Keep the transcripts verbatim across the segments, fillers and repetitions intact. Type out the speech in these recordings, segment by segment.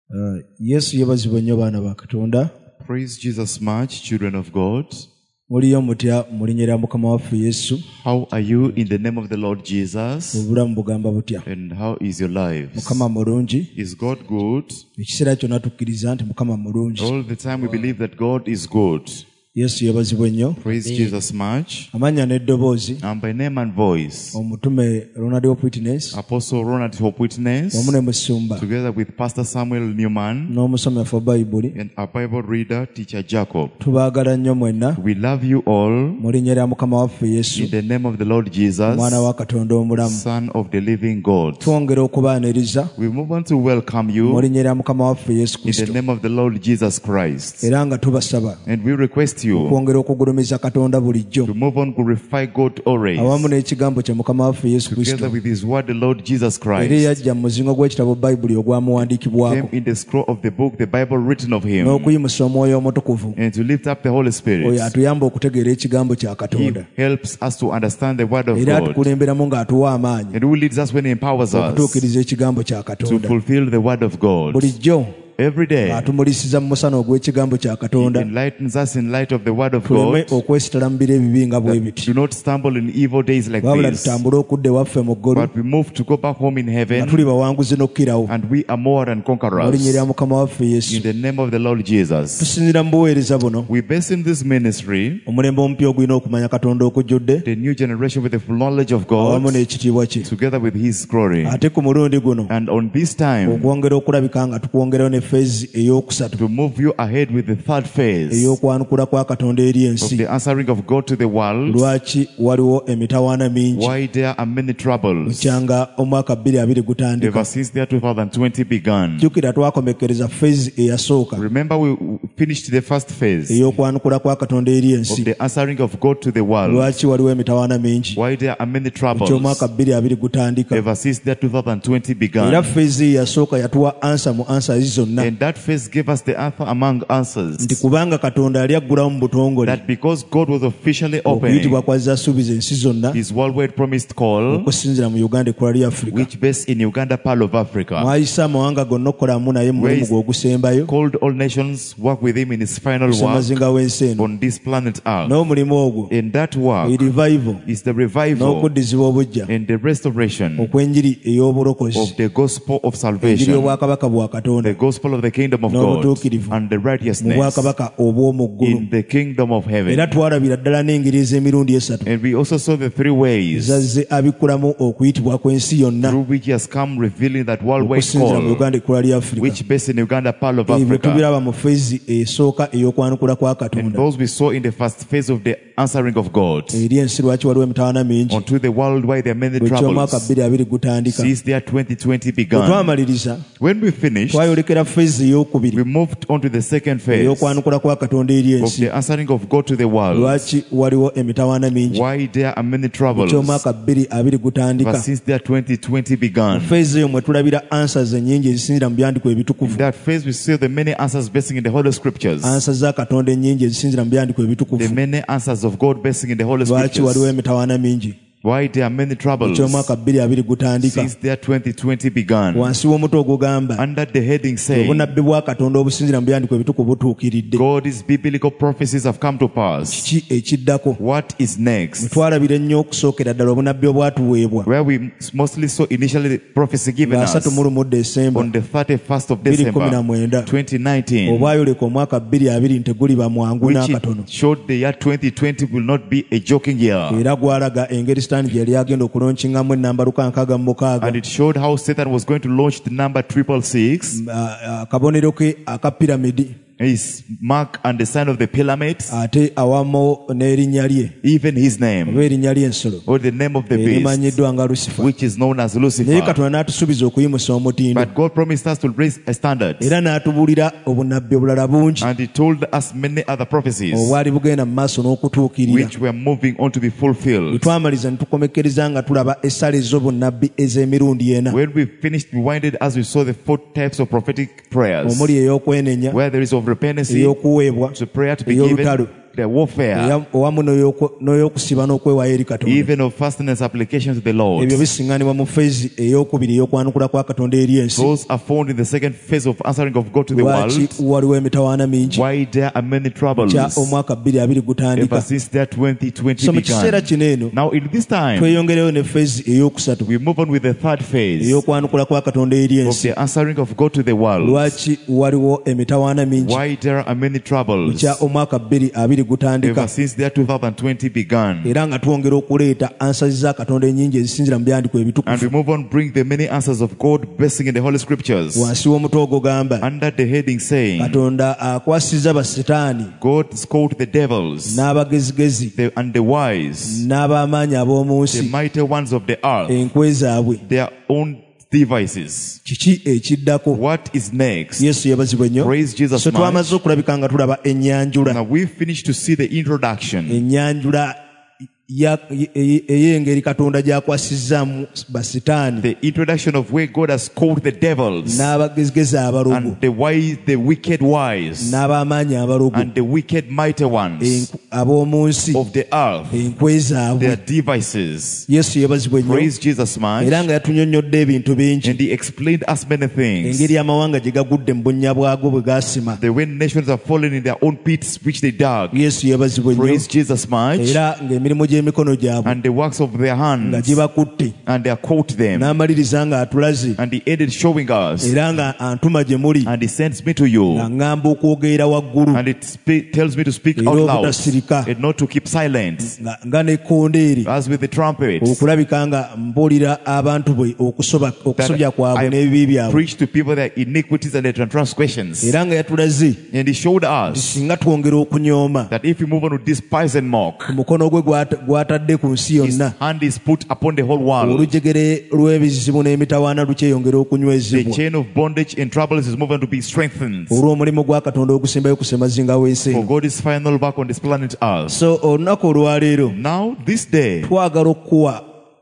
Uh, Yesu yebazibwa nnyo baana ba Katonda. Praise Jesus much, children of God. Muliyo mutya mu linnya lya Mukama waffe Yesu. How are you in the name of the Lord Jesus? Obulamu bugamba butya? And how is your lives? Mukama mulungi. Is God good? Ekiseera kyonna tukkiriza nti Mukama mulungi. All the time we believe that God is good. Yesu yebazibwa nnyo. Praise Jesus much. Amanya n'eddoboozi. And by name and voice, Omutume Ronald Hope Witness. Apostle Ronald Hope Witness, Wamu ne Musumba. together with Pastor Samuel Newman N'omusomesa wa Bayibuli. and our Bible reader, Teacher Jacob. Tubaagala nnyo mwenna. We love you all Mu linnya lya Mukama waffe Yesu. in the name of the Lord Jesus, Mwana wa Katonda omulamu. Son of the living God. Twongera okubaaniriza. We move on to welcome Mu you linnya lya Mukama waffe Yesu in the Kristo. name of the Lord Jesus Christ. Era nga tubasaba And we request you okwongera okugulumiza Katonda bulijjo. to move on, glorify God always, Awamu n'ekigambo kya Mukama waffe Yesu together Kristo. with His word, the Lord Jesus Era Christ, yajja mu muzingo gw'ekitabo Bayibuli ogwamuwandiikibwako. came in the scroll of the book, the Bible written of Him, N'okuyimusa Omwoyo Omutukuvu. and to lift up the Holy Oyo Spirit. atuyamba okutegeera ekigambo kya He Katonda. helps us to understand the word of Era God, atukulemberamu ng'atuwa amaanyi and who leads us when He empowers us okutuukiriza ekigambo kya to Katonda. fulfill the word of God. Bulijjo Every day, atumulisiza mu musana ogw'ekigambo kya He Katonda. enlightens us in light of the word of Tuleme God. okwesittala mu biro ebibi nga bwe biti. Do not stumble in evil days like Wabula this, tutambule okudda ewaffe mu ggulu but we move to go back home in nga heaven, tuli bawanguzi n'okkirawo. and we are more than Mu linnya conquerors. lya Mukama waffe In Yesu. the name of the Lord Jesus. Tusinzira mu buweereza buno. We base in this ministry Omulembe omupya ogulina okumanya Katonda okujjudde the new generation with the full knowledge of awamu God, n'ekitiibwa kye. together with His glory. Ate ku mulundi guno And on this time, okwongera okulabika nga tukwongerayo ne feezi ey'okusatu to move you ahead with the third phase ey'okwanukula kwa Katonda eri of ensi. the answering of God to the world. Lwaki waliwo emitawaana mingi Why there are many troubles kyanga omwaka bbiri abiri gutandika. ever since the year two thousand twenty began. Jjukira twakomekkereza feezi eyasooka Remember, we finished the first phase ey'okwanukula kwa Katonda eri of ensi. the answering of God to the world. Lwaki waliwo emitawaana mingi Why there are many troubles ky'omwaka bbiri abiri gutandika. ever since the year two thousand twenty Era began. feezi yasooka yatuwa ansa mu ansa zi zonna And that phase gave us the answer among answers, nti kubanga Katonda yali aggulawo mu butongole that because God was officially okuyitibwa opening kwa zasuubiza ensi zonna His worldwide promised call, okusinzira mu Uganda ekkula lya Afrika. which based in Uganda, Pearl of Africa, Mwayisa amawanga gonna okukolamu naye mu mulimu gwe ogusembayo called all nations work with Him in His final work kusemazinga w'ensi eno. on this planet Earth. N'omulimu ogwo And that work revival is the revival n'okuddizibwa obujja and the restoration okw'enjiri ey'obulokozi, of the gospel of enjiri salvation, y'obwakabaka bwa Katonda the gospel of the kingdom of God, n'obutuukirivu and the mu righteousness bwakabaka obw'omu ggulu. in the kingdom of heaven. Era twalabira ddala n'engeri ez'emirundi esatu And we also saw the three ways zazze abikkulamu okuyitibwa kw'ensi yonna through which He has come revealing that worldwide okusinzira mu call, Uganda ekkula lya Afrika. which based in Uganda, Pearl of Ebyo Africa. tubiraba mu feezi esooka ey'okwanukula kwa And Katonda those we saw in the first phase of the answering of God. eri ensi. Lwaki waliwo emitawaana mingi Unto the world why there are many bwe ky'omwaka troubles bbiri abiri gutandika. since the year twenty twenty Bwe began. twamaliriza When we finished, twayolekera feezi ey'okubiri we moved on to the second phase ey'okwanukula kwa Katonda eri of ensi. the answering of God to the world. Lwaki waliwo emitawaana mingi Why there are many troubles ky'omwaka bbiri abiri but gutandika. since the year twenty twenty began. Feezi eyo mwe tulabira answers ennyingi ezisinzira mu byandiko ebitukuvu. That phase we see the many answers basing in the Holy Scriptures. Answers za Katonda ennyingi ezisinzira mu byandiko The ebitukuvu. many answers of God basing in the Holy Lwaki waliwo Scriptures. emitawaana mingi Why there are many troubles ky'omwaka bbiri abiri gutandika. since the year twenty twenty began. Wansi w'omutwe ogugamba Under the heading saying, obunabbi bwa Katonda obusinzira mu byandiko ebitukuvu butuukiridde. God's biblical prophecies have come to pass. Kiki ekiddako? What is next? Twalabira ennyo okusookera ddala obunabbi obwatuweebwa Where we mostly saw initially the prophecy given us asatu mu lumu Desemba on the thirty-first of bbiri kumi na December mwenda twenty nineteen, obwayoleka omwaka bbiri abiri nti guliba mwangu which n'akatono. it showed the year twenty twenty will not be a joking year. Era gwalaga engeri Sitaani gye yali agenda okulonkingamu ennamba luka nkaaga mu mukaaga. And it showed how Satan was going to launch the number triple six, Akabonero ke aka piramidi his mark and the sign of the pyramid, ate awamu n'erinnya lye even his oba name, erinnya ly'ensolo or the name of the beast, erimanyiddwa nga Lucifer. which is known as Naye Lucifer. Katonda n'atusuubiza okuyimusa omutindo But God promised us to raise a standard. era n'atubuulira obunabbi obulala bungi And He told us many other prophecies obwali bugenda mu maaso n'okutuukirira. which were moving on to be Bwe fulfilled. twamaliza ne tukomekereza nga tulaba essala ez'obunnabbi ez'emirundi ena When we finished, we winded as we saw the four types of prophetic prayers, omuli ey'okwenenya, where there is of repentance, ey'okuweebwa, to prayer to be given, ey'olutalo their warfare, eya- owamu n'ey'oku- n'ey'okusiba n'okwewaayo eri Katonda. even of fastness application to the Lord. Ebyo bisiŋŋaanibwa mu feezi ey'okubiri ey'okwanukula kwa Katonda eri ensi. Those are found in the second phase of answering of God to the Lwaki world. waliwo emitawaana mingi Why there are many troubles kya omwaka bbiri abiri gutandika. ever since that twenty twenty So mu kiseera began. kino eno Now in this time, tweyongereyo ne feezi ey'okusatu we move on with the third phase ey'okwanukula kwa Katonda eri of ensi. the answering of God to the world. Lwaki waliwo emitawaana mingi Why there are many troubles kya omwaka bbiri abiri gutandika. ever since that twenty twenty began. Era nga twongera okuleeta ansazi za Katonda ennyingi ezisinzira mu byandiko And ebitukuvu. we move on, bring the many answers of God basing in the Holy Scriptures. Wansi w'omutwe ogugamba Under the heading saying, Katonda akwasiza basitaani God scold the devils n'abagezigezi the, and the wise, n'ab'amaanyi ab'omu the nsi mighty ones of the earth, enkwe zaabwe. their own devices. Kiki ekiddako? What is next? Yesu yebazibwe nnyo. Praise Jesus So twamaze much. okulabika nga tulaba ennyanjula. Now we finished to see the introduction. Ennyanjula ya- e- ey'engeri Katonda gy'akwasizaamu basitaani The introduction of where God has called the devils n'abagezigezi abalugu and the wise, the wicked wise n'ab'amaanyi abalugu and the wicked mighty ones enku- ab'omu nsi of the earth, enkwe zaabwe. their devices. Yesu yebazibwe nnyo. Praise Jesus much. Era nga yatunnyonnyodde ebintu bingi, And he explained us many things. engeri amawanga gye gagudde mu bunnya bwago bwe gaasima. The way nations are fallen in their own pits which they dug. Yesu yebazibwe nnyo. Praise Jesus much. Era ng'emirimu gy'emikono gyabwe And the works of their nga hands, gibakutte, and they are caught them. n'amaliriza ng'atulaze, And he ended showing us, era nga antuma gye muli, and he sends me to you, nga ŋŋamba okwogerera waggulu, and it spe- tells me to speak era out loud obutasirika, and not to keep silent, nga- nga n'ekkondeeri, as with the trumpets. okulabika nga mbuulira abantu bwe okusoba- okusobya kwabwe I n'ebibi byabwe. preach to people their iniquities and their transgressions. Era nga yatulaze And he showed us singa twongera okunyooma, that if we move on to despise and mock, omukono gwe gwata- gwatadde ku nsi his yonna, hand is put upon the whole world. olujegere lw'ebizibu n'emitawaana lukyeyongera The okunywezebwa chain of bondage and troubles is moving to be strengthened. olw'omulimu gwa Katonda ogusembayo kusemazinga w'ensi For eno. God is final back on this planet Earth. So olunaku olwaleero Now, this day, twagala okuwa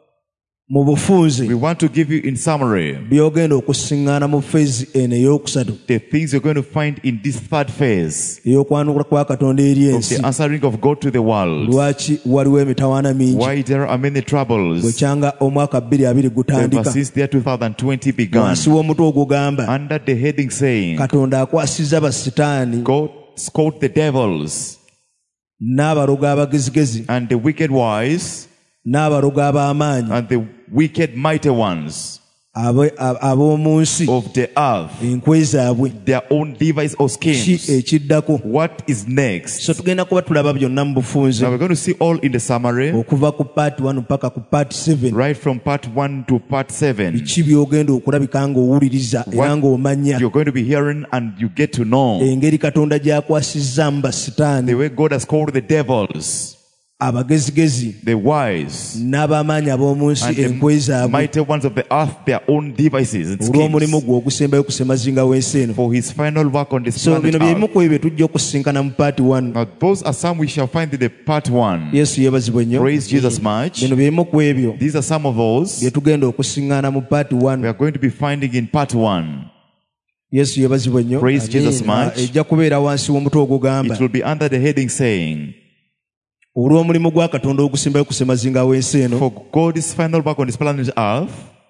mu bufunze we want to give you in summary byogenda okusiŋŋaana mu feezi eno ey'okusatu the things you're going to find in this third phase ey'okwanukula kwa Katonda eri of ensi. the answering of God to the world. Lwaki waliwo emitawaana mingi Why there are many bwe troubles kyanga omwaka bbiri abiri ever gutandika. since the year twenty twenty began. Wansi w'omutwe ogugamba Under the heading saying, Katonda akwasiza basitaani God scold the devils n'abalogo abagezigezi and the wicked wise n'abalogo ab'amaanyi and the wicked mighty ones abe- ab- ab'omu nsi of the earth, enkwe zaabwe. their own device or Ki schemes. ekiddako? What is next? So tugenda kuba tulaba byonna mu bufunze Now we're going to see all in the summary, okuva ku paati one mpaka ku paati seven. right from part one to part seven. Biki by'ogenda okulabika ng'owuliriza era What ng'omanya you're going to be hearing and you get to know engeri Katonda gy'akwasizaamu basitaani the way God has called the devils, abagezigezi the wise, n'ab'amaanyi ab'omu nsi and enkwe the zaabwe mighty ones of the earth, their own devices and olw'omulimu schemes, gwe ogusembayo kusemazinga w'ensi eno. for his final work on this So planet bino bye bimu earth. ku ebyo tujja okusinkana mu paati one. Now those are some we shall find in the part one. Yesu yeebazibwe nnyo. Praise Jesus much. Bino bye bimu ku ebyo These are some of those bye tugenda okusiŋŋaana mu paati we one. are going to be finding in part one. Yesu yeebazibwe nnyo. Praise Jesus Amiina. much. Ejja kubeera wansi w'omutwe ogugamba It will be under the heading saying, olw'omulimu gwa Katonda ogusembayo kusemazinga w'ensi eno, for God's final work on this planet earth,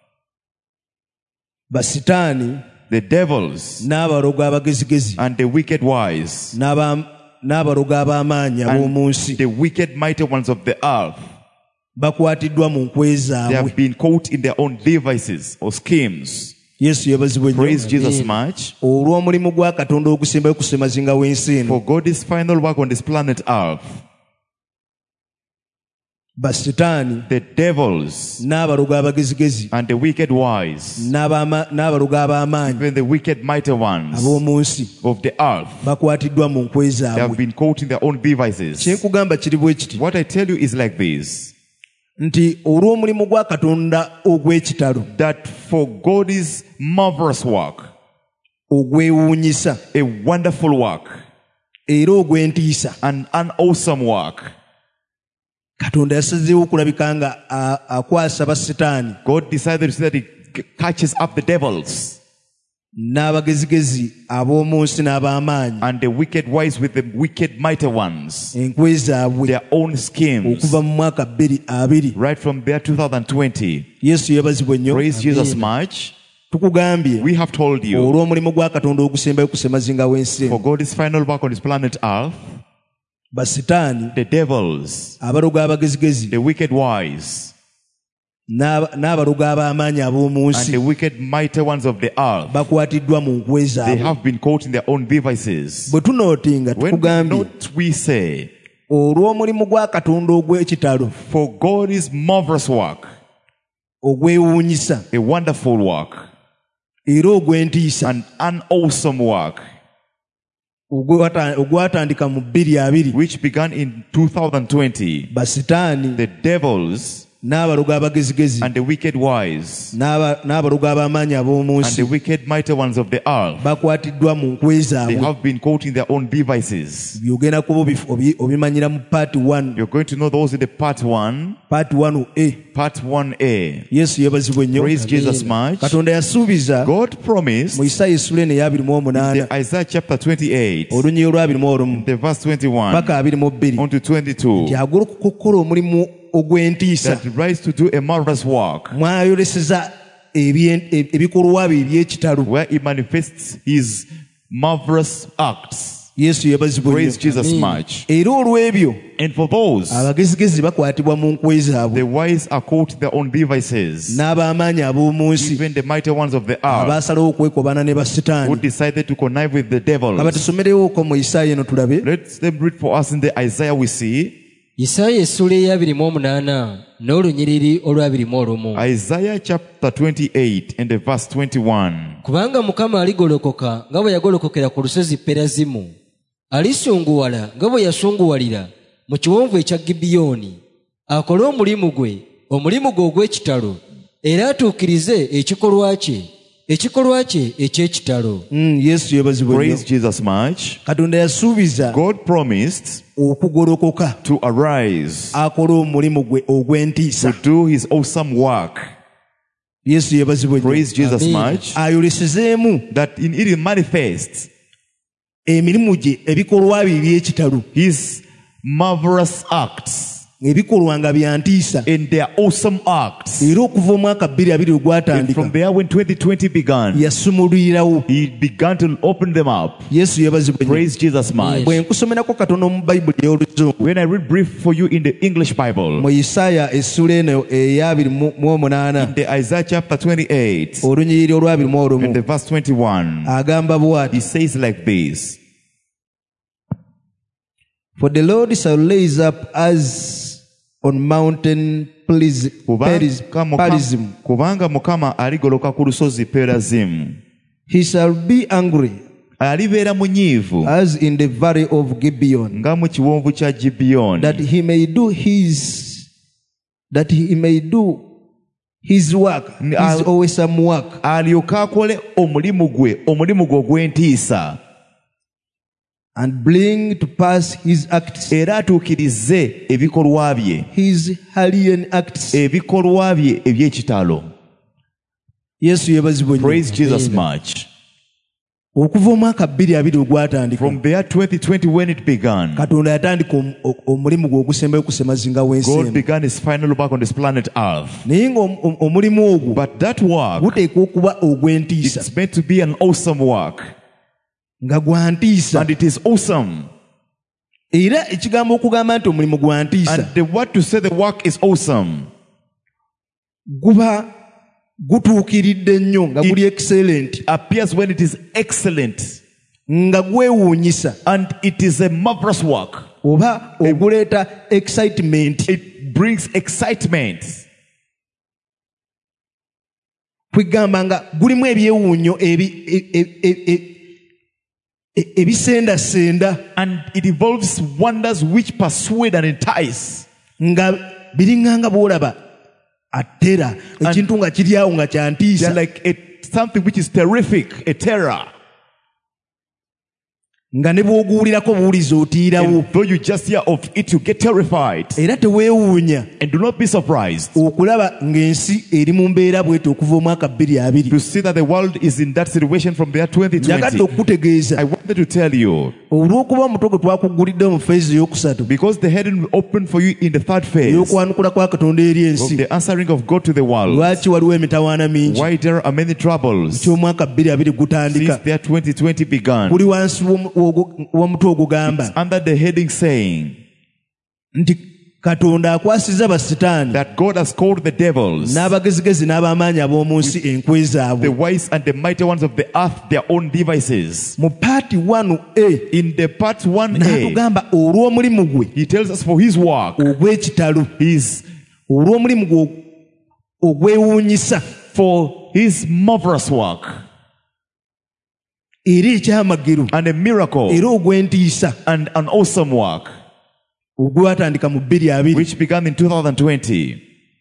basitaani the devils n'abalogo abagezigezi and the wicked wise n'aba- n'abalogo ab'amaanyi ab'omu nsi and the wicked mighty ones of the earth, bakwatiddwa mu nkwe they zaabwe. have been caught in their own devices or schemes. Yesu yeebazibwe nnyo. Praise Jesus Amiina. much. olw'omulimu gwa Katonda ogusembayo kusemazinga w'ensi eno, For God's final work on this planet earth, basitaani the devils n'abalogo abagezigezi and the wicked wise, n'abama- n'abalogo ab'amaanyi even the wicked mighty ones ab'omu nsi of the earth, bakwatiddwa mu nkwe they have zaabwe. been caught in their own devices. Kyenkugamba kiri bwe kiti What I tell you is like this, nti olw'omulimu gwa Katonda ogw'ekitalo that for God's marvelous work, ogwewuunyisa a wonderful work, era ogw'entiisa, and an awesome work, Katonda yasazeewo okulabika nga a- akwasa basitaani God decided to say that He c- catches up the devils n'abagezigezi ab'omu nsi n'ab'amaanyi and the wicked wise with the wicked mighty ones, enkwe zaabwe their own schemes. okuva mu mwaka bbiri abiri. Right from there, two thousand twenty. Yesu yeebazibwe nnyo. Praise Jesus much. Tukugambye We have told you, olw'omulimu gwa Katonda ogusembayo kusemazinga w'ensi for God's final work on this planet Earth, basitaani the devils, abaloga abagezigezi the wicked wise, n'aba- n'abaloga ab'amaanyi ab'omu and nsi the wicked mighty ones of the earth, bakwatiddwa mu nkwe they zaabwe. have been caught in their own devices. Bwe tunootinga When we tukugambye note, we say, olw'omulimu gwa Katonda ogw'ekitalo for God's marvelous work, ogwewuunyisa a wonderful work, era ogw'entiisa and an awesome work, ogwata- ogwatandika mu bbiri abiri, which began in two thousand twenty, basitaani the devils n'abaloga abagezigezi and the wicked wise n'aba- n'abaloga ab'amaanyi ab'omu and nsi the wicked mighty ones of the earth, bakwatiddwa mu nkwe they zaabwe. have been caught in their own devices. byogenda kuba obi- obi- obimanyira mu part one. You're going to know those in the part one, part one A. part one A. Yesu yeebazibwe nnyo. Praise Jesus much. Katonda yasuubiza God promised mu Isaaya essula eno eya abiri mu omunaana the Isaiah chapter twenty-eight, olunyiri olwa abiri mu olumu the verse twenty-one paka abiri mu bbiri on to twenty-two, nti agolokoka okukola omulimu ogw'entiisa that rise to do a marvelous work, mwayoleseza ebye- e- ebikolwa bye eby'ekitalo. where he manifests his marvelous acts. Yesu yeebazibwe Praise nnyo. Jesus much. Era olw'ebyo And for those, abagezigezi bakwatibwa mu nkwe zaabwe the wise are caught in their own devices, n'ab'amaanyi ab'omu nsi even the mighty ones of the earth, abaasalawo okwekobana ne who basitaani. decided to connive with the devils. Kaba tusomerewooko mu Isaaya eno tulabe. Let them read for us in the Isaiah we see. Isaaya essula ey'abiri mu omunaana n'olunyiriri olw'abiri mu olumu. Isaiah chapter twenty-eight and the verse twenty-one. Kubanga Mukama aligolokoka nga bwe yagolokokera ku lusozi Perazimu, alisunguwala nga bwe yasunguwalira mu kiwonvu ekya Gibyoni, akole omulimu gwe, omulimu gwe ogw'ekitalo, era atuukirize ekikolwa kye, ekikolwa kye eky'ekitalo. Mm, Yesu yeebazibwe nnyo. Praise Jesus much. Katonda yasuubiza God promised okugolokoka to arise, akola omulimu gwe ogw'entiisa. to do his awesome work. Yesu yeebazibwe nnyo. Praise Jesus Amen. much. ayolesezeemu That in it manifests emirimu gye ebikolwa bye eby'ekitalo his marvelous acts ebikolwa nga bya ntiisa. in their awesome acts. Era okuva omwaka bbiri abiri And ogwatandika from there, when twenty twenty began, yasumululirawo. he began to open them up. Yesu yeebazibwe nnyo. Praise Jesus much. bwe nkusomerako katono mu bayibuli ey'oluzungu When I read brief for you in the English Bible, mu Isaaya essula eno ey'abiri mu mu omunaana the Isaiah chapter twenty-eight olunyiriri olw'abiri mu and olumu the verse twenty-one, agamba bw'ati: he says like this: For the Lord shall raise up as on mountain Peris- Peris- kubanga Mukama- Perizim. kubanga Mukama aligoloka ku lusozi Perazimu, He shall be angry alibeera munyiivu as in the valley of Gibeon, nga mu kiwonvu kya that Gibyoni, he may do his that he may do his work, his Al- awesome work, alyoke akole omulimu gwe omulimu gwe ogw'entiisa, and bring to pass his acts, era atuukirize ebikolwa bye his alien acts. ebikolwa bye eby'ekitalo. Yesu yeebazibwe nnyo. Praise Jesus much. Okuva omwaka bbiri abiri ogwatandika From there, twenty twenty, when it began, Katonda yatandika om- o- omulimu gwe ogusembayo kusemazinga w'ensi God eno. began his final work on this planet Earth. Naye ng'omulimu ogwo But that work, guteekwa okuba ogw'entiisa, it's meant to be an awesome work. nga gwa ntiisa. And it is awesome. Era ekigambo okugamba nti omulimu gwa And ntiisa the word to say the work is awesome, guba gutuukiridde nnyo, nga guli excellent, appears when it is excellent. nga gwewuunyisa, And it is a marvelous work. oba oguleeta excitement. It brings excitement. Kwegamba nga gulimu ebyewuunyo ebi- e- e- e- e- e- ebisendasenda, And it involves wonders which persuade and entice. nga biringanga bw'olaba atera ekintu nga kiri awo nga kya They're ntiisa, like a, something which is terrific, a terror. nga ne bw'oguwulirako buwuliza otiirawo And though you just hear of it, you get terrified. era teweewuunya And do not be surprised okulaba ng'ensi eri mu mbeera bw'eti okuva omwaka bbiri abiri to see that the world is in that situation from the year twenty njagadde twenty. okukutegeeza I wanted to tell you, olw'okuba omuto gwe twakuguliddewo mu feezi eyokusatu because the heaven opened for you in the third phase ey'okwanukula kwa katonda eri of ensi the answering of God to the world, lwaki waliwo emitawaana mingi why there are many troubles ky'omwaka bbiri abiri gutandika since the year twenty twenty began. guli wansi w'omu- w'ogu- w'omutwe ogugamba Under the heading saying nti katonda akwasiza basitaani that God has called the devils, n'abagezigezi n'ab'amaanyi ab'omu nsi enkwe the zaabwe wise and the mighty ones of the earth, their own devices. mu paati wanu e In the part one A, n'atugamba olw'omulimu gwe he tells us for his work, ogw'ekitalo his olw'omulimu gwe ogwewuunyisa for his marvelous work era ekyamagero and a miracle era ogw'entiisa and an awesome work ogwatandika mu bbiri abiri which began in two thousand twenty.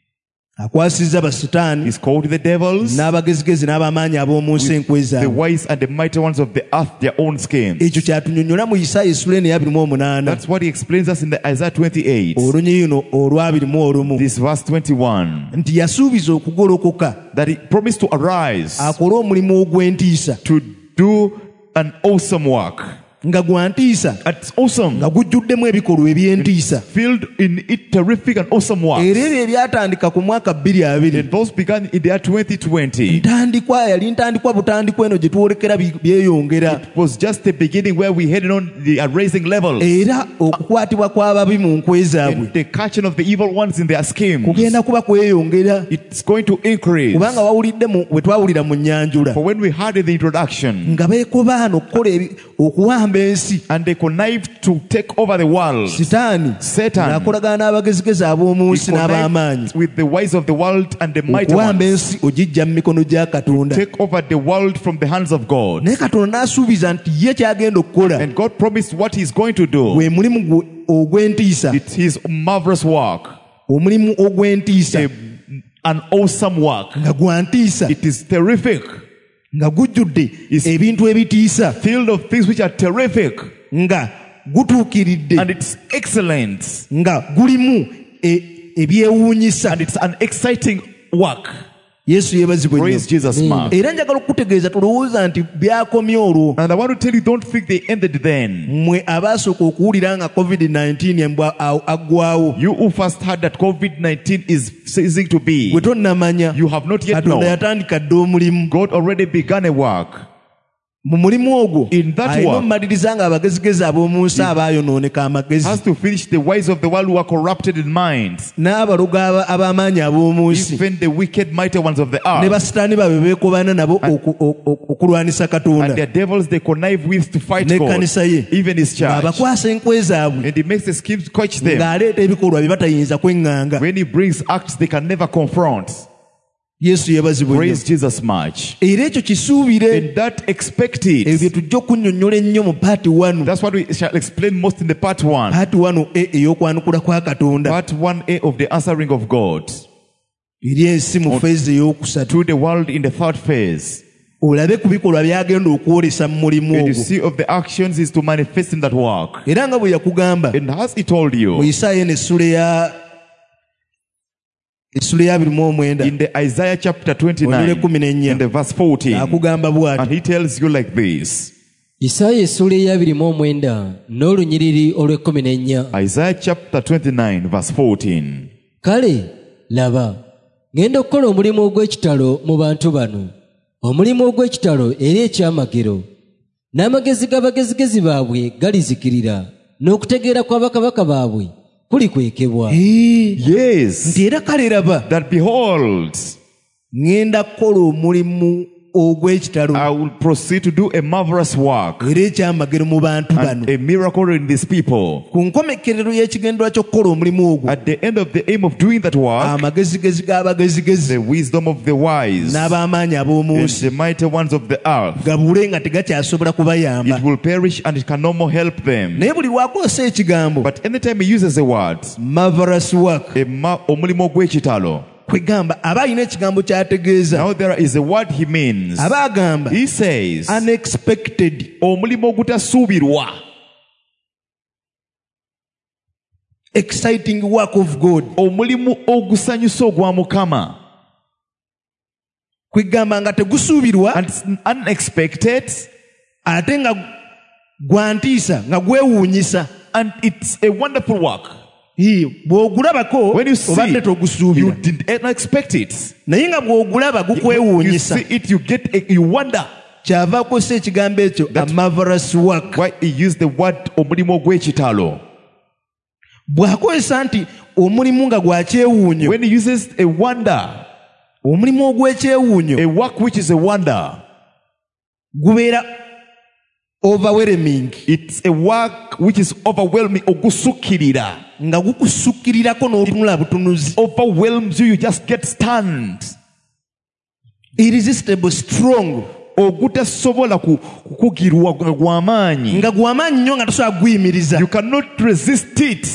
akwasizza basitaani He's called the devils, n'abagezigezi n'ab'amaanyi ab'omu nsi enkwe the zaabwe wise and the mighty ones of the earth, their own schemes. ekyo kyatunyonnyola mu isaaya essula eno ey'abiri mu omunaana That's what he explains us in the Isaiah twenty-eight, olunyiino olw'abiri mu olumu this verse twenty-one, nti yasuubiza okugolokoka that he promised to arise akole omulimu ogw'entiisa to do an awesome work. nga gwa ntiisa It's awesome, nga gujjuddemu ebikolwa eby'entiisa filled in it terrific and awesome works. era ebyo ebyatandika ku mwaka bbiri abiri And those began in the year twenty twenty. ntandikwa yali ntandikwa butandikwa eno gye twolekera bi- byeyongera It was just the beginning where we headed on the raising level. era okukwatibwa kw'ababi mu nkwe zaabwe And the catching of the evil ones in their schemes. kugenda kuba kweyongera It's going to increase. kubanga wawulidde mu- bwe twawulira mu nyanjula For when we heard in the introduction, nga beekobaana okukola ebi- okuwamba ensi and they connived to take over the world, sitaani Satan ng'akolagana n'abagezigezi ab'omu he nsi n'ab'amaanyi connived with the wise of the world and the mighty okuwamba ones, ensi ogijja mu mikono gya katonda take over the world from the hands of God. naye katonda n'asuubiza nti ye kyagenda okukola And God promised what He's going to do. gwe mulimu gwe ogw'entiisa It's His marvelous work, omulimu ogw'entiisa a, an awesome work. nga gwa ntiisa It is terrific, nga gujjudde Is- ebintu ebitiisa filled of things which are terrific, nga gutuukiridde and it's excellent, nga gulimu e- ebyewuunyisa and it's an exciting work. yesu yeebazibwe nnyo Praise Jesus, Mark. era njagala okukutegeeza tulowooza nti byakomye olwo And I want to tell you, don't think they ended then. mmwe abaasooka okuwulira nga covid nineteen mbwa aw- aggwawo You who first heard that COVID nineteen is ceasing to be, gwe tonnamanya you have not yet katonda known. yatandika dde omulimu God already began a work. mu mulimu ogwo In that alina work, omumaliriza nga abagezigezi ab'omu nsi abaayonooneka amagezi has to finish the wise of the world who are corrupted in minds, n'abalogo aba- ab'amaanyi ab'omu nsi even the wicked mighty ones of the ne earth, basitaani baabwe beekobana nabo oku- o- o- okulwanisa and katonda their devils they connive with to fight God, n'ekkanisa ye even His church. ng'abakwasa enkwe zaabwe And He makes the schemes catch them. ng'aleeta ebikolwa bye batayinza kweŋŋanga When He brings acts they can never confront. yesu yeebazibwe nnyo Praise Jesus much. era ekyo kisuubire And that expect ebyo bye it. tujja okunnyonnyola ennyo mu paati wanu That's what we shall explain most in the part one. paati wanu e ey'okwanukula kwa katonda Part one A of the answering of God eri ensi mu feezi ey'okusatu to the world in the third phase. olabe ku bikolwa byagenda okwolesa mu mulimu And you ogwo see of the actions is to manifest in that work. era nga bwe yakugamba And as He told mu you isaaya eno essula ya essula ya abiri mu omwenda in the Isaiah chapter olule twenty-nine kumi n'ennya and the verse fourteen, akugamba bw'ati and He tells you like this. isaaya essula ey'abiri mu omwenda n'olunyiriri olw'ekkumi n'ennya Isaiah chapter twenty-nine verse fourteen. kale laba ngenda okukola omulimu ogw'ekitalo mu bantu bano omulimu ogw'ekitalo era ekyamagero n'amagezi g'abagezigezi baabwe galizikirira n'okutegeera kwa bakabaka baabwe kulikwekebwa Ee, Yes, nti era kale raba that behold, ŋŋenda kukola omulimu ogw'ekitalo I will proceed to do a marvelous work era ekyamagero mu bantu bano and a miracle in these people. ku nkomekerero y'ekigendwa ky'okukola omulimu ogwo At the end of the aim of doing that work, amagezigezi g'abagezigezi the wisdom of the wise n'ab'amaanyi ab'omu and nsi the mighty ones of the earth, gabule nga tegakyasobola kubayamba it will perish and it can no more help them. naye buli lwakozesa ekigambo But anytime he uses the word, marvelous work a ma- omulimu gw'ekitalo, kwegamba aba alina ekigambo ky'ategeeza Now there is a word he means. aba agamba He says, unexpected, omulimu ogutasuubirwa. exciting work of God. Omulimu ogusanyusa ogwa Mukama. kwegamba nga tegusuubirwa And it's unexpected. ate nga gwantiisa nga gwewuunyisa. And it's a wonderful work. Ii, bw'ogulabako When you see, obadde you togusuubira didn't expect it. naye nga bw'ogulaba You gukwewuunyisa. see it, you get, a, you wonder Kyava akozesa ekigambo ekyo a That- marvelous work. why he used the word omulimu ogw'ekitalo. bw'akozesa nti omulimu nga gwa kyewuunyo, When he uses a wonder, omulimu ogw'ekyewuunyo a work which is a wonder, gubeera overwhelming, it's a work which is overwhelming, ogusukkirira. nga gukusukkirirako n'otunula butunuzi. Overwhelms you, you just get stunned. Irresistible, strong, Ogutasobola ku- kukugirwa gw'amaanyi. nga gw'amaanyi nnyo nga tosobola kuguyimiriza. You cannot resist it.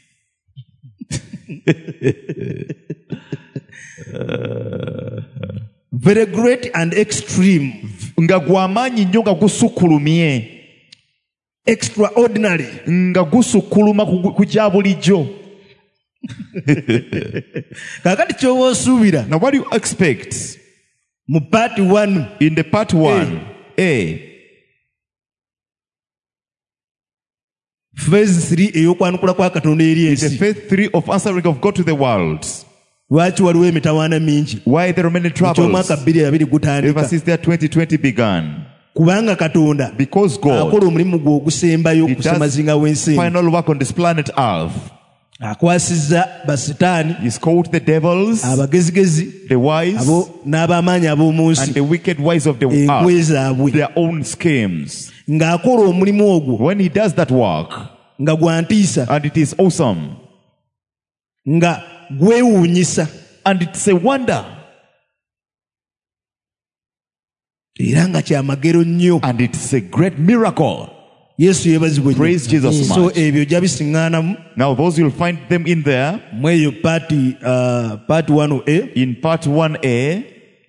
Very great and extreme, Nga gw'amaanyi nnyo nga gusukkulumye. extraordinary. Nga gusukkuluma ku ku kya bulijjo. Kaakati ky'oba osuubira Now what do you expect? mu part one In the part one, A, phase three ey'okwanukula kwa Katonda eri the ensi. phase three of answering of God to the world. Lwaki waliwo emitawaana mingi? Why there are many troubles? Eky'omwaka bbiri abiri Ever gutandika. since the year twenty twenty began. Kubanga Katonda Because God akola omulimu gwe ogusembayo He ku does semazinga w'ensi. final work on this planet Earth. Akwasizza basitaani, He's called the devils, abagezigezi, the wise, abo n'ab'amaanyi ab'omu and nsi, the wicked wise of the enkwe earth, zaabwe. their own schemes. Ng'akola omulimu ogwo When he does that work, nga gwantiisa, and it is awesome, nga gwewuunyisa, and it's a wonder, era nga kyamagero nnyo. and it's a great miracle. Yesu yeebazibwe nnyo. Praise Jesus So much. ebyo ojja bisiŋŋaanamu Now those you'll find them in there, mu eyo paati uh, part one A, in part one A,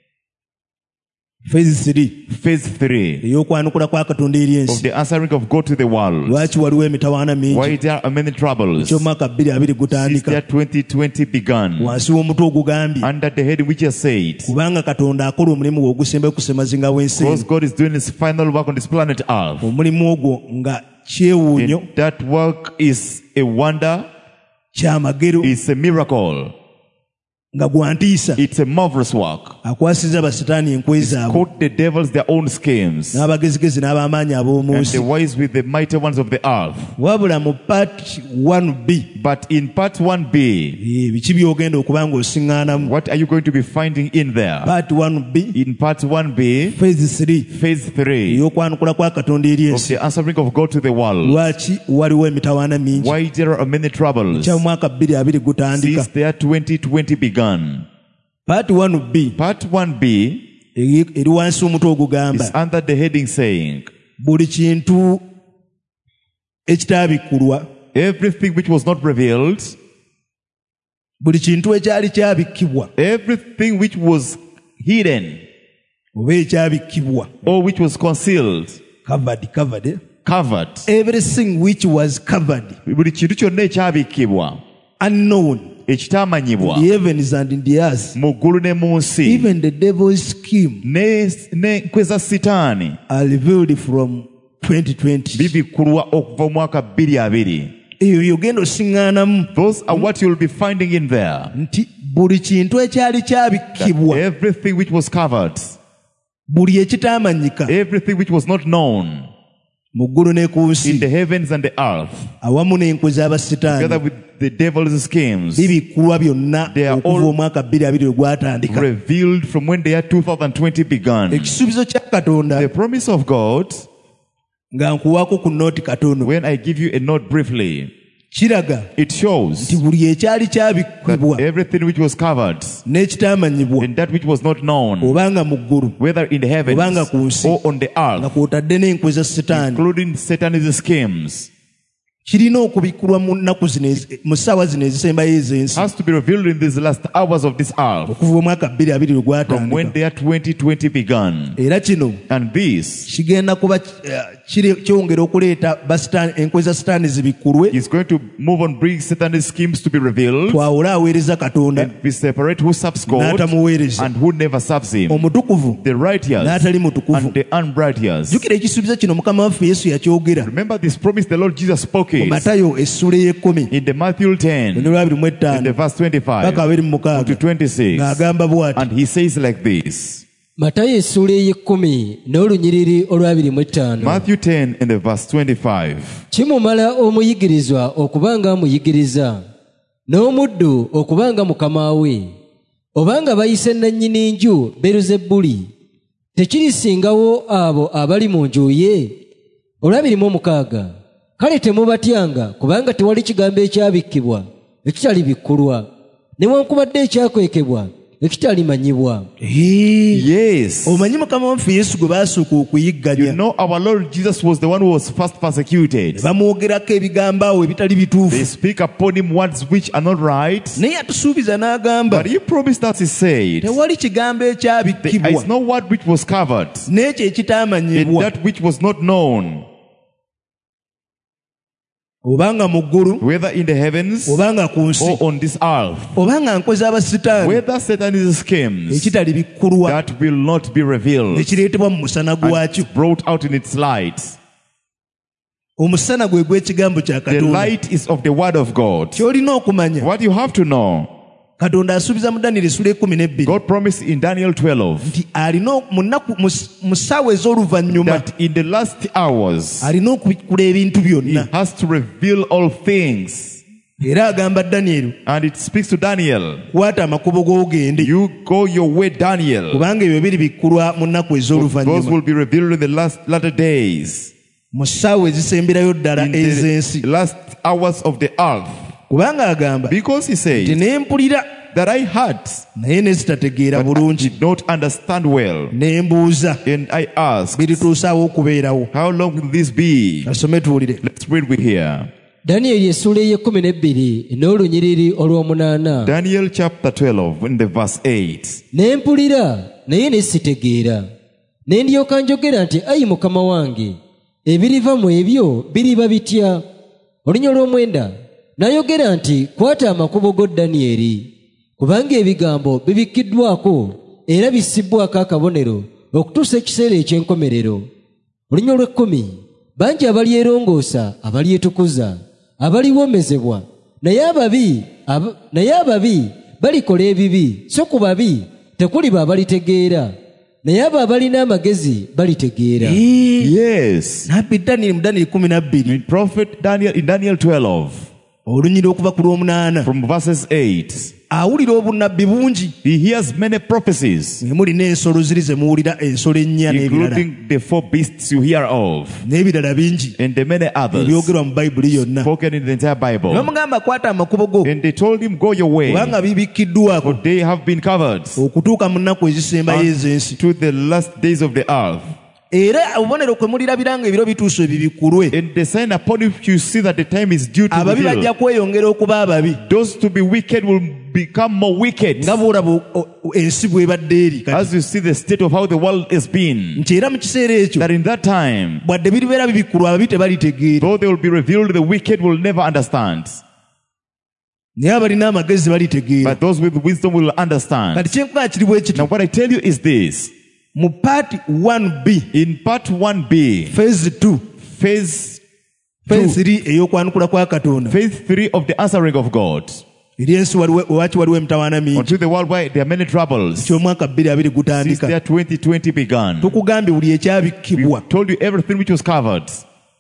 phase three phase three, ey'okwanukula kwa Katonda eri of ensi. the answering of God to the world. Lwaki waliwo emitawaana mingi? Why there are many troubles? Eky'omwaka bbiri abiri Since the gutandika year twenty twenty began, wansi w'omutwe ogugambye under the head which has said, kubanga Katonda akola omulimu gwe ogusembayo ku semazinga w'ensi. because God is doing his final work on this planet Earth. Omulimu ogwo nga kyewuunyo, And that work is a wonder, kyamagero, it's a miracle, nga gwantiisa. it's a marvelous work. Akwasizza basitaani enkwe zaabwe, Quote the devils their own schemes, n'abagezigezi n'ab'amaanyi ab'omu and nsi. the wise with the mighty ones of the earth. Wabula mu part one B, But in part one B, eh, biki by'ogenda okuba ng'osiŋŋaanamu? what are you going to be finding in there? Part one B, In part one B, phase three phase three, ey'okwanukula kwa Katonda eri of ensi. the answering of God to the world. Lwaki waliwo emitawaana mingi? Why there are many troubles? Kya mwaka bbiri abiri gutandika. Since the year twenty twenty began. Part one B Part one B eri eri wansi w'omutwe is ogugamba under the heading saying, buli kintu ekitaabikkulwa, everything which was not revealed, buli kintu ekyali kyabikkibwa everything which was hidden oba ekyabikkibwa, or which was concealed, covered covered eh? covered. everything which was covered, Buli kintu kyonna ekyabikkibwa, unknown ekitaamanyibwa in the heavens and in the earth, mu ggulu ne mu nsi, even the devil's scheme ne n'enkwe za sitaani are revealed from twenty twenty. bibikkulwa okuva mu mwaka bbiri abiri. Eyo yogenda osiŋŋaanamu Those are what you'll be finding in there. nti buli kintu ekyali kyabikkibwa, Everything which was covered, buli ekitaamanyika everything which was not known mu ggulu ne ku in nsi, the heavens and the earth, awamu n'enkwe together z'abasitaani, with the devil's schemes, bibikkulwa byonna They are okuva all omwaka bbiri abiri we gwatandika. revealed from when the year two thousand twenty began. Ekisuubizo kya Katonda The promise of God, nga nkuwaako ku nooti katono, when I give you a note briefly, kiraga it shows nti buli ekyali that kyabikkibwa everything which was covered n'ekitaamanyibwa, and that which was not known, obanga mu ggulu whether in the heavens Obanga ku nsi, or on the nga earth, kw'otadde n'enkwe za sitaani, including Satan's schemes, kirina okubikkulwa mu nnaku zino ezi- mu ssaawa zino ezisembayo ez'ensi has to be revealed in these last hours of this earth, okuva omwaka bbiri abiri lwe from when gwatandika. the year twenty twenty began. Era kino And this kigenda kuba eh, kiri- kyongera okuleeta basitaani- enkwe za sitaani zibikkulwe, is going to move on, bring Satan's schemes to be revealed, twawule aweereza Katonda and we separate who serves God n'atamuweereza, and who never serves Him, omutukuvu the righteous n'atali mutukuvu. and the unrighteous. jjukira ekisuubizo kino Mukama waffe Yesu yakyogera Remember this promise the Lord Jesus spoke mu it Matayo essula ey'ekkumi in the Matthew ten, luno lwabiri mu in the ettaano verse twenty-five paka abiri mu to mukaaga twenty-six. ng'agamba bw'ati: And he says like this. matayo essuula ey'ekkumi n'olunyiriri olwabiri mu ttaano. Matthew ten in the verse twenty-five. kimumala omuyigirizwa okuba nga amuyigiriza, n'omuddu okuba nga mukama we. Obanga bayise nannyini nju Beeruzebuli, tekirisingawo abo abali mu nju ye? Olwabiri mu omukaaga. Kale temubatyanga, kubanga tewali kigambo ekyabikkibwa ekitali bikkulwa, newankubadde ekyakwekebwa ekitalimanyibwa. Ee, Yes. omanyi Mukama waffe Yesu gwe baasooka You okuyigganya, know our Lord Jesus was the one who was first persecuted. bamwogerako ebigambo awo ebitali They bituufu, speak upon him words which are not right. naye yatusuubiza n'agamba But he promised us, he said, tewali kigambo there is ekyabikkibwa no word which was covered, n'ekyo and ekitaamanyibwa, that which was not known, obanga mu ggulu whether in the heavens obanga ku nsi, or on this earth, obanga nkwe z'abasitaani, whether Satan's schemes ekitali bikkulwa that will not be revealed ekireetebwa mu musana and gwakyo. brought out in its light. Omusana gwe gw'ekigambo kya The Katonda. light is of the word of God. Ky'olina okumanya, What you have to know, Katonda asuubiza mu Danyeri essula ekkumi n'ebbiri God promised in Daniel twelve nti alina ok- mu nnaku mu s- mu ssaawa ez'oluvannyuma that in the last hours alina okubikkula ebintu he byonna. has to reveal all things. Era agamba Danyeri, And it speaks to Daniel, kwata amakubo g'ogende, you go your way, Daniel. kubanga ebyo biri bikkulwa mu nnaku Those ez'oluvannyuma, will be revealed in the last latter days, mu ssaawa ezisemberayo ddala in ez'ensi. the last hours of the earth. Kubanga agamba Because he nti says ne mpulira that I heard, naye ne sitategeera but I bulungi, did not understand well. ne mbuuza And I asked, birituusaawo okubeerawo. how long will this be? Kasome tuwulire. Let's read with here. Danyeri essuula ey'ekkumi n'ebbiri n'olunyiriri olw'omunaana. Daniel chapter twelve in the verse eight. Ne mpulira naye ne sitegeera, ne ndyoka njogera nti ayi mukama wange, ebiriva mu ebyo biriba bitya? Olunya olw'omwenda n'ayogera nti kwata amakubo go Danyeri, kubanga ebigambo bibikkiddwako era bissibbwako akabonero okutuusa ekiseera eky'enkomerero. Olunya olw'ekkumi, bangi abalyerongoosa, abalyetukuza, abaliwomezebwa, naye ababi ab- naye ababi balikola ebibi, so ku babi tekuliba abalitegeera, naye abo abalina amagezi balitegeera. Ee, Yes. nabbi Danyeri mu Danyeri kumi na bbiri In prophet Daniel, in Daniel twelve, olunyiri okuva ku lw'omunaana, from verses eight, awulira obunnabbi bungi, he hears many prophecies, mwe muli n'ensolo ziri ze muwulira, ensolo ennya n'ebirala including the four beasts you hear of, n'ebirala bingi and the many others ebyogerwa mu Bayibuli yonna. spoken in the entire Ne Bible. bamugamba kwata amakubo go, And they told him, go your way, kubanga bibikkiddwako for they have been covered okutuuka mu nnaku ezisembayo ez'ensi. to the last days of the earth. Era obubonero kwe mulirabira nga ebiro bituuse bibikkulwe, And the sign upon which you see that the time is due to ababi bajja reveal, kweyongera okuba ababi, those to be wicked will become more wicked. nga bw'olaba o- o- ensi bw'ebadde eri kati. As you see the state of how the world has been, Nti era mu kiseera ekyo that in that time, bwadde biribeera bibikkulwa ababi tebalitegeera, though they will be revealed, the wicked will never understand. naye abalina amagezi balitegeera. But those with wisdom will understand. Kati kyenkugaa kiri bwe Now kiti, what I tell you is this. mu paati one B In part one B, phase two phase phase two, three ey'okwanukula kwa Katonda, phase three of the answering of God. eri ensi waliwo owaki waliwo emitawaana mingi, Until the worldwide there are many troubles. ky'omwaka bbiri abiri Since gutandika. their twenty twenty began, Tukugambye buli we ekyabikkibwa, told you everything which was covered,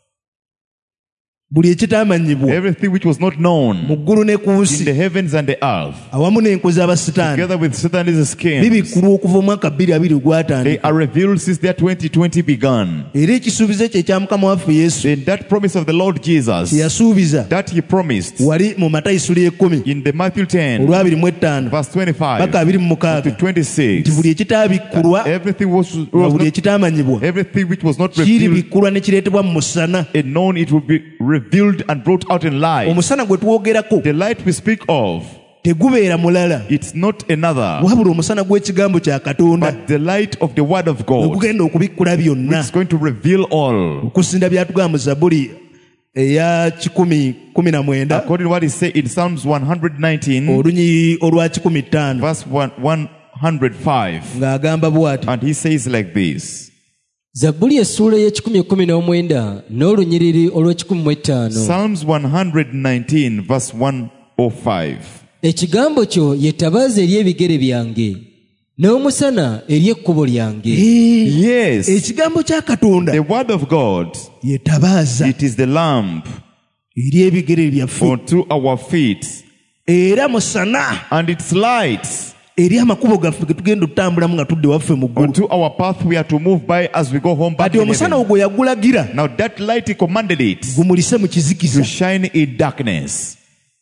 buli ekitaamanyibwa everything which was not mu known ggulu ne ku in nsi, the heavens and the earth, awamu n'enkozi z'abasitaani, together with Satan's schemes. bibikkulwa okuva omwaka bbiri abiri They gwatandika. are revealed since their twenty twenty began. Era ekisuubizo ekyo ekya Mukama waffe Yesu Then that promise of the Lord Jesus, kye yasuubiza that he promised wali mu Matayo essula y'ekkumi in the Matthew ten, olwabiri mu etaano verse twenty-five paka abiri mu to mukaaga, twenty-six, nti buli ekitaabikkulwa everything was, na was buli not, ekitaamanyibwa everything which was not kiri revealed bikkulwa ne kireetebwa mu musana, and known, it will be revealed revealed and brought out in light. omusana gwe twogerako The light we speak of, tegubeera mulala it's not another, wabula omusana gw'ekigambo kya katonda but the light of the word of we God. gugenda okubikkula byonna It's going to reveal all. okusinda byatugamba mu zabuli eya kikumi kumi na mwenda According to what he said in Psalms one nineteen, olunyiri olwa kikumi ttaano verse one oh five. ng'agamba bw'ati And he says like this. zabbuli essuula y'ekikumi ekumi n'omwenda n'olunyiriri olw'ekikumi mu etaano. Psalms one nineteen, verse one oh five. ekigambo kyo ye ttabaaza eri ebigere byange n'omusana eri ekkubo lyange. Yes, ekigambo kya katonda the word of God, ye tabaaza it is the lamp eri ebigere byaffe unto our feet, era musana and its light eri amakubo gaffe ge tugenda otutambulamu nga tudde waffe mu ggulu. unto our path we are to move by as we go home back kati to omusana heaven. ogwo yagulagira Now that light he commanded it gumulise mu kizikiza. to shine in darkness.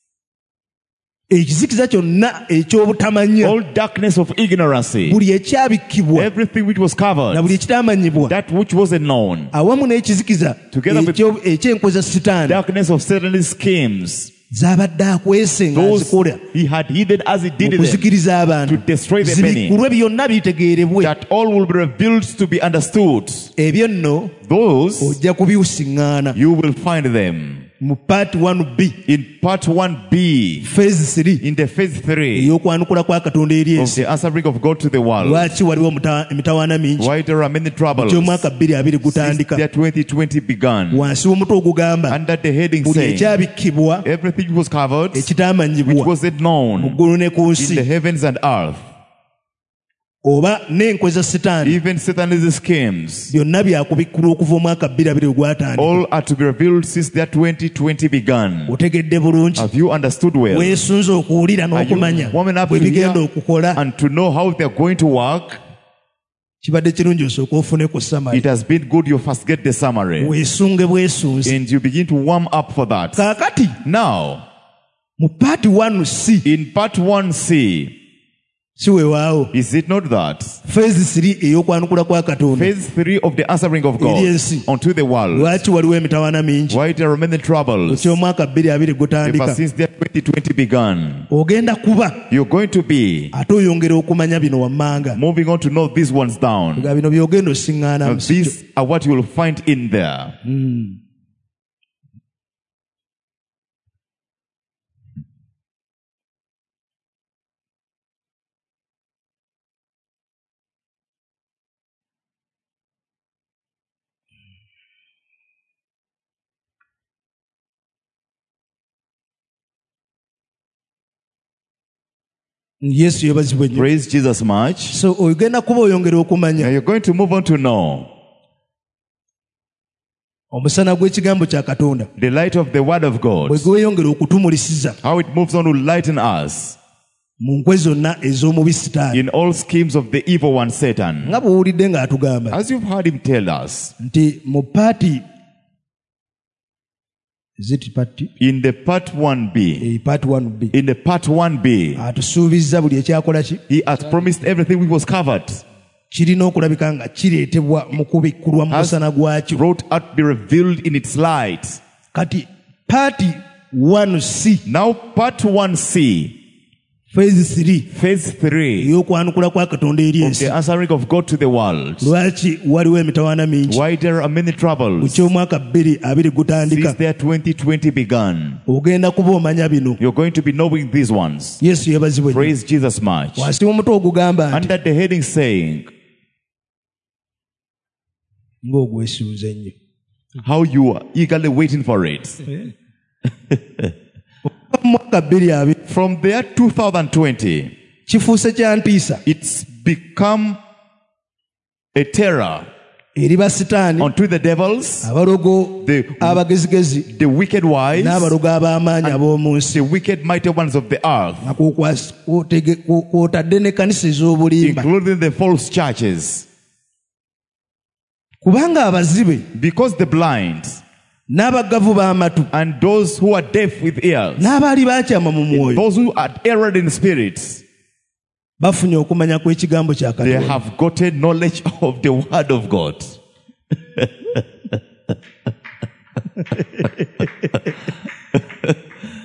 ekizikiza kyonna ekyobutamanya, All darkness of ignorance, buli ekyabikkibwa everything which was na covered, buli ekitamanyibwa, that which wasn't known, awamu n'ekizikiza Together with- ekyo- eky'enkoza sitaani darkness of Satan's schemes, z'abadde akwese those ng'azikola he had hidden as he did them, okuzikiriza abantu, to destroy the many, zibikkulwe byonna bitegeerebwe. that all will be revealed to be understood. ebyo nno Those ojja kubiwusiŋŋaana you will find them mu part one b in part one B, phase three in the phase three ey'okwanukula kwa katonda eri of ensi. the answering of God to the world. lwaki waliwo emita- emitawaana mingi Why there are many troubles ky'omwaka bbiri abiri since gutandika the twenty twenty began? wansi w'omutwe ogugamba Under the heading buli saying, ekyabikkibwa everything was covered which ekitamanyibwa wasn't mu known ggulu ne ku in nsi, the heavens and earth, oba n'enkoza sitaani, even Satan's schemes, byonna byakubikkulwa okuva omwaka bbiri abiri ogwatandika. all are to be revealed since the twenty twenty began. otegedde bulungi, Have you understood well? weesunze okuwulira Are you n'okumanya warming up bwe to hear bigenda okukola. and to know how they are going to work? kibadde kirungi osooka ofune ku It samali, has been good you first get the summary weesunge bwesunze. and you begin to warm up for that. kaakati Now, mu paati one c in part one C, si weewaawo is it not that? phase three ey'okwanukula kwa katonda Phase three of the answering of God Eri ensi. unto the world. lwaki waliwo emitawaana mingi Why there are many troubles ky'omwaka bbiri abiri ever gutandika. since the twenty twenty began? ogenda kuba You're going to be ate oyongera okumanya bino wammanga moving on to note these ones down. nga bino byogenda Now, osiŋŋaana. these are what you will find in there. yesu yebazibwe nnyo. Praise Jesus much. So ogenda kuba oyongera Now okumanya you're going to move on to know omusana gw'ekigambo kya katonda the light of the word of God, bwe gweyongera okutumulisiza how it moves on to lighten us mu nkwe zonna ez'omubi sitaani. in all schemes of the evil one Satan. nga bw'owulidde ng'atugamba As you've heard him tell us, nti mu paati ziti paati in the part one B, eh, part one b in the part one B, atusuubizza buli ekyakola ki he has promised everything which was covered, kirina okulabika nga kireetebwa mu kubikkulwa mu has musana gwakyo. wrote out, be revealed in its light. kati paati one c Now part one C, phase three phase three ey'okwanukula kwa katonda eri of ensi. the answering of God to the world. lwaki waliwo emitawaana mingi Why there are many mu troubles ky'omwaka bbiri abiri gutandika. since the twenty twenty began. ogenda kuba omanya bino. You're going to be knowing these ones. yesu yebazibwe nnyo. Praise Jesus much. wansi w'omutwe ogugamba nti Under the heading saying, ng'ogwesuuze nnyo. how you are eagerly waiting for it. mu mwaka bbiri abiri From there two thousand twenty, kifuuse kya ntiisa it's become a terror eri basitaani, unto the devils, abalogo the, abagezigezi the wicked wise, n'abalogo ab'amaanyi ab'omu nsi, the wicked mighty ones of the earth, nga kwokwasi- kwotege- kwo- kwotadde n'ekkanisa ez'obulimba. including the false churches. kubanga abazibe Because the blind n'abaggavu b'amatu and those who are deaf with ears, n'abaali baakyama mu mwoyo those who are erred in spirits, bafunye okumanya kw'ekigambo kya they katonda. have gotten knowledge of the word of God.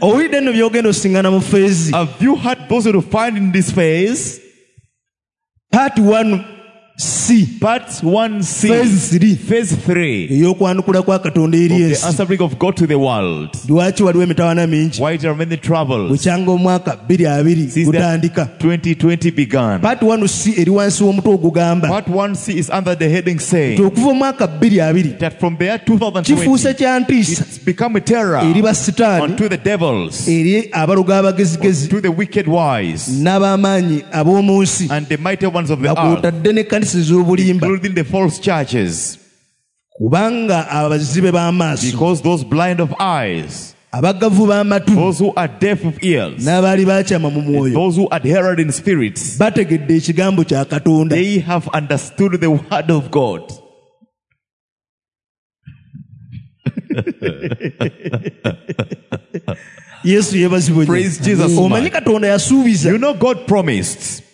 owulidde nno byogenda osingana mu feezi. Have you heard those who find in this phase? Part one C. Part one C. Phase three. Phase three. ey'okwanukula kwa Katonda eri Of the ensi. answering of God to the world. Lwaki waliwo emitawaana mingi? Why there are many troubles? bukyanga omwaka bbiri abiri Since gutandika. that twenty twenty began. Part one C eri wansi w'omutwe ogugamba Part one C is under the heading saying nti okuva omwaka bbiri abiri that from the year two thousand kifuuse twenty, kya ntiisa it's become a terror eri basitaani, unto the devils, eri abaloga abagezigezi to the wicked wise, n'ab'amaanyi ab'omu nsi, and the mighty ones of the nga earth, kw'otadde n'ekkanisa ez'obulimba, including the false churches, kubanga abazibe b'amaaso, because those blind of eyes, abaggavu b'amatu, those who are deaf of ears, n'abaali baakyama mu mwoyo those who adhered in spirits, bategedde ekigambo kya Katonda. they have understood the word of God. Yesu yeebazibwe nnyo. Praise Jesus. Omanyi Katonda yasuubiza. You know God promised.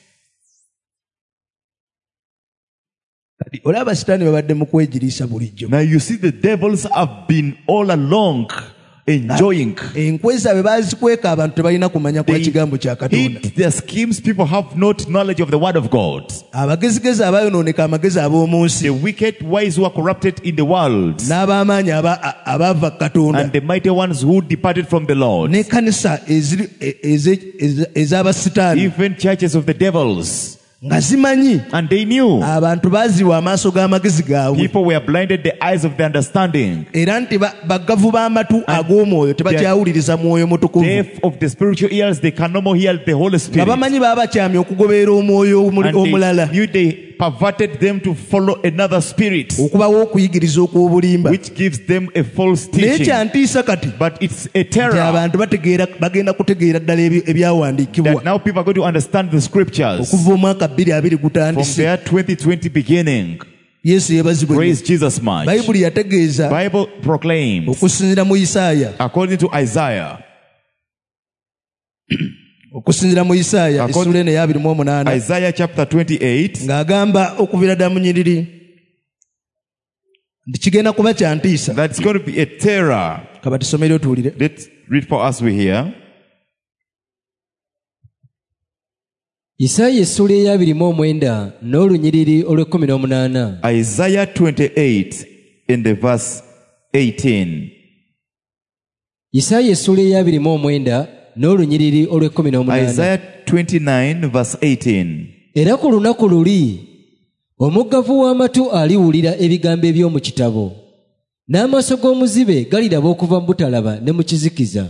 Kati olaba sitaani babadde mu kwegiriisa bulijjo. Now you see the devils have been all along enjoying. Enkwe zaabwe baazikweka abantu tebalina kumanya kwa They kigambo kya Katonda. hid their schemes. People have not knowledge of the word of God. Abagezigezi abaayonooneka amagezi ab'omu nsi, The wicked wise who are corrupted in the world, n'ab'amaanyi aba- a- abaava Katonda, and the mighty ones who departed from the Lord. n'ekkanisa eziri- e- eze- eze- ez'abasitaani Even churches of the devils. nga zimanyi And they knew abantu baaziwa amaaso g'amagezi gaabwe, people were blinded the eyes of their understanding. era nti ba- baggavu b'amatu ag'omwoyo tebakyawuliriza mwoyo mutukuvu, Deaf of the spiritual ears, they can no more hear the Holy nga Spirit. bamanyi baba bakyamye okugoberera omwoyo omuli- And they omulala, knew they perverted them to follow another spirit, okubawo okuyigiriza okw'obulimba. which gives them a false naye teaching. kyantiisa kati But it's a nti terror abantu bategeera bagenda kutegeera ddala ebi- ebyawandiikibwa that now people are going to understand the scriptures okuva omwaka bbiri abiri from gutandise. their twenty twenty beginning. Yesu yeebazibwe nnyo. Praise Jesus much. bayibuli yategeeza Bible proclaims, okusinziira mu Isaaya, according to Isaiah, okusinziira mu Isaaya According- essula eno ey'abiri mu omunaana, Isaiah chapter twenty-eight, ng'agamba okuviira ddala mu nnyiriri nti kigenda kuba kya ntiisa. that's going to be a terror. Kaba tusomere otuwulire. Let's read for us, we hear. Isaaya essula ey'abiri mu omwenda n'olunyiriri olw'ekkumi n'omunaana. Isaiah twenty-eight in the verse eighteen. Isaaya essula ey'abiri mu omwenda n'olunyiriri olw'ekkumi n'omunaana. Isaiah twenty-nine verse eighteen. Era ku lunaku luli omuggavu w'amatu aliwulira ebigambo eby'omu kitabo, n'amaaso g'omuzibe galiraba okuva mu butalaba ne mu kizikiza.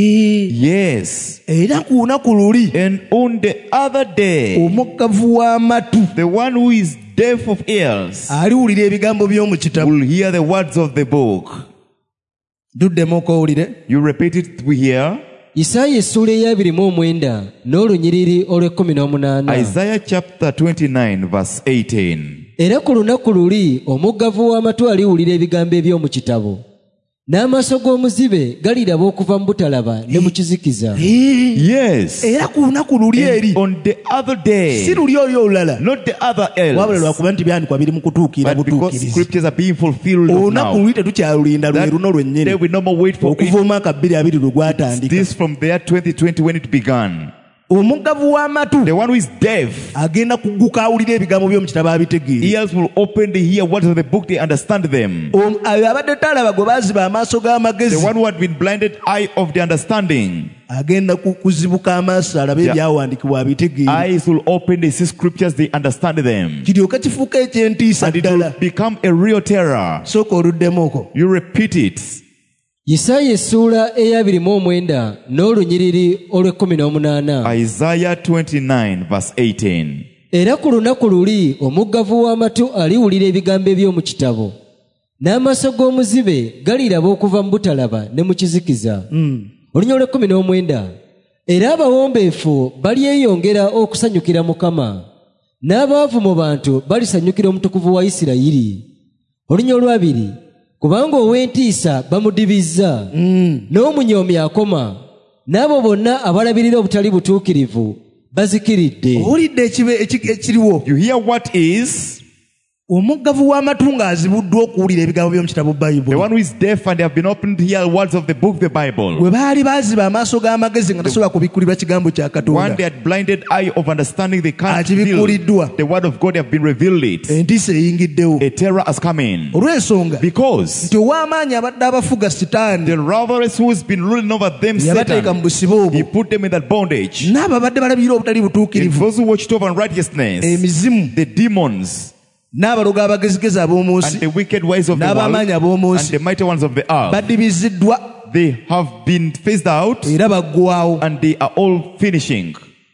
Yes. Era ku lunaku luli And on the other day, omuggavu w'amatu the one who is deaf of ears aliwulira ebigambo by'omu kitabo. will hear the words of the book. Tuddemu okowulire. You repeat it, we hear. Isaaya essula ey'abiri mu omwenda n'olunyiriri olw'ekkumi n'omunaana. Isaiah chapter twenty-nine verse eighteen. Era ku lunaku luli omuggavu w'amatu aliwulira ebigambo eby'omu kitabo, n'amaaso g'omuzibe galiraba okuva mu butalaba ne mu kizikiza. Yes. Era ku lunaku luli eri, And on the other day, si luli oli olulala, not the other wabula else, lwakuba nti byandikwa biri mu kutuukira but because butuukirizi. scriptures are being fulfilled Olunaku now. luli tetukyalulinda lwe That luno day lwennyini we no more wait for okuva it. omwaka bbiri abiri lwe gwatandika. This from the year twenty twenty when it began. Omuggavu w'amatu The one who is deaf, agenda kugguka awulira ebigambo by'omu kitabo abitegeere. ears will open, they hear words of the book, they understand them. Om- ayo abadde talaba gwe baaziba amaaso The g'amagezi one who had been blinded eye of the understanding, agenda ku- kuzibuka amaaso alabe Yeah. ebyawandiikibwa abitegeere. eyes will open, they see scriptures, they understand them. kiryoke kifuuka ekyentiisa And it will ddala. become a real terror. Sooka oluddemu okwo. You repeat it. Isaaya essuula ey'abiri mu omwenda n'olunyiriri olw'ekkumi n'omunaana. Isaiah twenty-nine verse eighteen. Era ku lunaku luli omuggavu w'amatu aliwulira ebigambo eby'omu kitabo, n'amaaso g'omuzibe galiraba okuva mu butalaba ne mu kizikiza. Olunya olw'ekkumi n'omwenda. Era abawombeefu balyeyongera okusanyukira Mukama, n'abaavu mu bantu balisanyukira omutukuvu wa Isirayiri. Olunya olwabiri. Kubanga ow'entiisa bamudibizza, n'omunyoomi akoma, n'abo bonna abalabirira obutali butuukirivu bazikiridde. Owulidde ekibe eki- ekiriwo. You hear what is? omuggavu w'amatu ng'azibuddwa okuwulira ebigambo by'omu kitabo The bayibuli one who is deaf and they have been opened to hear words of the book, the Bible. bwe baali baaziba amaaso g'amagezi nga tasobola kubikkulirwa kigambo kya One katonda they had blinded eye of understanding, they can't akibikkuliddwa feel the word of God, they have been revealed it. entiisa eyingiddewo A terror has come in. olw'ensonga Because nti ow'amaanyi abadde abafuga sitaani the rivalrous who has been ruling over them, yabateeka mu Satan, busibe obwo he put them in that bondage. n'ababadde balabirira obutali And butuukirivu those who watched over unrighteousness, emizimu the demons, n'abalogo abagezigezi ab'omu and nsi the wicked ways of the world, n'ab'amaanyi ab'omu and nsi the mighty ones of the earth, badibiziddwa they have been phased out era baggwawo and they are all finishing.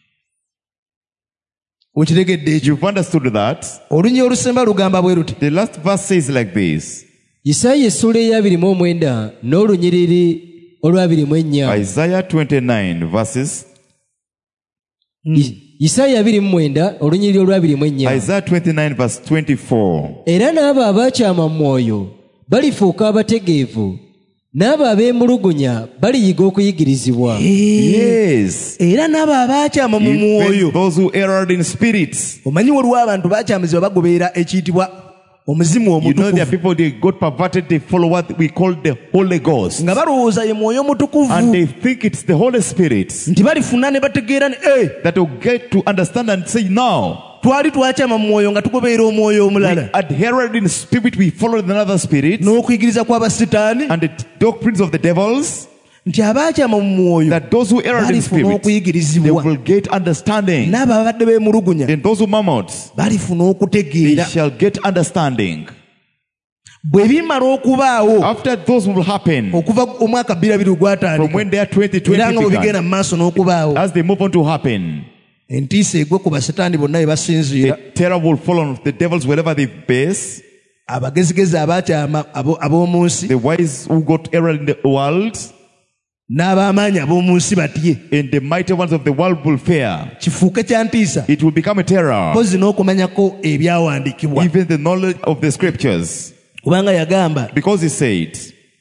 okitegedde ekyo You've understood that? olunyi olusemba lugamba bwe luti The last verse says like this. Isaaya essula ey'abiri mu omwenda n'olunyiriri olw'abiri mu ennya. Isaiah twenty-nine verses. I- Isaaya abiri mu mwenda olunyiriri olw'abiri mu ennya. Isaiah twenty-nine verse twenty-four. Era n'abo abakyama mu mwoyo balifuuka abategeevu, n'abo abeemulugunya baliyiga okuyigirizibwa. Yes. era n'abo abaakyama mu Even mwoyo those who erred in spirits. omanyi waliwo abantu baakyamizibwa bagoberera ekiyitibwa omuzimu You know there are omutukuvu people, they got perverted, they follow what we call the Holy Ghost. nga balowooza ye mwoyo And mutukuvu they think it's the Holy Spirit nti balifuna ne bategeera ne "Eh, that will get to understand and say, now, twali twakyama mu mwoyo nga tugoberera omwoyo we omulala adhered in spirit, we followed another spirit, n'okuyigiriza kw'abasitaani and the doctrines of the devils, nti abaakyama mu mwoyo that those who erred in balifuna spirit, they okuyigirizibwa will get understanding. n'abo ababadde beemulugunya And those who murmured, balifuna they okutegeera shall get understanding. bwe bimala okubaawo After those will happen, okuva omwaka bbiri abiri from gwatandika when their twenty era nga bwe twenty bigenda began, mu maaso n'okubaawo as they move on to happen, entiisa egwe ku basitaani bonna be basinziira the terror will fall on the devils wherever they base. abagezigezi abaakyama abo- ab'omu nsi The wise who got error in the world n'ab'amaanyi ab'omu nsi batye and the mighty ones of the world will fear. kifuuke kya ntiisa It will become a terror. mpozi n'okumanyako ebyawandiikibwa Even the knowledge of the scriptures. kubanga yagamba Because he said,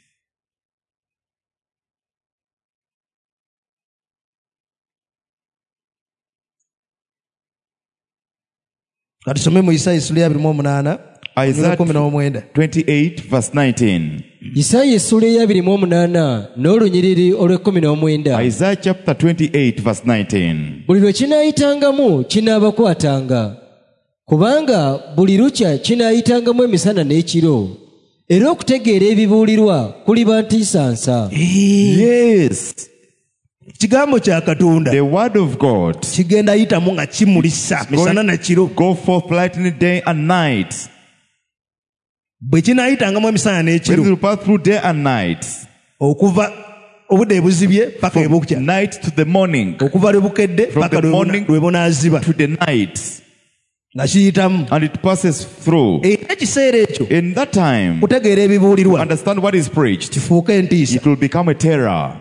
katusome mu isaaya essula ya abiri mu omunaana Isaiah kumi n'omwenda twenty-eight verse nineteen. Isaaya essula ey'abiri mu omunaana n'olunyiriri olw'ekkumi n'omwenda. Isaiah chapter twenty-eight verse nineteen. Buli lwe kinaayitangamu kinaabakwatanga, kubanga buli lukya kinaayitangamu emisana n'ekiro, era okutegeera ebibuulirwa kuliba ntiisansa. Yes. kigambo kya katonda The word of God kigenda ayitamu nga kimulisa misana na kiro go forth lightning day and night. bwe kinaayitangamu emisana When it n'ekiro will pass through day and night. okuva obudde ebuzibye paka From ebukya night to the morning. okuva lwe bukedde From paka the lwe buna- morning lwe bunaaziba To the night. nga kiyitamu And it passes through. era ekiseera ekyo In that time, kutegeera ebibuulirwa understand what is preached. kifuuke entiisa It will become a terror.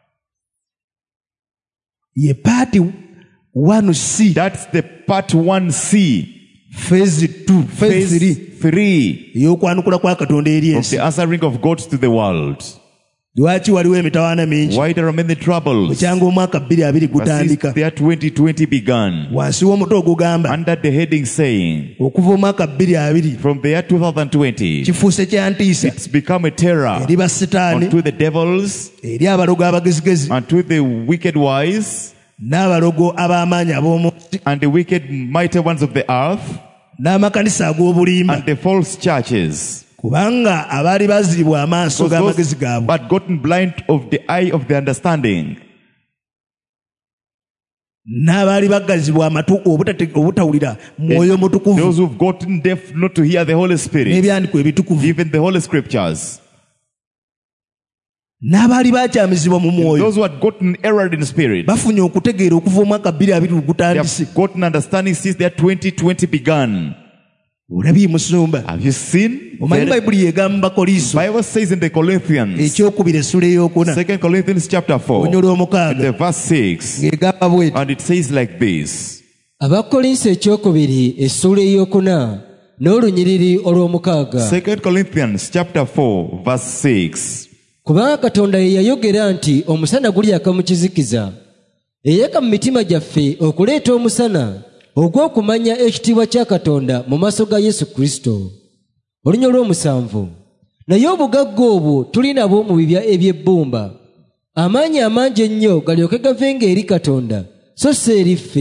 ye paati one c That's the part one C. phase two phase three Phase three ey'okwanukula kwa katonda eri of ensi the answering of God to the world. lwaki waliwo emitawaana mingi Why there are many troubles? bukyanga omwaka bbiri abiri But since gutandika the year twenty twenty began, wansi w'omuto ogugamba under the heading saying, okuva omwaka bbiri abiri from the year two thousand twenty, kifuuse kya ntiisa it's become a terror eri basitaani unto the devils, eri abalogo abagezigezi unto the wicked wise, n'abalogo ab'amaanyi ab'omu nsi and the wicked mighty ones of the earth, n'amakanisa ag'obulimba and the false churches. kubanga abaali bazibwa amaaso Because g'amagezi those gaabwe had gotten blind of the eye of the understanding, n'abaali baggazibwa amatu obutate- obutawulira mwoyo mutukuvu those who've gotten deaf not to hear the Holy Spirit, n'ebyandiko ebitukuvu even the Holy Scriptures, n'abaali bakyamizibwa mu mwoyo those who had gotten erred in spirit, bafunye okutegeera okuva omwaka bbiri abiri they gutandise have gotten understanding since their twenty twenty began. olabye musumba Have you seen? omanyi The bayibuli yegamba mu bakoliso Bible says in the Corinthians, ekyokubiri essula ey'okuna Second Corinthians chapter four, onyo lw'omukaaga the verse six, ng'egamba bweti and it says like this. Abakolinso ekyokubiri essula ey'okuna n'olunyiriri olw'omukaaga. Second Corinthians chapter four, verse six. Kubanga Katonda ye yayogera nti omusana gulyaka mu kizikiza, eyeeka mu mitima gyaffe okuleeta omusana ogw'okumanya ekitiibwa kya Katonda mu maaso ga Yesu Kristo. Olunya olw'omusanvu. Naye obugagga obwo tuli nabwo mu bibya eby'ebbumba, amaanyi amangi ennyo galyoke gavenga eri Katonda so si eri ffe.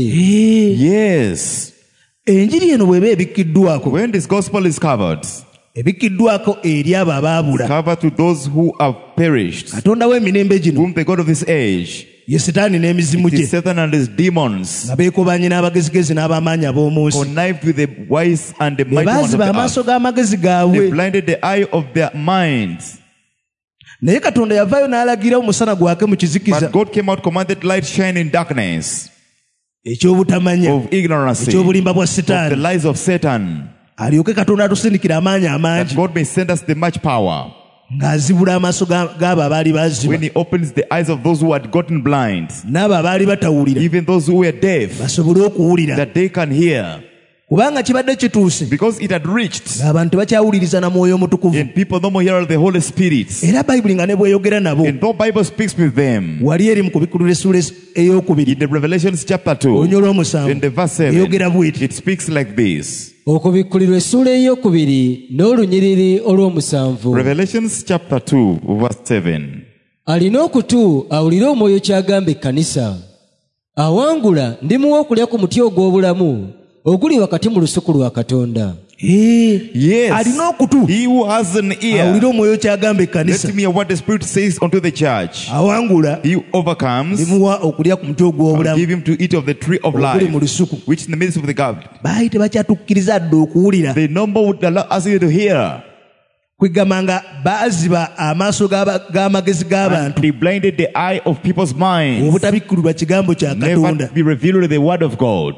Yes. Enjiri eno bw'eba ebikkiddwako, When this gospel is covered, ebikkiddwako eri abo abaabula. covered to those who have perished, Katonda w'emirembe gino whom the God of this age, ye Setaani n'emizimu it gye is Satan and his demons, nga beekobanye n'abagezigezi n'ab'amaanyi ab'omu nsi. connived with the wise and the Be mighty ones of baaziba the amaaso earth. g'amagezi They gaabwe. blinded the eye of their minds. Naye Katonda yavaayo n'alagira omusana gwake mu kizikiza But God came out, commanded light shine in darkness, eky'obutamanya, of ignorance, of eky'obulimba bwa the Setaani, lies of Satan, alyoke Katonda atusindikira amaanyi that amangi God may send us the much power. ng'azibula amaaso ga- g'abo abaali baziba When he opens the eyes of those who had gotten blind, n'abo abaali batawulira even those who were deaf, basobole okuwulira, that they can hear, kubanga kibadde kituuse because it had reached, ng'abantu tebakyawuliriza na Mwoyo Omutukuvu. and people no more hear the Holy Spirit. Era Bayibuli nga ne bw'eyogera nabo, And though Bible speaks with them, wali eri mu kubikkulula essula ey'okubiri in the Revelations chapter two, olunya olw'omusanvu in the verse seven, eyogera bw'eti: it speaks like this. Okubikkulirwa essuula ey'okubiri n'olunyiriri olw'omusanvu. Revelations chapter two, verse seven. Alina okutu awulire Omwoyo ky'agamba ekkanisa. Awangula ndimuwa okulya ku muti ogw'obulamu oguli wakati mu lusuku lwa Katonda. Eh, Yes. alina okutu He who has an ear, awulire Omwoyo ky'agamba ekkanisa. let me hear what the Spirit says unto the church. Awangula He who overcomes, ndimuwa okulya ku muti I'll ogw'obulamu give him to eat of the tree of oguli mu life, lusuku. which is in the midst of the garden. Baali tebakyatukkiriza dde okuwulira. The number would allow us to hear. Kwegamba nga baaziba amaaso g'aba- g'amagezi And g'abantu they blinded the eye of people's minds, obutabikkulirwa kigambo kya never Katonda, be revealed the word of God.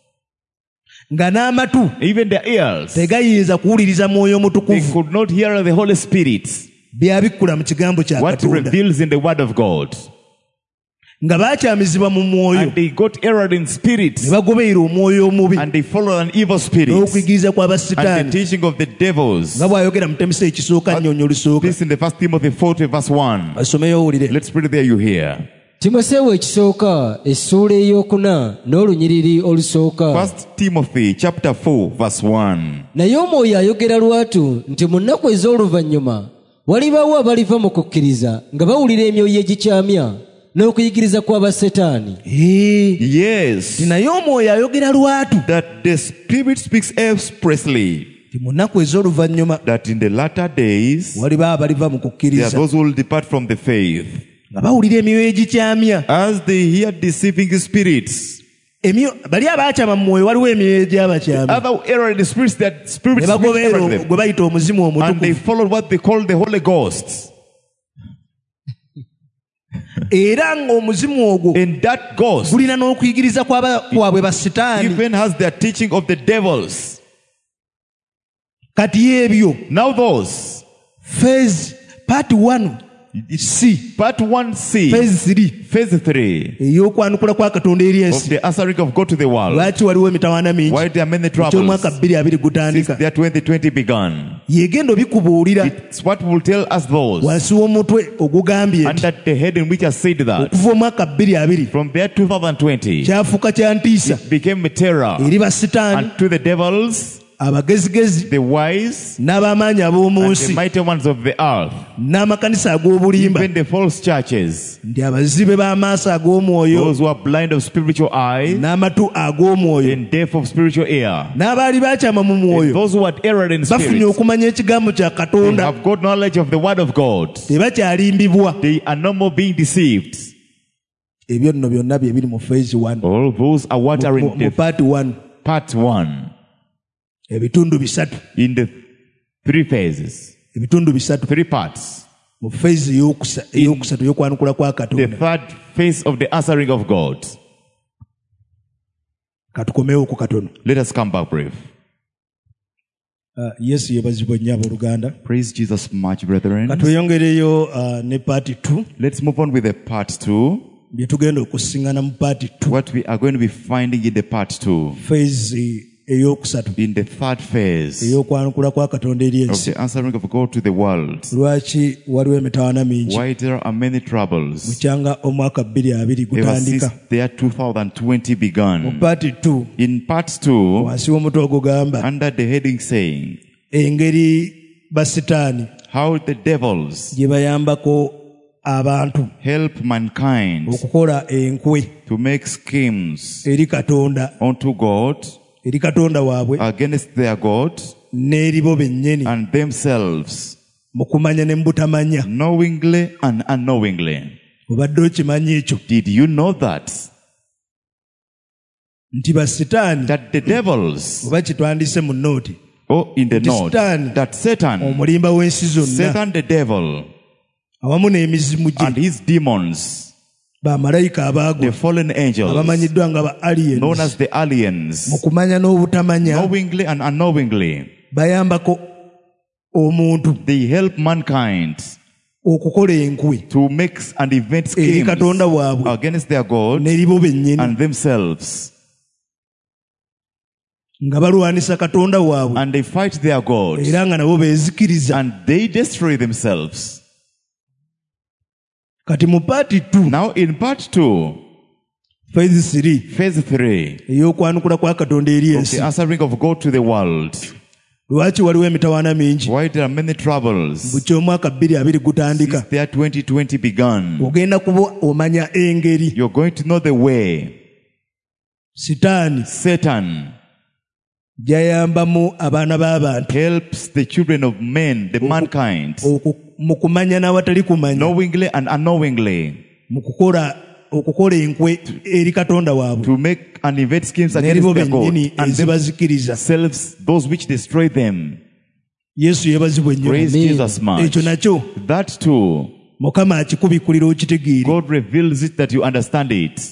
nga n'amatu Even their ears, tegayinza kuwuliriza Mwoyo they Omutukuvu could not hear the Holy Spirit, byabikkula mu kigambo kya what Katonda, reveals in the word of God. nga baakyamizibwa mu mwoyo And they got erred in spirit, ne bagoberera omwoyo omubi and they followed an evil spirit, n'okuyigiriza and the kw'abasitaani, teaching of the devils. nga bw'ayogera mu Timoseewo ekisooka nnyonnyo lusooka. This in the first Timothy four verse one. Basomeyo owulire. Let's read it there, you hear. Timoseewo ekisooka essuula ey'okuna n'olunyiriri olusooka. First Timothy chapter four verse one. Naye Omwoyo ayogera lwatu nti mu nnaku ez'oluvannyuma walibaawo abaliva mu kukkiriza nga bawulira emyoyo egikyamya n'okuyigiriza kw'abasetaani. Eh, Yes, naye Omwoyo ayogera lwatu that the Spirit speaks expressly nti mu nnaku ez'oluvannyuma that in the latter days waliba abaliva mu there are kukkiriza those who will depart from the faith, nga bawulira emyoyo egikyamya. as they hear deceiving spirits. Emyo- bali abaakyama mu mwoyo waliwo emyoyo egyabakyama, Other error in the spirits, that ne spirits which bagoberera error them, gwe bayita omuzimu and they omutukuvu, followed what they call the Holy Ghost. era ng'omuzimu ogwo And that ghost gulina n'okuyigiriza kw'aba- kwabwe basitaani. even has their teaching of the devils. Kati ebyo Now those, phase part one C, part one C, phase three phase three ey'okwanukula kwa Katonda eri of ensi. the answering of God to the world. Lwaki waliwo emitawaana mingi? Why there are many troubles? Eky'omwaka bbiri abiri Since gutandika. the year twenty twenty begun. Yegenda obikubuulira It's what will tell us those wansi w'omutwe ogugambye nti under the head in which I said that okuva omwaka bbiri abiri from the year two thousand twenty kyafuuka kya ntiisa it became a terror eri basitaani, unto the devils, abagezigezi the wise, n'ab'amaanyi ab'omu and the nsi mighty ones of the earth, n'amakanisa ag'obulimba, even the false churches, nti abazibe b'amaaso ag'omwoyo those who are blind of spiritual eye n'amatu ag'omwoyo and deaf of spiritual ear, n'abaali baakyama mu and mwoyo those who had erred in bafunye spirit, okumanya ekigambo kya they Katonda, have got knowledge of the word of God. tebakyalimbibwa. They are no more being deceived. Ebyo nno byonna bye biri mu phase one, All those are what are mu in mu the part one, part one, ebitundu bisatu, in the three phases, ebitundu bisatu three parts. mu phase ey'okusa- ey'okusatu ey'okwanukula kwa The Katonda. third phase of the answering of God. Katukomewo ku katono. Let us come back brief. Uh, Yesu yebazibwa nnyo abooluganda. Praise Jesus much, brethren. Katweyongereyo uh, ne part two, Let's move on with the part two. bye tugenda okusiŋŋana mu part two, What we are going to be finding in the part two. phase ey'okusatu in the third phase ey'okwanukula kwa Katonda eri of ensi. the answering of God to the world. Lwaki waliwo emitawaana mingi? Why there are many troubles? Mukyanga omwaka bbiri abiri Ever since gutandika. the year two thousand twenty Mu began. paati two In part two, wansi w'omutwe ogugamba under the heading saying, engeri basitaani how the devils gye bayambako abantu help mankind okukola enkwe to make schemes eri Katonda, unto God, eri Katonda waabwe against their God, n'eribo bennyini and themselves, mu kumanya ne mu butamanya. knowingly and unknowingly. Obadde okimanyi ekyo Did you know that? nti basitaani That the devils, oba kitwandise mu nooti oh, in the Nti note, Satan, that Satan, omulimba w'ensi zonna Satan the devil, awamu n'emizimu and gye his demons, bamalayika abaagwa the fallen angels, abamanyiddwa nga ba known aliens, as the mu aliens, kumanya n'obutamanya knowingly and unknowingly, bayambako omuntu they help mankind okukola enkwe to make and invent eri schemes Katonda waabwe against their God n'eribo bennyini, and themselves, nga balwanisa Katonda waabwe and they fight their God, era nga nabo beezikiriza. and they destroy themselves. Kati mu paati two Now in part two, phase three phase three ey'okwanukula kwa Katonda eri of ensi, the answering of God to the world, lwaki waliwo emitawaana mingi? why there are many troubles Bukya omwaka bbiri abiri gutandika since the year twenty twenty began. ogenda kuba omanya engeri You're going to know the way sitaani Satan gy'ayambamu abaana b'abantu helps the children of men, the mankind, oku- mu kumanya n'awatali kumanya, knowingly and unknowingly, mu kukola okukola enkwe eri Katonda waabwe to make and invent schemes n'eribo against their God bennyini and ezibazikiriza. themselves, those which destroy them. Yesu yeebazibwa ennyo. Praise Amen. Jesus much. Ekyo nakyo That too, Mukama akikubikulira okitegeere. God reveals it that you understand it.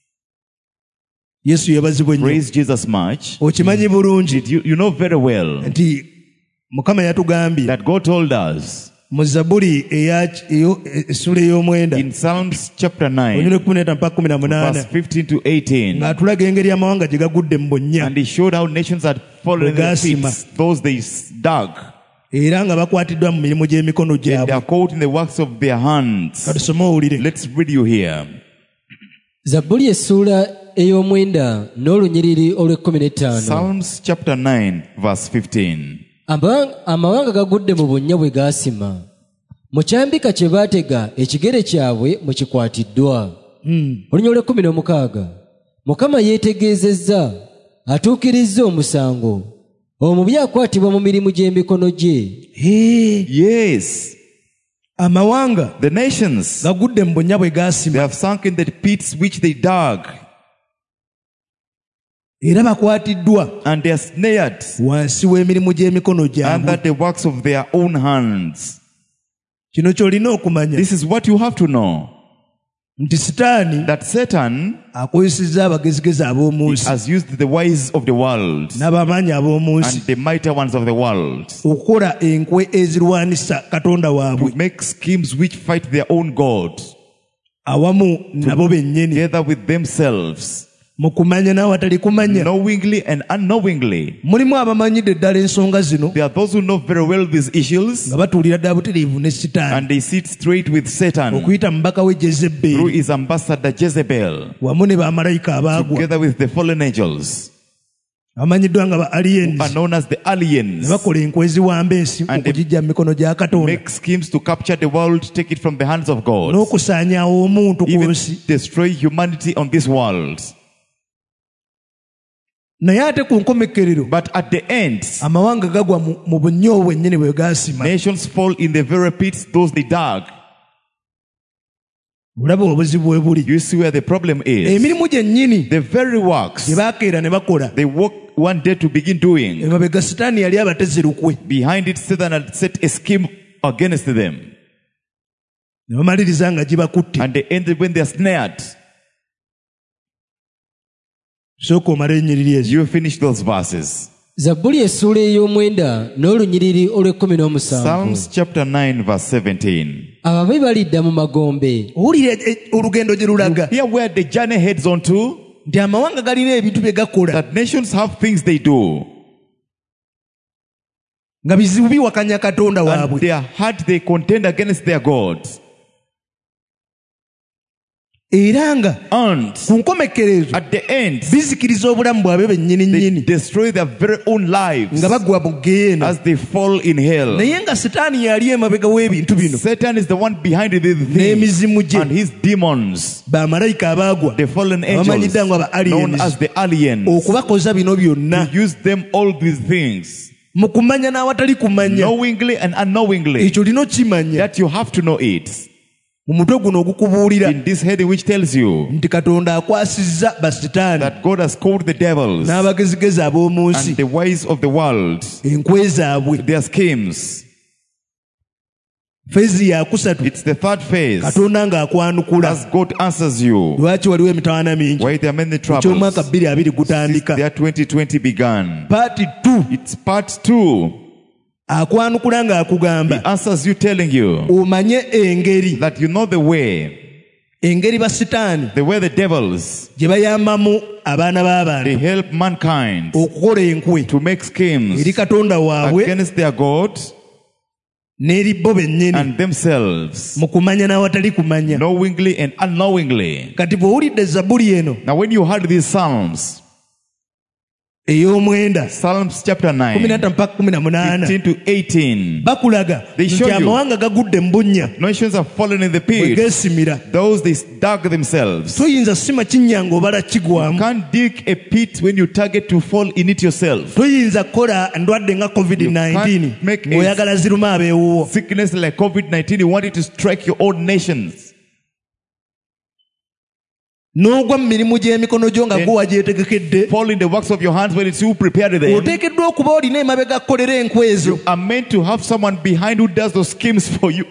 Yesu yeebazibwa ennyo. Praise Jesus much. Okimanyi bulungi Did you, you know very well nti Mukama yatugambye that God told us mu Zabbuli eya- eyo- essula ey'omwenda in Psalms chapter nine, onyole kumi n'etaano mpaka kumi na verse munaana fifteen to eighteen, ng'atulaga engeri amawanga gye gagudde mu bunnya and he showed how nations had fallen in their Bwegasima. pits, those they dug, era nga bakwatiddwa mu mirimu gy'emikono and they gyabwe. are caught in the works of their hands. Katusome owulire. Let's read you here. zabbuli essuula ey'omwenda n'olunyiriri olw'ekkumi n'ettaano. Psalms chapter nine, verse fifteen. Amawanga- amawanga gagudde mu bunnya bwe gaasima, mu kyambika kye baatega ekigere kyabwe mwe kikwatiddwa. Olunyiriri olw'ekkumi n'omukaaga. Mukama yeetegeezezza, atuukirizza omusango, omubi akwatibwa mu mirimu gy'emikono gye. Hee, Yes, amawanga the nations, gagudde mu bunnya bwe they gaasima have sunk in the pits which they dug, era bakwatiddwa and they are snared wansi w'emirimu gy'emikono under gyabwe. the works of their own hands. Kino ky'olina okumanya This is what you have to know, nti Sitaani that Satan akozesezza abagezigezi ab'omu nsi has used the wise of the world n'abamaanyi ab'omu nsi and the mighty ones of the world okukola enkwe ezirwanisa Katonda waabwe to make schemes which fight their own God, awamu nabo bennyini together with themselves, mu kumanya n'awatali kumanya. knowingly and unknowingly. Mulimu abamanyidde ddala ensonga zino There are those who know very well these issues, nga batuulira ddala butereevu ne Sitaani and they sit straight with Satan okuyita mubaka we through Jezebbeeri his ambassador Jezebel, wamu ne bamalayika abaagwa together with the fallen angels, abamanyiddwa nga ba are aliens known as the ne aliens, bakola enkwe eziwamba ensi And they- okugijja mu mikono gya Katonda make schemes to capture the world, take it from the hands of God, n'okusaanyaawo omuntu ku even nsi. destroy humanity on this world. Naye ate ku nkomekerero But at the end, amawanga gagwa mu- mu bunnya obwo bwennyini bwe gaasima. nations fall in the very pits those they dug. Olaba obuzibu bwe buli. You see where the problem is. Emirimu gyennyini The very works gye baakeera ne bakola they work one day to begin doing, emabega Sitaani yali abateze lukwe behind it Satan had set a scheme against them, ne bamaliriza nga gibakutte. and they ended when they are snared. Sooka omale ennyiriri ezo. You finish those verses. zabbuli essuula ey'omwenda n'olunyiriri olw'ekkumi n'omusanvu. Psalms chapter nine, verse seventeen. ababi balidda mu magombe, Owulira e- olugendo gye lulaga. Here where the journey heads on to, nti amawanga galina ebintu bye gakola that nations have things they do, nga bizibu biwakanya Katonda and waabwe. their heart they contend against their gods. Era nga And ku nkomekerezo at the end, bizikiriza obulamu bwabwe bennyini they nnyini destroy their very own lives nga bagwa mu Geyeena. as they fall in hell. Naye nga Setaani yali emabega w'ebintu bino Satan is the one behind these things, n'emizimu gye and his demons, bamalayika abaagwa the fallen angels, abamanyidde nga ba known aliens, as the aliens, okubakoza bino byonna use them all these things, mu kumanya n'awatali kumanya. knowingly and unknowingly, Ekyo lino kimanya that you have to know it. mu mutwe guno ogukubuulira In this heading which tells you nti Katonda akwasizza basitaani that God has called the devils n'abagezigezi ab'omu nsi and the wise of the world, enkwe zaabwe. their schemes. Feezi yakusatu It's the third phase. Katonda ng'akwanukula. As God answers you, Lwaki waliwo emitawaana mingi? why there are many Eky'omwaka troubles. bbiri abiri gutandika. Their twenty twenty began. Paati two It's part two. akwanukula ng'akugamba He answers you telling you omanye engeri that you know the way, engeri basitaani the way the devils, gye bayambamu abaana b'abantu they help mankind okukola enkwe to make schemes eri Katonda waabwe against their God n'eri bo bennyini and themselves, mu kumanya n'awatali kumanya. knowingly and unknowingly. Kati bw'owulidde Zabbuli eno Now when you heard these Psalms, ey'omwenda Psalms chapter kumi na nine, ttaano mpaka kumi na munaana fifteen to eighteen, bakulaga They show nti you. amawanga gagudde mu bunnya nations have fallen in the bwe pit. geesimira. Those they dug themselves. Toyinza sima kinnya ng'obala You kigwamu. can't dig a pit when you target to fall in it yourself. Toyinza kukola ndwadde nga covid nineteen can't make a- ng'oyagala ziruma abeewuwo. Sickness like COVID nineteen, you want it to strike your own nations. N'ogwa mu mirimu gy'emikono gyo nga Then- gwe wagyetegekedde. Fall in the works of your hands when it's you prepared them. Oteekeddwa okuba olina emabega kukolera enkwe ezo. Are meant to have someone behind who does those schemes for you.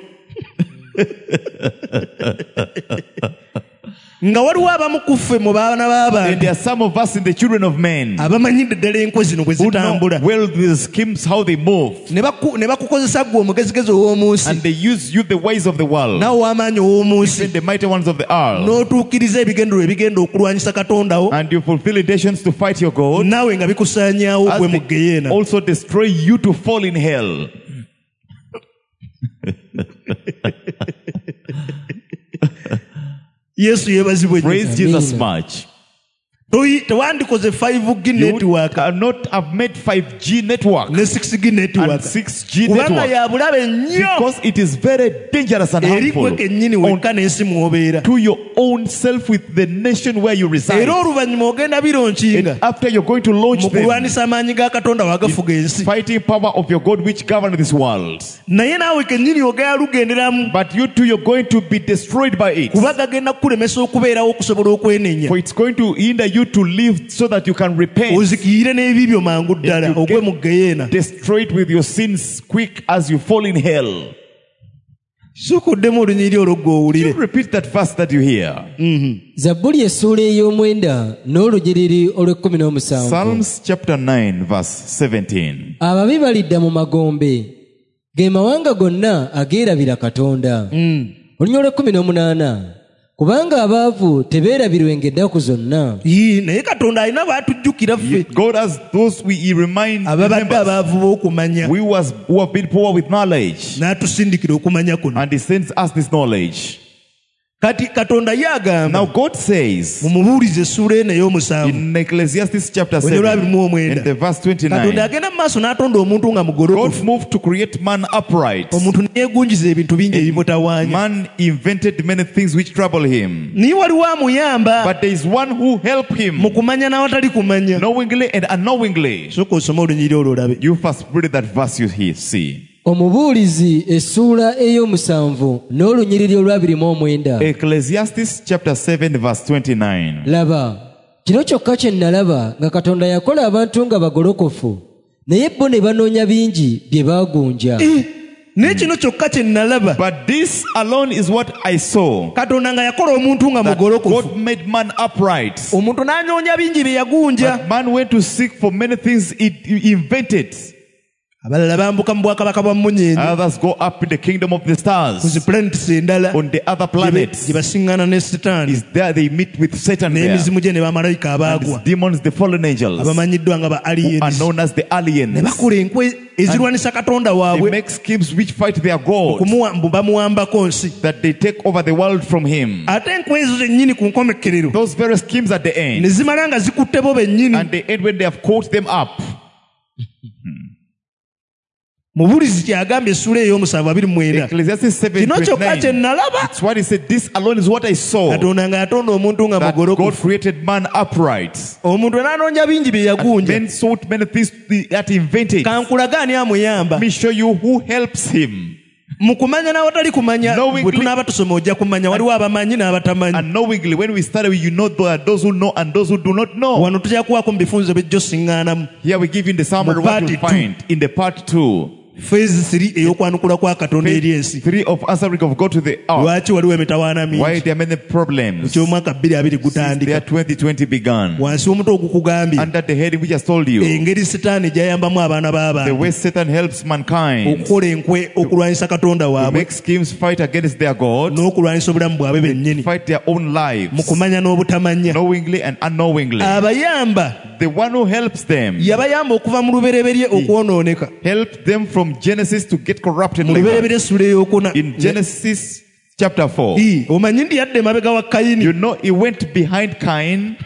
Nga waliwo abamu ku ffe mu baana And b'abantu there are some of us in the children of men abamanyidde ddala enkwe zino bwe who know zitambula. well the schemes, how they move. Ne baku- ne bakukozesa ggwe omugezigezi ow'omu nsi And they use you, the wise of the world, nawe ow'amaanyi ow'omu nsi even the mighty ones of the earth. n'otuukiriza ebigendererwa ebigenda okulwanyisa Katondawo And you fulfill intentions to fight your God, naawe nga bikusaanyaawo as gwe mu they Geyeena. also destroy you to fall in hell. Yesu yeebazibwe nnyo. Praise Jesus much. Toyi- tewandikoze five G You network cannot have made five G network ne six G network and six G kubanga network ya bulabe nnyo because it is very dangerous and eri harmful gwe kennyini on, wekka n'ensi mw'obeera. to your own self with the nation where you reside. Era oluvannyuma ogenda bironkinga And after you're going to launch mu them, kulwanisa amaanyi ga Katonda wagafuga ensi. fighting power of your God which govern this world. Naye naawe kennyini ogenda lugenderamu But you too, you're going to be destroyed by it. kuba gagenda kukulemesa okubeerawo okusobola okwenenya. For it's going to hinder you to live so that you can repent. Ozikiyire n'ebibyo mangu ddala You ogwe get mu Geyeena. destroyed with your sins quick as you fall in hell. Sukuddemu olunyiri olwo gwe You owulire. repeat that verse that you hear. Zabbuli essuula ey'omwenda n'olunyiriri olw'ekkumi n'omusanvu. Psalms chapter nine verse seventeen. Ababi balidda mu magombe, ge mawanga gonna ageerabira Katonda. Olunyiriri olw'ekkumi n'omunaana. Kubanga abaavu tebeerabirwenga ennaku zonna. Yii, naye Katonda alina b'atujjukira ffe God has those we he remind ababadde remembers. abaavu b'okumanya We was who have been poor with knowledge, n'atusindikira okumanya kuno. and he sends us this knowledge. Kati Katonda ye agamba Now God says mumubuulize essuula eno ey'omusanvu in Ecclesiastes chapter olunyiriri lwa seven abiri mu omwenda. and the verse Katonda twenty-nine, agenda mu maaso n'atonda omuntu nga God mugolokofu. moved to create man upright. Omuntu neyeegunjiza ebintu bingi ebimutawaanya. Man invented many things which trouble him, Naye waliwo amuyamba but there is one who helped mu him kumanya n'awatali kumanya. knowingly and unknowingly. Sooka osome olunyiriri olwo olabe. You first read that verse you hear, see. Omubuulizi essuula ey'omusanvu n'olunyiriri olw'abiri mu omwenda. Ecclesiastes chapter seven verse twenty-nine. Laba, kino kyokka kye nalaba nga Katonda yakola abantu nga bagolokofu, naye bo ne banoonya bingi bye baagunja. Eh, naye kino kyokka kye nalaba But this alone is what I saw, Katonda nga yakola omuntu nga that mugolokofu. God made man upright. Omuntu n'anoonya bingi bye yagunja. But man went to seek for many things he he invented. abalala bambuka mu bwakabaka bwa munyenye Others go up in the kingdom of the ku stars. ziplanets endala On the other gye planets, basiŋŋana ne sitaani is there they meet with Satan there. n'emizimu gye ne bamalayika And abaagwa his demons, the fallen angels, who abamanyiddwa nga ba are aliens known as the ne aliens. bakola enkwe ezirwanisa katonda They waabwe make schemes which fight their God, okumuwa- mbu bamuwambako nsi that they take over the world from him. ate enkwe ezo zennyini ku nkomekerero Those very schemes at the ne end, zimala nga zikutte bo bennyini and they end when they have caught them up. mubulizi kyagambye essula ey'omusanvu abiri mu mwenda Ecclesiastes seven kino verse kyokka kye nine. nalaba That's what he said. This alone is what I saw. katonda nga yatonda omuntu nga That God mugolokofu created man upright. omuntu ananoonya bingi bye And yagunja men sought many things that he invented. kankulaga ani amuyamba Let me show you who helps him. mu kumanya n'awatali kumanya Knowingly- bwe tunaaba tusoma ojja kumanya waliwo abamanyi n'abatamanyi Unknowingly, when we started, you know there are those who know and those who do not know. wano tujja kuwaako mu bifunzo bijja osiŋŋaanamu Here we give you the summary Mu of what part you two. find in the part two. feezi siri ey'okwanukula kwa katonda eri ensi Three of answering of God to the earth. lwaki waliwo emitawaana Why mingi there are many problems? ky'omwaka bbiri abiri Since the year gutandika twenty twenty began. wansi w'omutwe ogukugambye Under the heading which has told you, engeri sitaani gy'ayambamu abaana the b'abantu way Satan helps mankind okukola enkwe okulwanyisa katonda to waabwe make schemes fight against their God, n'okulwanyisa obulamu bwabwe bennyini fight their own mu lives, kumanya n'obutamanya knowingly and unknowingly. abayamba The one who helps them, yabayamba okuva mu lubereberye okwonooneka helped them from Genesis to get corrupted mu like that. lubereberye essula ey'okuna In Genesis chapter four, I, omanyi ndi yadde emabega wa kayini you know he went behind Cain.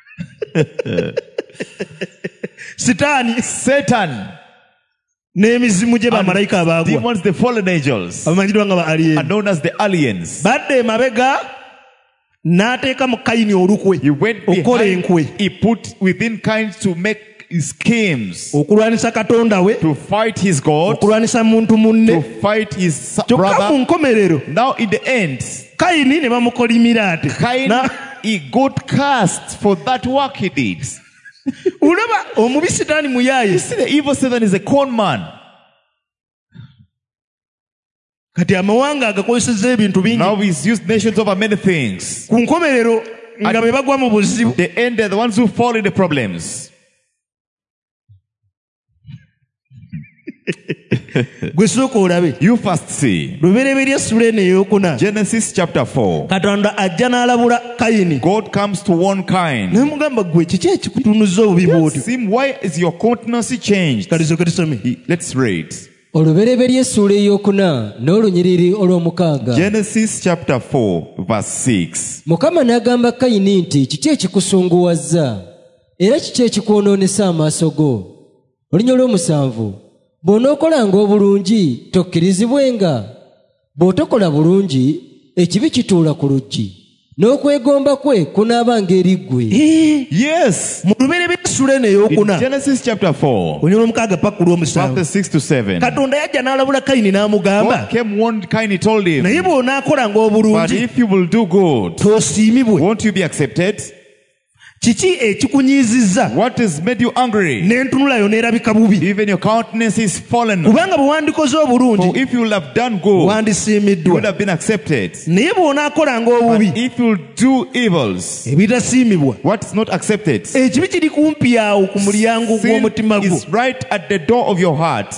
sitaani Satan n'emizimu gye bamalayika and abaagwa demons, the fallen angels, abamanyiddwa nga ba are aliyeni known as the aliens. badde emabega n'ateeka mu kayini olukwe He went okukola behind, enkwe he put within Cain to make schemes okulwanisa katonda we to fight his God, okulwanisa muntu to munne fight his kyokka mu brother. nkomerero Now in the end, kayini ne bamukolimira ate Cain, Na- he got cast for that work he did. olaba omubi sitaani You muyaaye see, the evil Satan is a con man. kati amawanga agakozesezza ebintu bingi Now he's used nations over many things. ku nkomerero nga be bagwa mu buzibu The end, they're the ones who fall in the problems. gwe sooka olabe You first see lubereberye essula eno ey'okuna Genesis chapter four. katonda ajja n'alabula kayini God comes to warn Cain. nemugamba gwe kiki ekikutunuza obubi bwotyo Sim, why is your countenance changed? kalizoke tusome Let's read. olubereberye essuula ey'okuna n'olunyiriri olw'omukaaga Genesis chapter four, verse six. mukama n'agamba kayini nti kiki ekikusunguwazza era kiki ekikwonoonesa amaaso go olunya olw'omusanvu bw'onookolanga obulungi tokkirizibwenga bw'otokola bulungi ekibi kituula ku luggi n'okwegomba kwe kunaabanga eri ggwe Yes. mu lubereberye essula eno In ey'okuna Genesis chapter four, olunya olw'omukaaga paka ku lw'omusanvu verses six to seven. katonda yajja n'alabula kayini n'amugamba God came, warned Cain, he told him, naye bw'onaakolanga but obulungi if you will do good, tosiimibwe won't you be accepted? kiki ekikunyiizizza What has made you angry? n'entunulayo n'erabika bubi Even your countenance is fallen. kubanga bwe wandikoze For obulungi if you will have done good, you would wandisiimiddwa have been accepted. naye bw'onaakolanga obubi But if you do evils, ebitasiimibwa what is not accepted? ekibi kiri kumpi awo ku mulyango Sin gw'omutima gwo is right at the door of your heart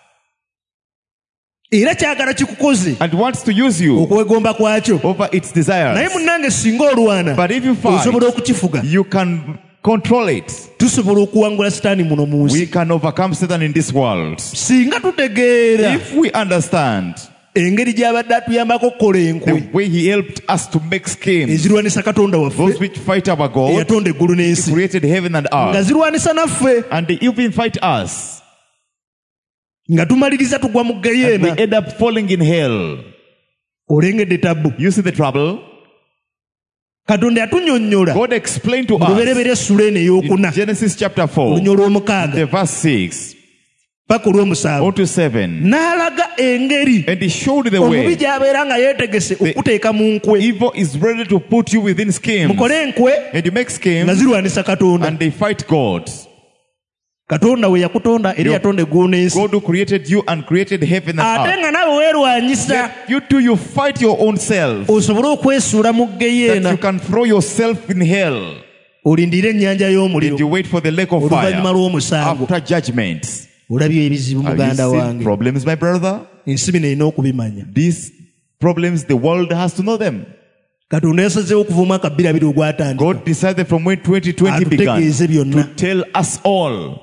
era kyagala kikukoze and wants to use you okwegomba kwakyo over its naye desires. munnange singa olwana But if you fight, osobola okukifuga you can control it. tusobola okuwangula sitaani muno mu nsi We can overcome Satan in this world. singa tutegeera If we understand engeri gy'abadde atuyambako okukola the enkwe way he helped us to make schemes, ezirwanisa katonda waffe those which fight our God, eyatonda eggulu n'ensi created heaven and nga earth, zirwanisa naffe and they even fight us, nga tumaliriza tugwa mu and we geyeena end up falling in hell. olengedde tabbu You see the trouble? katonda yatunnyonnyola God explained to mu us lubereberye essula eno in ey'okuna Genesis chapter four, olunya olw'omukaaga the verse six paka olw'omusanvu on to seven, n'alaga engeri and he showed the omubi way. gy'abeera nga yeetegese okuteeka mu nkwe Evil is ready to put you within schemes, mukole enkwe and you make nga schemes, zirwanisa katonda and they fight God. katonda we yakutonda era Yo- yatonda eggulu n'ensi God who created you and created heaven and ate earth. nga nawe weerwanyisa Yet you too, you fight your own self, osobole okwesuula mu that geyeena you can throw yourself in hell, olindire ennyanja y'omuliro and you wait for the lake of oluvannyuma fire lw'omusango after judgment. olabye ebizibu Have you muganda seen wange problems, my brother? ensi bino erina okubimanya. These problems, the world has to know them. Katonda yasazeewo okuva omwaka bbiri abiri ogwatandika God decided from when twenty twenty began atutegeeze byonna. to tell us all.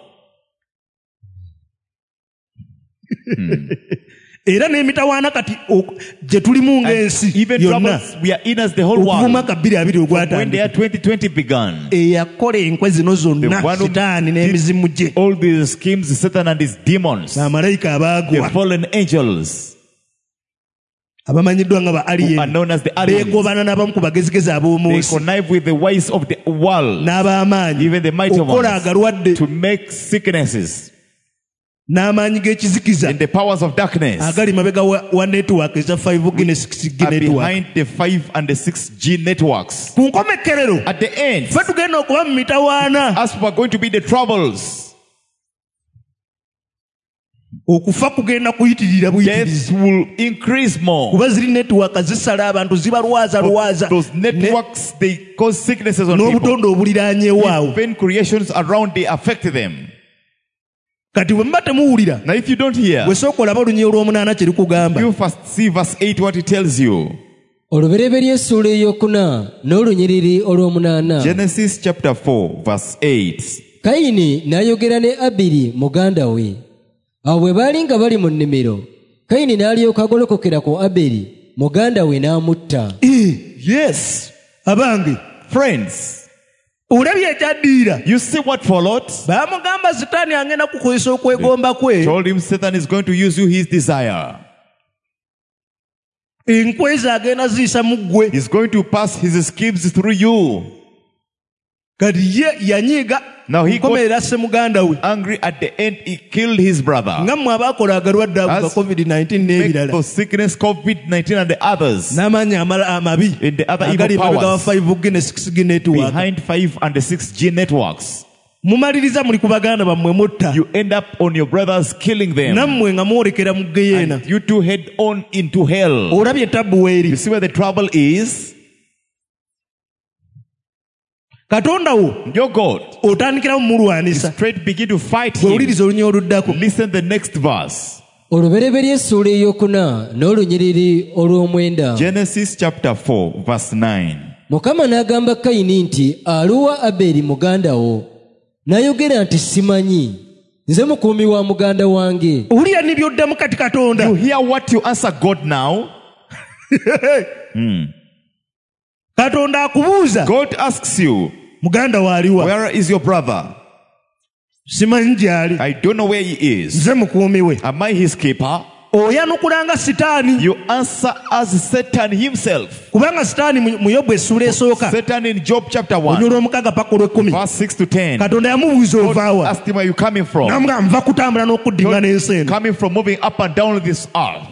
Era n'emitawaana kati ok- gye tulimu ng'ensi Even yonna troubles we are in as the whole okuva world. omwaka bbiri abiri When the ogwatandika year twenty twenty began, eyakola enkwe zino zonna The one who sitaani did- n'emizimu gye all these schemes, Satan and his demons, bamalayika the abaagwa fallen angels, abamanyiddwa nga ba who are alien known as the aliens, beegobana n'abamu ku bagezigezi they ab'omu nsi connive with the wise of the world, n'ab'amaanyi even the mighty okukola ones, agalwadde to make sicknesses n'amaanyi g'ekizikiza and the powers of darkness agali mabega wa, wa network eza five G ne six G are network. behind the five and the six G networks. Ku nkomekerero At the end, ffe tugenda okuba mu mitawaana as we are going to be the troubles, okufa kugenda kuyitirira death buyitirizi will increase more. kuba ziri network zisala abantu zibalwaza lwaza Those networks, they cause sicknesses on people. n'obutonde obuliraanyewo Even creations around, they affect them. kati bwe muba temuwulira Now, if you don't hear, bwe sooka olaba olunyiri olw'omunaana kye likugamba you first see verse eight, what it tells you. olubereberye essuula eyokuna n'olunyiriri olw'omunaana. Genesis chapter four, verse eight. Kayini n'ayogera ne Abiri muganda we. Awo bwe baali nga bali mu nnimiro, Kayini n'alyoka agolokokera ku Aberi muganda we n'amutta. Eh, yes abange Friends, olabye ekyaddiira you see what followed? baamugamba sitaani agenda kukozesa okwegomba kwe Told him Satan is going to use you his desire. enkwe ze agenda ziyisa mu ggwe He's going to pass his schemes through you. kati ye yanyiiga Now he got nkomerera sse muganda we angry at the end, he killed his brother. nga mmwe abaakola agalwadde ago ga As covid nineteen Make n'ebirala those sickness, covid nineteen and the others n'amaanyi amala- amabi in the other agali evil mabega wa powers five G ne six G network behind five and the six G networks. mumaliriza muli ku baganda bammwe mutta You end up on your brothers killing them. nammwe nga mwolekera mu geyeena And you two head on into hell. olabye tabbu You weeri see where the trouble is? katonda wo Your God. otandikiramu mulwanisa Straight begin to fight him. bwewuliriza olunyi oluddako Listen the next verse. Olubereberye essuula eyokuna n'olunyiriri olw'omwenda. Genesis chapter four, verse nine. Mukama n'agamba Kayini nti aluwa Aberi muganda wo. N'ayogera nti simanyi. Nze mukuumi wa muganda wange. owulira ni byoddamu kati katonda You hear what you answer God now? katonda akubuuza God asks you, muganda waaliwa where is your brother? simanyi gy'ali I don't know where he is. nze mukuumi we Am I his keeper? oyanukulanga sitaani You answer as Satan himself. kubanga sitaani mu mu Yobu essuula esooka Satan in Job chapter olunya one, olw'omukaaga paka olw'ekkumi verse six to ten. katonda yamubuuza God ovaawa asked him, where you coming from? namugamba nva kutambula n'okuddingana ensi eno Coming from moving up and down this earth.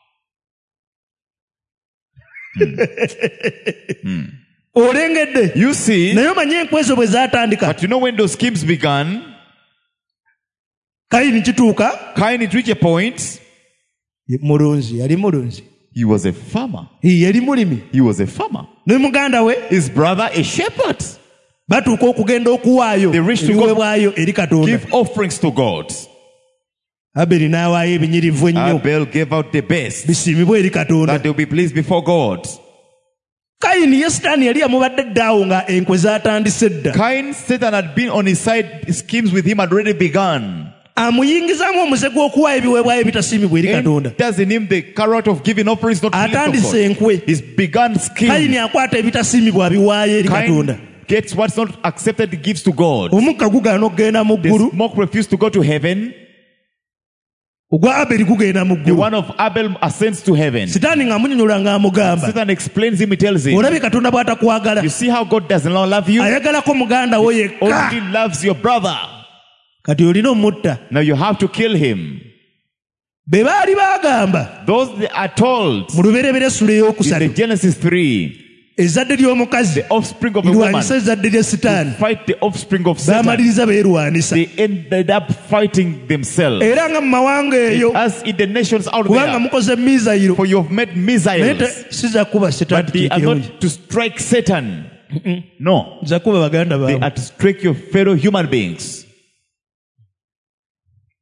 olengedde You see, naye omanye enkwe ezo bwe zaatandika but you know when those schemes began, kayini kituuka Cain it reached a point, mulunzi yali mulunzi he was a farmer. Ii, yali mulimi He was a farmer. ne muganda we His brother a shepherd. batuuka okugenda okuwaayo They reached to go- ebiweebwayo eri katonda Give offerings to God. aberi n'awaayo ebinyirivu ennyo Abel gave out the best, bisiimibwe eri katonda that they'll be pleased before God. kayini ye sitaani yali yamubadde ddaawo nga enkwe zaatandise dda Cain, Satan had been on his side, schemes with him had already begun. amuyingizaamu omuze gw'okuwaayo ebiweebwayo ebitasiimibwa eri katonda Enters in him the carrot of giving offerings not pleased of atandise God. enkwe He's begun kayini schemes. akwata ebitasiimibwa abiwaayo eri katonda Cain gets what's not accepted, he gives to God. omukka gugaana okugenda mu The ggulu smoke refused to go to heaven. ogwa aberi gugenda mu The ggulu one of Abel ascends to heaven. sitaani ng'amunyonyola ng'amugamba Satan explains him, he tells him, olabye katonda bw'atakwagala you see how God does not love you? ayagalako muganda wo yekka Only loves your brother. kati olina omutta Now you have to kill him. be baali baagamba Those that are told mu luberebera essula in the ey'okusatu Genesis three, ezzadde ly'omukazi the offspring of a woman lirwanyisa ezzadde lya sitaani fight the offspring of Satan. baamaliriza beerwanisa They ended up fighting themselves. era nga mu mawanga eyo As in the nations out kubanga there, mukoze misayiro for you have made naye missiles, siza kuba sitaani but they are kirungi not to strike Satan. No, nza kuba baganda they baabwe are to strike your fellow human beings.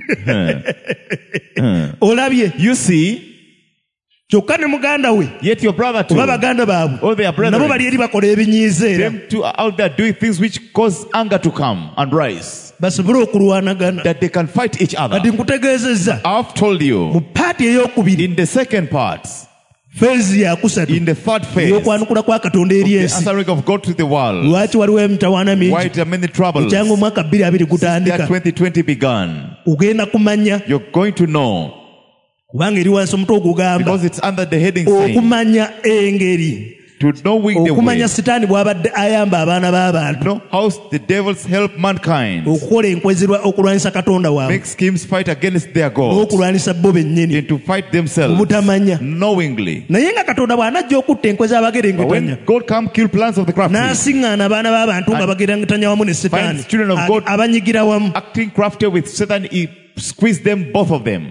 olabye You see, kyokka ne muganda we yet your brother too, oba baganda baabwe all their nabo brethren, bali eri bakola ebinyiiza era them too are out there doing things which cause anger to come and rise, basobole okulwanagana. that they can fight each other. kati nkutegeezezza I've told mu you, paati ey'okubiri in the second part, feezi yakusatu in the third phase, ey'okwanukula kwa katonda eri the ensi, answering of God to the world, lwaki waliwo emitawaana mingi why there are many troubles, ekyanga omwaka bbiri abiri that gutandika twenty twenty began, ogenda kumanya you're going to know, kubanga eri wansi omutwe ogugamba because it's under the heading saying, okumanya engeri to knowing the okumanya way, sitaani bw'abadde ayamba abaana b'abantu know how the devils help mankind, okukola enkwezerwa okulwanyisa katonda waabwe make schemes fight against their God, okulwanyisa bo bennyini and to fight themselves, obutamanya. knowingly. naye nga katonda bw'anajja okutta enkwe But z'abagerengetanya when God come kill plans of the crafty, n'asiŋŋaana abaana b'abantu nga bagerengetanya wamu ne sitaani finds children of God abanyigira wamu, acting crafty with Satan, he squeezed them, both of them.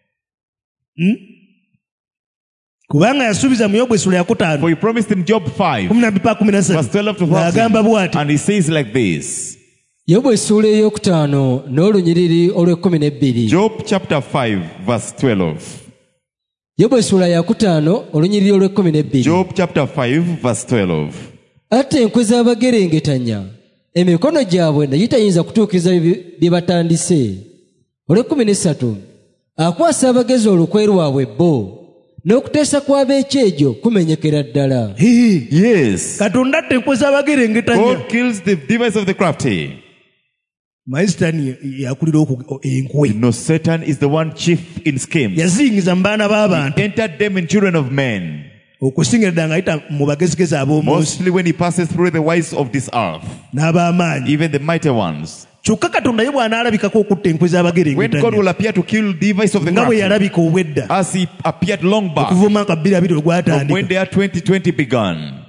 kubanga yasuubiza mu Yobu essula ya kutaano For he promised in Job five, kumi na bbiri pa kumi na verse ssatu twelve to ng'agamba thirteen, bw'ati: and he says like this. yobu essuula ey'okutaano n'olunyiriri olw'ekkumi n'ebbiri. Job chapter five, verse twelve. yobu essuula ya kutaano olunyiriri olw'ekkumi n'ebbiri. Job chapter five, verse twelve. ate enkwe z'abagerengetanya emikono gyabwe naye tayinza kutuukiriza bye- bye batandise. olw'ekkumi n'essatu akwasa abagezi olukwe lwabwe bo, n'okuteesa kw'ab'ekyejo kumenyekera ddala. Hii, Yes. katonda atta enkwe z'abagerengetanya. God kills the device of the crafty. Maye sitaani yakulira oku- enkwe You know, Satan is the one chief in schemes. yaziyingiza mu baana b'abantu Entered them in children of men, okusingira ddala ng'ayita mu bagezigezi ab'omu nsi mostly when he passes through the wise of this earth, n'ab'amaanyi. even the mighty ones. kyokka katonda ye bw'anaalabikako okutta enkwe When God z'abagerengetanya will appear to kill device of the nga bwe crafty, yalabika obwedda as he appeared long back, okuva omwaka bbiri abiri we from when gwatandika, the year twenty twenty began,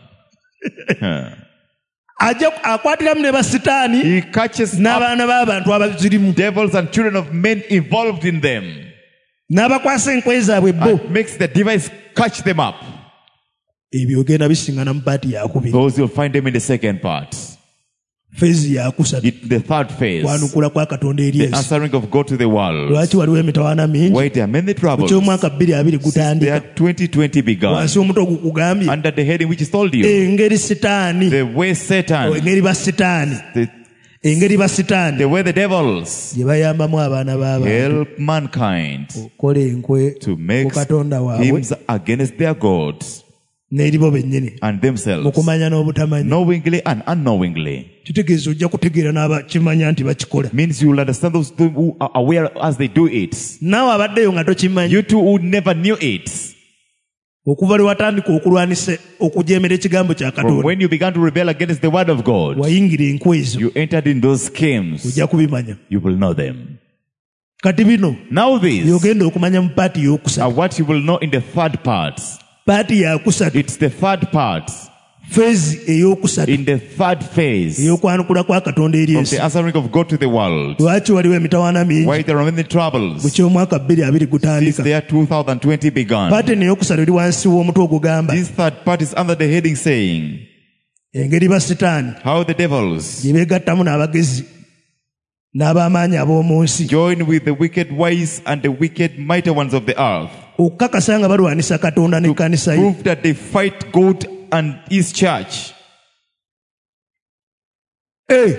ajja akwatiramu ne basitaani he catches up n'abaana b'abantu abazirimu devils and children of men involved in them, n'abakwasa enkwe zaabwe bo. and makes the device catch them up. ebyo ogenda bisiŋŋana mu paati yakubiri, Those you'll find them in the second part. feezi yakusatu In the third phase, kwanukula kwa katonda eri the ensi. answering of God to the world. lwaki waliwo emitawaana mingi Why there are many ku troubles. ky'omwaka bbiri abiri The gutandika year twenty twenty began. wansi omutwe gugugambye Under the heading which is told you, engeri sitaani the way Satan, engeri basitaani the, engeri basitaani the way the devils gye bayambamu abaana b'abantu help mankind okukola enkwe to ku make katonda waabwe hymns against their gods n'eri bo bennyini and mu themselves, kumanya n'obutamanya. knowingly and unknowingly. kitegeeza ojja kutegeera n'abakimanya nti bakikola. Means you will understand those who are aware as they do it. naawe abaddeyo nga tokimanyi, You too who never knew it. okuva lwe watandika okulwanisa okujeemera ekigambo kya From katonda, when you began to rebel against the word of God, wayingira enkwe ezo, you entered in those schemes. ojja kubimanya. You will know them. kati bino Now these byogenda okumanya mu paati are y'okusatu. what you will know in the third part. paati yakusatu, It's the third part. feezi ey'okusatu In the third phase ey'okwanukula kwa katonda eri of ensi. the answering of God to the world. lwaki waliwo emitawaana mingi Why there are many mu troubles ky'omwaka bbiri abiri since gutandika. the year twenty twenty began. paati eno ey'okusatu eri wansi w'omutwe ogugamba This third part is under the heading saying engeri basitaani how the devils gye beegattamu n'abagezi n'ab'amaanyi ab'omu nsi join with the wicked wise and the wicked mighty ones of the earth okukakasa nga balwanisa katonda n'ekkanisa ye. prove that they fight God and his church. Eh.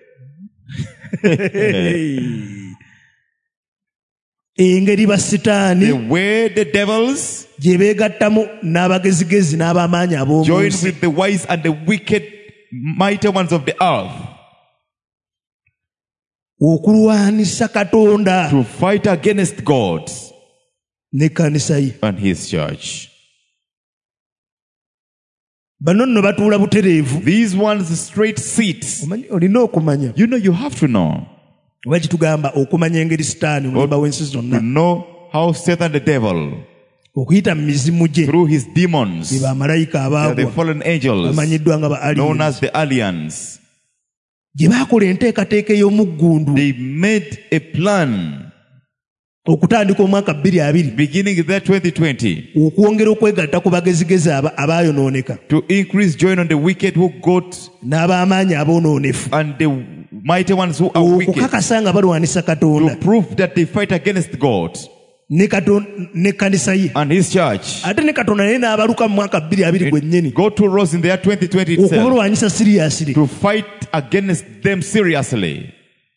engeri The basitaani way the devils gye beegattamu n'abagezigezi n'ab'amaanyi ab'omu join nsi with the wise and the wicked mighty ones of the earth okulwanisa katonda to fight against God n'ekkanisa ye. and his church. bano nno batuula butereevu. These ones straight seats. Omanyi- olina okumanya You know, you have to know. oba kitugamba okumanya engeri sitaani omulimba w'ensi To zonna know how Satan the devil, okuyita mu mizimu gye through his demons, be bamalayika they are the abaagwa fallen angels, bamanyiddwa nga ba known aliens as the aliens. gye baakola enteekateeka ey'omuggundu They made a plan okutandika omwaka bbiri abiri beginning in the year twenty twenty okwongera okwegatta ku bagezigezi aba- abaayonooneka to increase join on the wicked who got n'ab'amaanyi aboonoonefu and the mighty ones who are wicked, okukakasa nga balwanisa to katonda prove that they fight against God ne Katon- ne kanisa ye and His church. ate ne katonda naye n'abaluka mu mwaka bbiri abiri gwennyini God too rose in the year twenty twenty itself okubalwanyisa siriyasire. to fight against them seriously.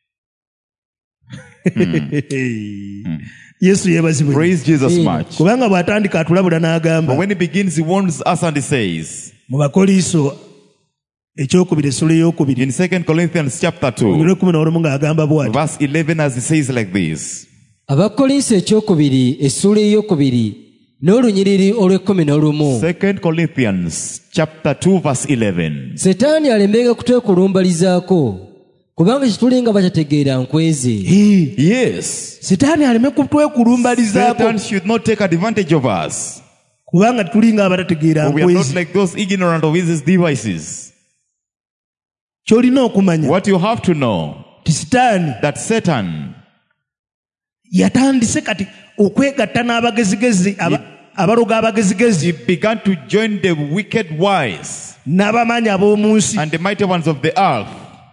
yesu yeebazibwe Praise Jesus Amen. much. kubanga bw'atandika atulabula n'agamba But when He begins, He warns us and He says, mu bakoliiso ekyokubiri essula ey'okubiri in Second Corinthians chapter two, omulundi kumi n'olumu ng'agamba bw'ati verse eleven, as He says like this. abakolinso ekyokubiri essula eyokubiri n'olunyiriri olw'ekkumi n'olumu. Second Corinthians chapter two, verse eleven. setaani alemenga kutwekulumbalizaako kubanga kituli nga bakyategeera nkweze. Hii, Yes, sitaani aleme kutwekulumbalizaako Satan should not take advantage of us. kubanga tuli nga abatategeera For we are not nkwezi. like those ignorant of His devices. Ky'olina okumanya What you have to know, ti sitaani that Satan yatandise kati okwegatta n'abagezigezi aba- abaloga abagezigezi he began to join the wicked wise n'abamanyi ab'omu nsi and the mighty ones of the earth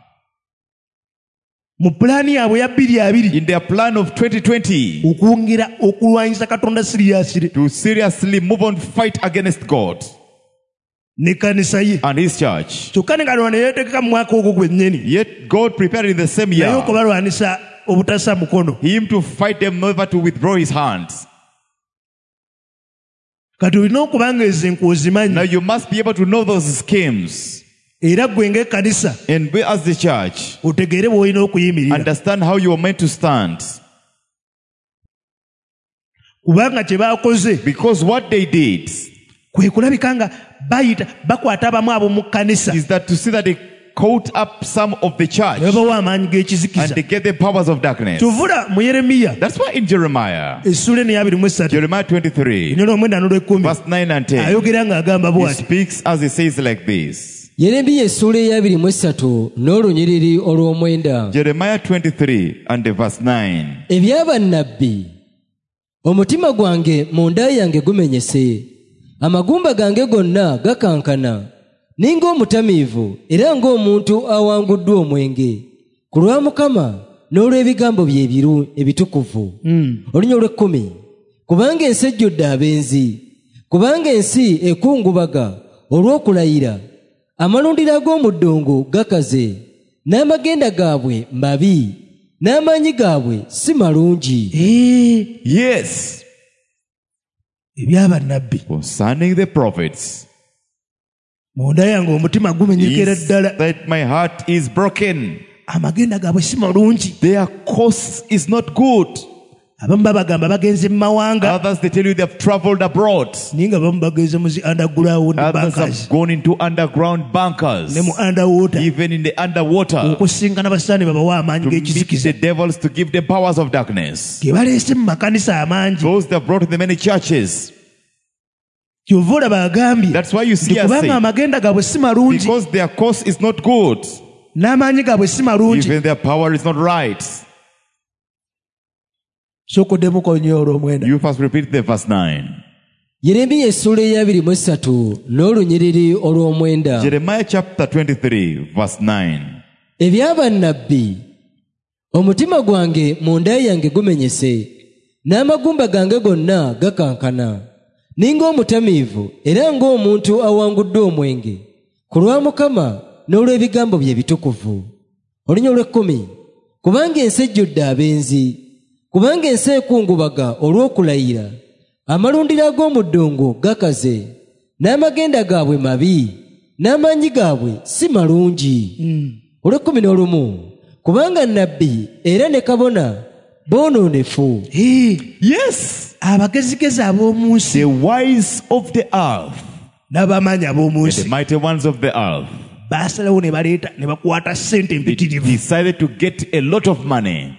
mu pulaani yaabwe ya bbiri abiri in their plan of twenty twenty okwongera okulwanyisa katonda siriyasire to seriously move on fight against God ne kanisa ye. and His church. kyokka ne katonda ne yeeteeka mu mwaka ogwo gwennyini Yet God prepared in the same naye year okubalwanisa obutassa mukono. Him to fight them, never to withdraw His hands. kati olina okuba nga ezo Now nkwozimanyi you must be able to know those schemes, era ggwe ng'ekkanisa and we as the church otegeere bw'olina okuyimirira understand how you are meant to stand. kubanga kye baakoze Because what they did kwe kulabika nga bayita bakwata abamu abo mu kkanisa is that to see that they caught up some of the ne church babawa amaanyi and g'ekizikiza. they get the powers of darkness. kyovula mu yeremiya That's why in Jeremiah, essula eno eyabiri mu esatu Jeremiah twenty-three, enyola omwenda n'olw'ekkumi verse nine and ten, ayogera ng'agamba he bw'ati speaks as he says like this. yeremiya essula eyabiri mu esatu n'olunyiriri olw'omwenda. Jeremiah twenty-three and the verse nine. ebyabannabbi omutima gwange mu nda yange gumenyese, amagumba gange gonna gakankana, ninga omutamiivu era ng'omuntu awanguddwa omwenge ku lwa Mukama n'olw'ebigambo bye ebiru ebitukuvu. Olunya olw'ekkumi. Kubanga ensi ejjudde abenzi, kubanga ensi ekungubaga olw'okulayira, amalundiro ag'omu ddungu gakaze, n'amagenda gaabwe mabi, n'amaanyi gaabwe si malungi. Eh, Yes, ebyabannabbi concerning the prophets, munda yange omutima gumenyekera is ddala, that my heart is broken. amagenda gaabwe si malungi. Their course is not good. abamu babagamba bagenze mu mawanga Others, they tell you they have traveled abroad. naye nga bamu bagenze mu zi underground Others bankers have gone into underground bunkers, ne mu underwater even in the underwater, okusinkana basitaani babawa amaanyi to meet g'ekizikiza the devils to give them powers of darkness. ge baleese mu makanisa amangi. Those they have brought in the many churches. kyova olaba agambye That's why you nti see us kubanga say, amagenda gaabwe si malungi because their course is not good, n'amaanyi gaabwe si malungi. even their power is not right. sokoddemu nnyo olw'omwenda. You first repeat the verse nine. yeremiya essula eyabiri mu esatu n'olunyiriri olw'omwenda. Jeremiah chapter twenty-three, verse nine. ebyabannabbi omutima gwange mu nda yange gumenyese, n'amagumba gange gonna gakankana, ninga omutamiivu era ng'omuntu awanguddwa omwenge ku lwa Mukama n'olw'ebigambo bye ebitukuvu. Olunya olw'ekkumi. Kubanga ensi ejjudde abenzi, kubanga ensi ekungubaga olw'okulayira, amalundiro ag'omu ddungu gakaze, n'amagenda gaabwe mabi, n'amaanyi gaabwe si malungi. Olw'ekkumi n'olumu. Kubanga nnabbi era ne kabona boonoonefu. Eh, Yes, abagezigezi ab'omu nsi the wise of the earth, n'abamaanyi ab'omu the nsi mighty ones of the earth, baasalawo ne baleeta ne bakwata ssente they empitirivu decided to get a lot of money,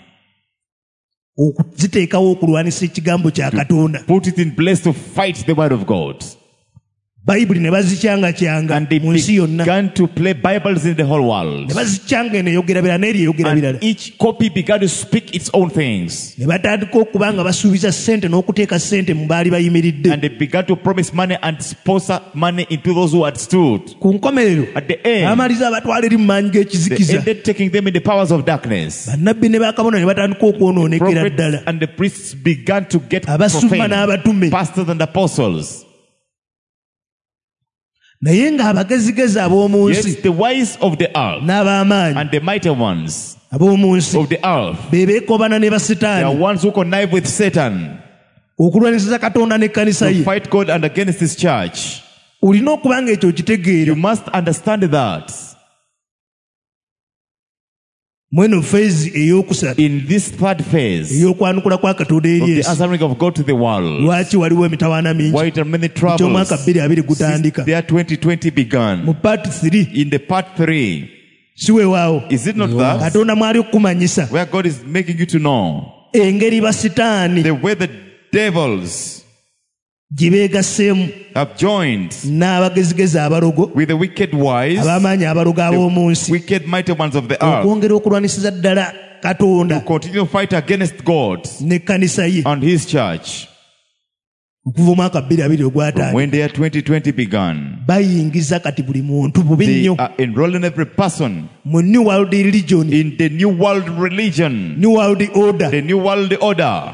okuziteekawo okulwanisa ekigambo kya katonda. put it in place to fight the word of God. bayibuli ne bazikyanga kyanga And they mu nsi yonna, began to play Bibles in the whole world. ne bazikyanga eno eyogera birala n'eri eyogera And birala, each copy began to speak its own things. ne batandika okuba nga basuubiza ssente n'okuteeka ssente mu baali bayimiridde. And they began to promise money and sponsor money into those who had stood. Ku nkomerero At the end, bamaliza abatwala eri mu maanyi they g'ekizikiza, ended taking them in the powers of darkness. bannabbi ne bakabona ne batandika okwonoonekera Prophets ddala, and the priests began to get abasumba profane, n'abatume. pastors and apostles. Naye ng'abagezigezi ab'omu nsi Yet the wise of the earth n'ab'amaanyi and the mighty ones ab'omu nsi of the earth, be beekobana ne they are basitaani ones who connive with Satan okulwanisiza Katonda n'ekkanisa to ye. fight God and against his church. Olina okuba nga ekyo okitegeera. You must understand that Mweno feezi ey'okusatu in this third phase ey'okwanukula kwa Katonda eri of the Yesu, answering of God to the world, lwaki waliwo emitawaana mingi? why there are many Eky'omwaka troubles bbiri abiri since gutandika. the year twenty twenty Mu began. part three In the part three, si weewaawo, is it not that Katonda mwali okumanyisa where God is making you to know engeri basitaani the way the devils gye beegasseemu have joined n'abagezigezi abalogo, with the wicked wise, ab'amaanyi abalogo ab'omu nsi, wicked mighty ones of the earth, okwongera okulwanisiza ddala Katonda to continue to fight against God n'ekkanisa ye and his church. okuva omwaka bbiri abiri From ogwataano. when the year twenty twenty began, Bayingiza kati buli muntu bubi they nnyo are enrolling every person mu New World Religion, in the new world religion, New World Order. the new world order.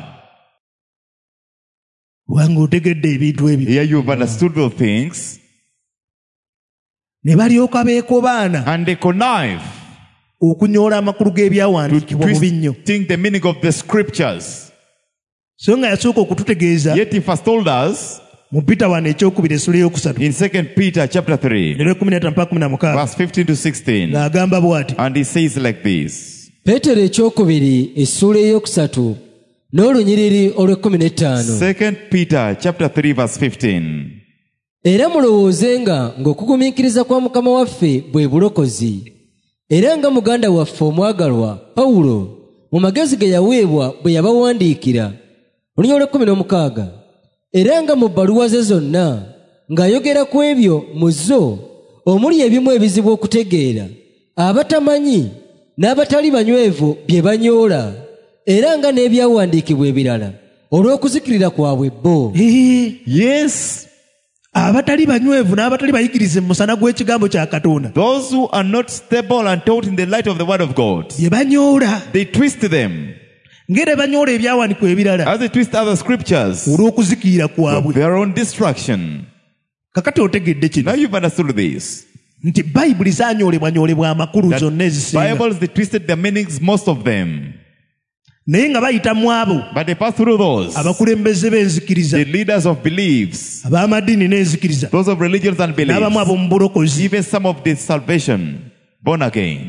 Wanga otegedde ebintu ebyo. Here you've understood those things, Ne balyoka beekobaana and they connive okunyoola amakulu to g'ebyawandiikibwa bubi nnyo. twisting the meaning of the scriptures. So nga yasooka okututegeeza Yet he first told us mu Peter wano ekyokubiri essula eyokusatu in Second Peter chapter three, ne kumi na ttaano mpaka kumi na mukaaga verse fifteen to sixteen, ng'agamba bw'ati: and he says like this. peetero ekyokubiri essuula eyokusatu n'olunyiriri olw'ekkumi n'ettaano. Second Peter chapter three, verse fifteen. Era mulowoozenga ng'okugumiikiriza kwa Mukama waffe bwe bulokozi, era nga muganda waffe omwagalwa Pawulo mu magezi ge yaweebwa bwe yabawandiikira. Olunyiriri olw'ekkumi n'omukaaga. Era nga mu bbaluwa ze zonna ng'ayogera ku ebyo mu zo omuli ebimu ebizibu okutegeera, abatamanyi n'abatali banywevu bye banyoola, era nga n'ebyawandiikibwa ebirala olw'okuzikirira kwabwe bo. "Ee, Yes, abatali banywevu n'abatali bayigirize mu musana gw'ekigambo kya Katonda those who are not stable and taught in the light of the word of God, bye banyoola, they twist them ng'era banyoola ebyawandiikibwa ebirala as they twist other scriptures olw'okuzikirira of kwabwe." their own destruction. Kakati otegedde kino Now you've understood this. nti bayibuli zaanyoolebwanyoolebwa amakulu That zonna ezisinga, Bibles, they twisted their meanings, most of them. naye nga bayita mu abo But they pass through those, abakulembeze b'enzikiriza, the leaders of beliefs, ab'amadiini n'enzikiriza, those of religions and n'abamu beliefs, ab'omu bulokozi, even some of the salvation, born again.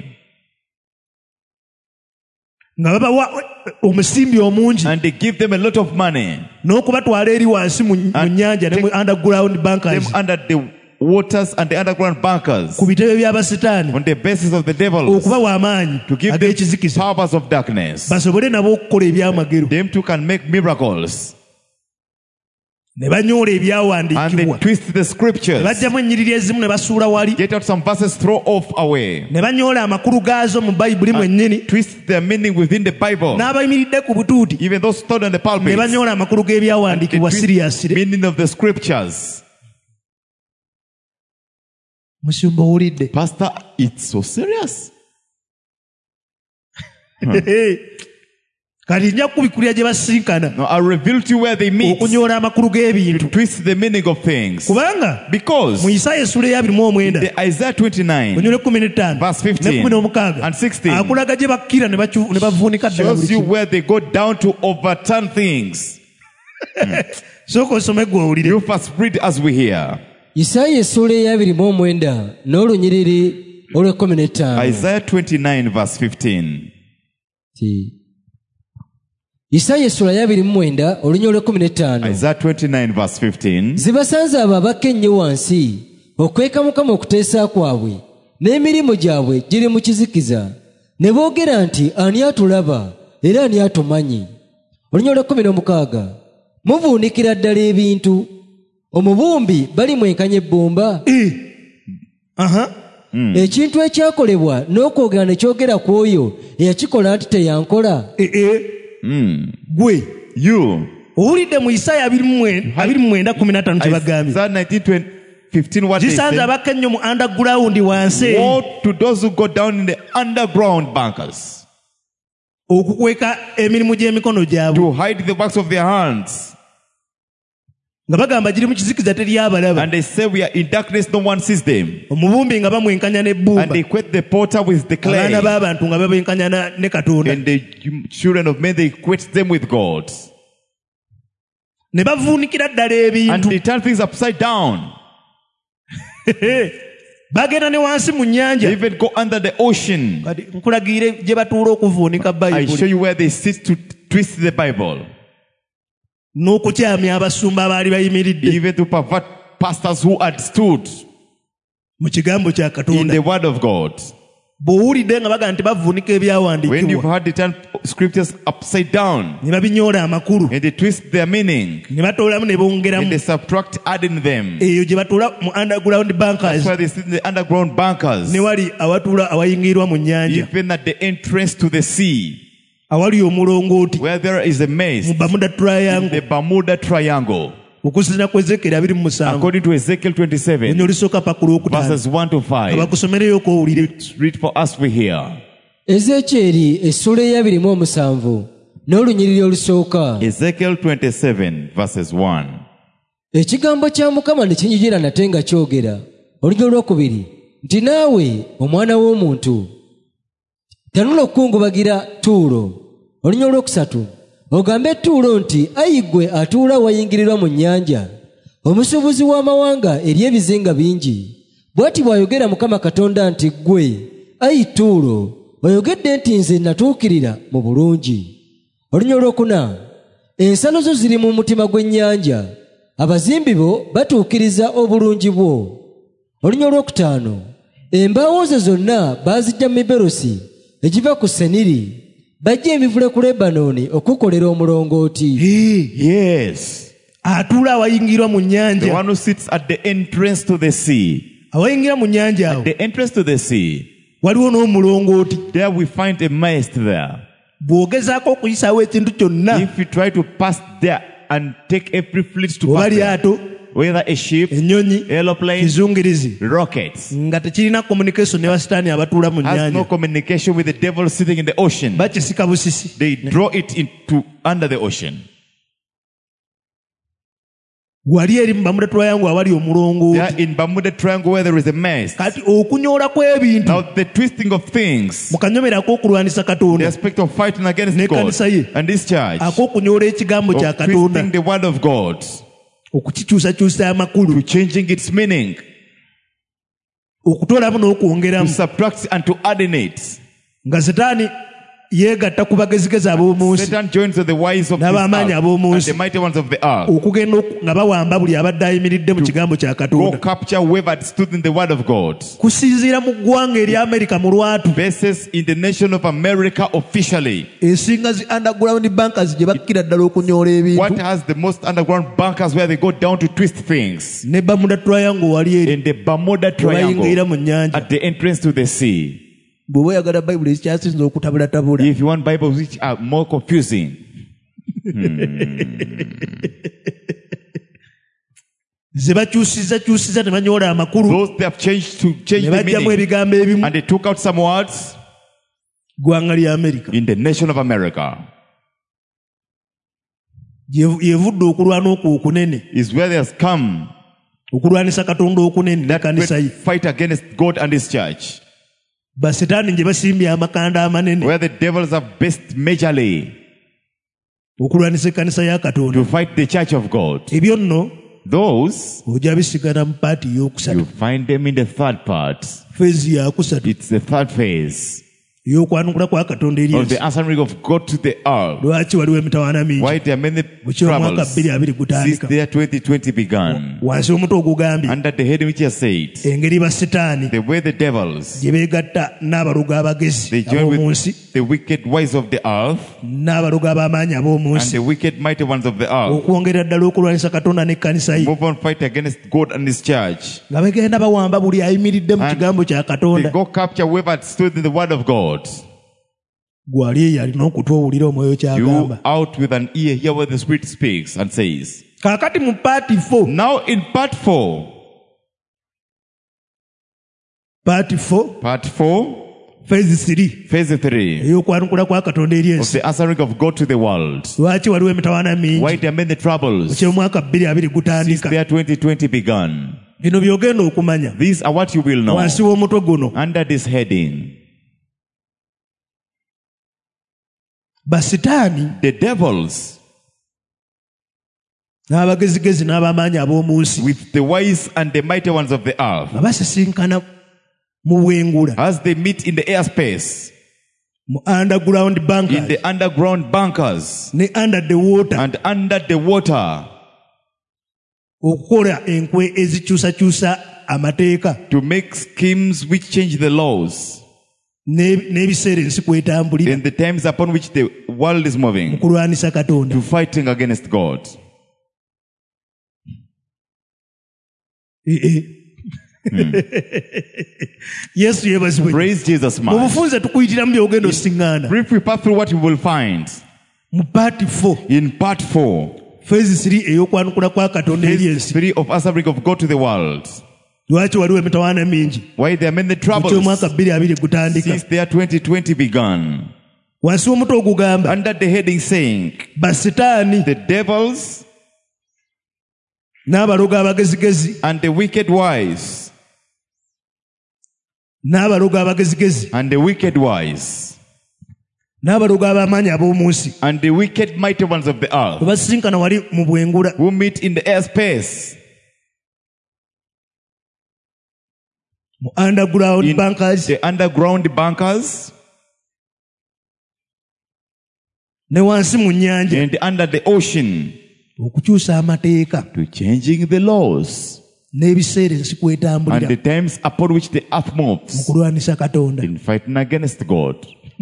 nga babawa omusimbi omungi And they give them a lot of money, n'okubatwala eri wansi mu mu And nnyanja ne mu underground them bunkers, under the waters and the underground bunkers, ku bitebe by'abasitaani, on the basis of the devils, okubawa amaanyi to give them ag'ekizikiza, powers of darkness, basobole nabo okukola ebyamagero, them too can make miracles. ne banyoola And they ebyawandiikibwa, twist the ne scriptures, bajjamu ennyiriri ezimu ne basuula wali, get out some verses, throw off away, ne banyoola amakulu gaazo mu bayibuli mwennyini, twist their meaning within the Bible. n'abayimiridde ku butuuti Even those stood on the ne pulpit, banyoola amakulu they g'ebyawandiikibwa twist siriyasire. meaning of the scriptures. Musumba owulidde? Pastor, it's so serious. Kati nja kubikulira gye basinkana Now I'll reveal to you where they meet, okunyoola amakulu g'ebintu, twist the meaning of things. kubanga Because mu Isaaya essula eya abiri mu omwenda the Isaiah twenty-nine onyole kumi n'ettaano Verse ne fifteen kumi n'omukaaga and sixteen akulaga gye bakkira ne bacu- ne bavuunika ddala shows buli you kimu. where they go down to overturn things. Sooka osome gwe owulire. You first read as we hear. Isaaya essuula ey'abiri mu omwenda n'olunyiriri olw'ekkumi n'ettaano. Isaiah twenty-nine verse fifteen. Ti. Isaaya essuula y'abiri mu mwenda olunyiriri olw'ekkumi n'ettaano. Isaiah twenty-nine verse fifteen. Zibasanze abo abakka ennyo wansi okweka Mukama okuteesa kwabwe n'emirimu gyabwe giri mu kizikiza, ne boogera nti ani atulaba era ani atumanyi. Olunyiriri olw'ekkumi n'omukaaga. Muvuunikira ddala ebintu, omubumbi balimwenkanya ebbumba. Eh. Aha. Ekintu ekyakolebwa n'okwogera ne kyogera ku oyo eyakikola nti teyankola. Eh, eh. Mm. Gwe You. owulidde mu Isaya abiri mu mwenda kumi na ttaano kye bagambye. Isaiah nineteen fifteen, what they Zisanze say? abakka ennyo mu underground wansi Woe to those who go down in the underground bunkers okukweka emirimu gy'emikono gyabwe to hide the works of their hands. nga bagamba giri mu kizikiza teri abalaba. And they say we are in darkness, no one sees them. Omubumbi nga bamwenkanya And n'ebbumba, they equate the potter with the clay. abaana b'abantu nga babwenkanya na- ne Katonda, And the children of men, they equate them with God. ne bavuunikira ddala And ebintu. they turn things upside down. Bagenda ne wansi mu They nnyanja. even go under the ocean. Kati nkulagiire gye batuula okuvuunika I show Bayibuli you where they sit to twist the Bible. n'okukyamya abasumba abaali bayimiridde Even to pervert pastors who had stood mu kigambo kya in Katonda. the word of God. Bw'owulidde nga baga nti bavuunika When you've ebyawandiikibwa heard they turn scriptures upside down ne babinyoola amakulu and they twist their meaning ne batoolamu ne and bongeramu, they subtract adding them. eyo gye batuula mu underground bunkers, That's why they sit in the underground bunkers. ne wali awatuula awayingirirwa mu nnyanja, Even at the entrance to the sea, awali omulongooti where there is a mu maze, Bermuda the Triangle, Bermuda Triangle, okusinziira ku Ezekiel abiri mu musanvu according to Ezekiel twenty-seven, enyo olusooka paka olwokutaano. verses one to five. Abakusomereyo owulire. Read for us, we hear. Ezekyeri essula ey'abiri mu omusanvu n'olunyiriri olusooka. Ezekiel twenty-seven, verses one. Ekigambo kya Mukama ne kinjijira nate nga kyogera olunya olwokubiri nti naawe omwana w'omuntu tanula okukungubagira Tuulo. Olunya olwokusatu ogambe Tuulo nti ayi ggwe atuula wayingirirwa mu nnyanja, omusuubuzi w'amawanga eri ebizinga bingi. Bw'ati bw'ayogera Mukama Katonda nti ggwe ayi Tuulo oyogedde nti nze natuukirira mu bulungi. Olunya olwokuna ensalo zo ziri mu mutima gw'ennyanja, abazimbi bo batuukiriza obulungi bwo. Olunya olwokutaano embaawo ze zonna baazijja mu miberosi egiva ku Seniri, bajja emivule ku Lebanooni okukolera omulongooti. Eh, Yes, atuula awayingirirwa mu the nnyanja, one who sits at the entrance to the sea. awayingira mu nnyanja awo The entrance to the sea, waliwo n'omulongooti. there we find a mast there. Bw'ogezaako okuyisaawo ekintu kyonna, If you try to pass there and take every fleet to oba pass there, lyato, whether a ship, ennyonyi, aeroplane, kizungirizi, rockets, nga tekirina communication ne basitaani abatuula mu has no nnyanja, communication with the devil sitting in the ocean. bakisika busisi. They draw it into under the ocean. Wali eri mu Bermuda Triangle awali They omulongooti. are in Bermuda Triangle where there is a mast. Kati okunyoola kw'ebintu Now the twisting of things, mu kanyomero ak'okulwanisa the Katonda, aspect of fighting against Ne God kanisa ye. and this church, ak'okunyoola ekigambo kya of Katonda, twisting the word of God, okukikyusakyusa amakulu, to changing its meaning, okutoolamu to n'okwongeramu, subtract and to add in it. nga Setaani yeegatta ku bagezigezi ab'omu nsi Satan joins with the wise of this n'ab'amaanyi earth ab'omu and nsi the mighty ones of the earth. okugenda oku- nga bawamba buli abadde ayimiridde mu kigambo kya Go Katonda, capture whoever had stood in the word of God. kusinziira mu ggwanga eri Amerika mu lwatu, Bases in the nation of America officially. esinga zi underground bankers gye bakkira ddala okunyoola What ebintu, has the most underground bunkers where they go down to twist things? ne Bermuda Triangle wali eri In the Bermuda bayingirira Triangle mu nnyanja. at the entrance to the sea. Bw'oba oyagala Bayibuli ekikyasinza okutabulatabula, If you want Bibles which are more confusing, ze bakyusiza kyusiza ne banyoola amakulu, those they have changed to change ne the bajjamu meaning, ebigambo ebimu, and they took out some words ggwanga lya Amerika in the nation of America Gye- yevudde okulwana okwo okunene, is where they has come okulwanisa Katonda okunene ne that kanisa ye. great fight against God and His church, Basetaani gye basimbye amakanda amanene where the devils have based majorly okulwanisa ekkanisa ya Katonda. to fight the church of God. Ebyo nno Those, ojja bisigala mu paati ey'okusatu, you find them in the third part. feezi yakusatu It's the third phase ey'okwanukula kwa Katonda eri of the ensi. answering of God to the earth. Lwaki waliwo emitawaana mingi Why there are many bukira omwaka troubles bbiri abiri since gutandika? the year twenty twenty began. Wansi omutwe ogugambye Under the head which has said, engeri basetaani the way the devils, gye beegatta n'abalogo abagezi they join ab'omu with nsi the wicked wise of the earth n'abalogo ab'amaanyi ab'omu and nsi the wicked mighty ones of the earth okwongera ddala okulwanyisa katonda n'ekkanisa ye move on fight against God and his church. nga bagenda bawamba buli ayimiridde mu And kigambo kya They katonda go capture whoever stood in the word of God. gwali eyo alina okutwowulira omwoyo You kyagamba out with an ear, hear what the Spirit speaks and says. kaakati mu paati four Now in part four, paati four part four, phase three phase three ey'okwanukula kwa katonda eri of ensi the answering of God to the world. lwaki waliwo emitawaana mingi Why there many troubles kyomwaka bbiri abiri since gutandika their twenty twenty begun? bino byogenda okumanya These are what you will know wansi w'omutwe guno under this heading. basitaani The devils n'abagezigezi n'ab'amaanyi ab'omu nsi with the wise and the mighty ones of the earth, nga basisinkana mu bwengula as they meet in the airspace, mu underground in bunkers the underground bunkers, ne under the water and under the water, okukola enkwe ezikyusakyusa amateeka to make schemes which change the laws ne- n'ebiseera ensi kwetambulira in the times upon which the world is mu moving, kulwanisa katonda to fighting against God. Eh, eh. yesu yeebazibwe Praise Jesus, mu man. bufunze tukuyitiramu byogenda osiŋŋaana Brief, we pass through what you will find mu paati four in part four, phase three ey'okwanukula kwa katonda eri phase ensi three of answering of God to the world. lwaki waliwo emitawaana mingi Why there are many mu troubles kyomwaka bbiri abiri gutandika since their twenty twenty begun. wansi w'omutwe ogugamba Under the heading saying, basitaani the devils n'abalogo abagezigezi and the wicked wise, n'abalogo abagezigezi and the wicked wise, n'abalogo ab'amaanyi ab'omu nsi and the wicked mighty ones of the bwe earth, basisinkana wali mu bwengula who meet in the airspace, mu underground in bunkers the underground bunkers, ne wansi mu nnyanja and under the ocean, okukyusa amateeka to changing the laws n'ebiseera ensi and kwetambulira the times upon which the earth mu moves kulwanisa katonda in fighting against God.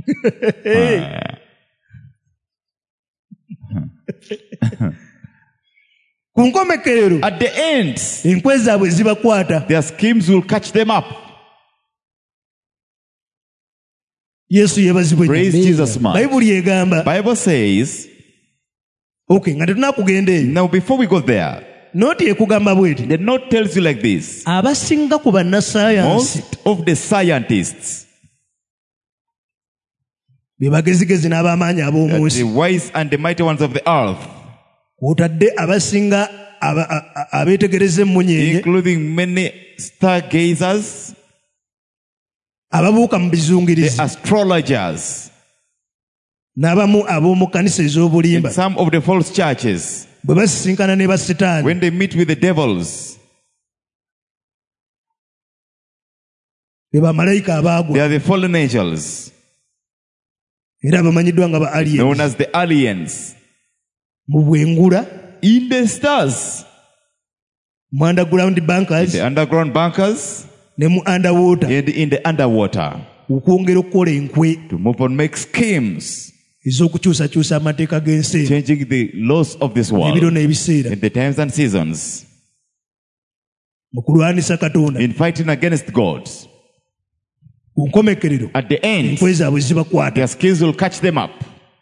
ku nkomekerero At the end, enkwe zaabwe zibakwata their schemes will catch them up. yesu yeebazibwe Praise Jesus, man. bayibuli egamba Bible says, okay nga tetunakugenda eyo now before we go there, nooti ekugamba bweti the note tells you like this. abasinga ku bannasayansi Most of the scientists, be bagezigezi n'ab'amaanyi ab'omu the nsi wise and the mighty ones of the earth, kw'otadde abasinga aba- a- a- abeetegereza emmunyeenye including many stargazers, ababuuka mu the bizungirizi astrologers, n'abamu ab'omu kkanisa ez'obulimba and some of the false churches, bwe basisinkana ne basitaani when they meet with the devils, be bamalayika they abaagwa are the fallen angels, era bamanyiddwa nga ba known aliens as the aliens, mu bwengula in the stars, mu underground bunkers the underground bunkers, ne mu underwater and in the underwater, okwongera okukola enkwe to move on, make schemes, ez'okukyusakyusa amateeka g'ensi eno, changing the laws of this world, ebiro n'ebiseera in the times and seasons, mu kulwanisa katonda in fighting against God. ku nkomekerero At the end, enkwe zaabwe zibakwata their schemes will catch them up.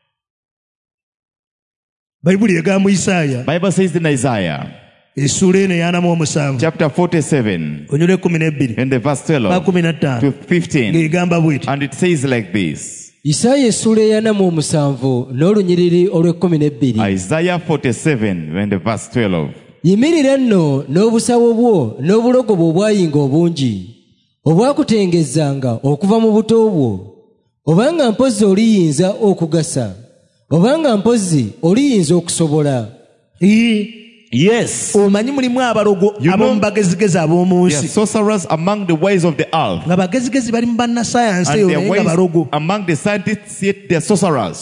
bayibuli egamba mu isaaya Bible says in Isaiah essuula eno eyanamu omusanvu chapter forty-seven onyole ekkumi n'ebbiri and the verse ba twelve kumi na ttaano to fifteen, ng'egamba bw'eti and it says like this. isaaya essuula eyana mu omusanvu n'olunyiriri olw'ekkumi n'ebbiri. Isaiah forty-seven and the verse twelve. yimirira nno n'obusawo bwo n'obulogo bwo obwayinga obungi obwakutengezanga okuva mu buto bwo, obanga mpozzi oliyinza okugasa, obanga mpozzi oliyinza okusobola. Ii, Yes, omanyi mulimu abalogo You know- ab'omu bagezigezi ab'omu there are nsi sorcerers among the wise of the earth, nga bagezigezi bali mu bannasayansi and eyo they are naye nga wise balogo among the scientists, yet they are sorcerers.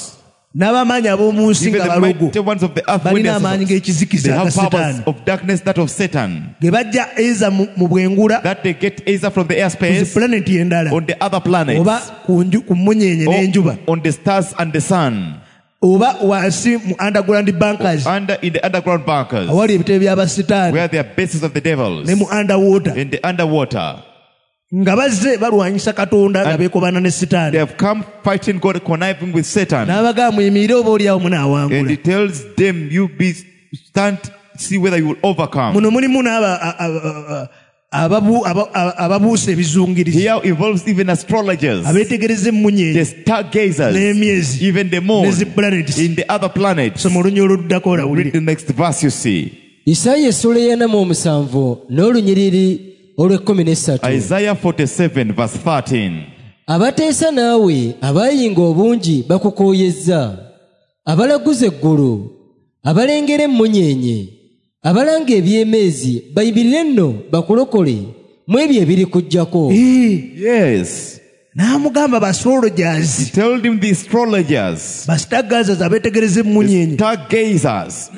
n'abamaanyi ab'omu nsi Even nga the balogo mighty ones of the earth, balina witnesses amaanyi of- g'ekizikiza they aga have powers setaani of darkness, that of Satan, ge bajja eza mu mu bwengula that they get either from the ku airspace, zipulaneti endala on the other planets, oba ku nju- ku munyenye n'enjuba or on the stars and the sun, oba wansi mu underground bunkers under in the underground bunkers, awali ebitebe by'abasitaani where there are bases of the devils, ne mu underwater in the underwater. nga bazze balwanyisa katonda nga And beekobana ne They sitaani have come fighting God, conniving with Satan. n'abagamba muyimirire oba oliawo And munaawangula he tells them, you be stand, see whether you will overcome. muno mulimu n'aba a- a- a- ababu- aba- a- ababuusa ebizungirizi Here involves even astrologers, abeetegereza the emmunyeenye stargazers, n'emyezi even the ne moon, ziplanets in the other planets. soma olunya oluddako Read olawulire the next verse, you see. isaaya essula eyana mu omusanvu n'olunyiriri olw'ekkumi n'essatu. Isaiah forty-seven, verse thirteen. abateesa naawe abaayinga obungi bakukooyezza, abalaguza eggulu, abalengera emmunyeenye, abalanga ebyemeezi bayimirire nno bakulokole mu ebyo ebiri kujjako. Ee, Yes. n'amugamba He bastrologers told him the astrologers, basitagazas abeetegereza the emmunyeenye stargazers,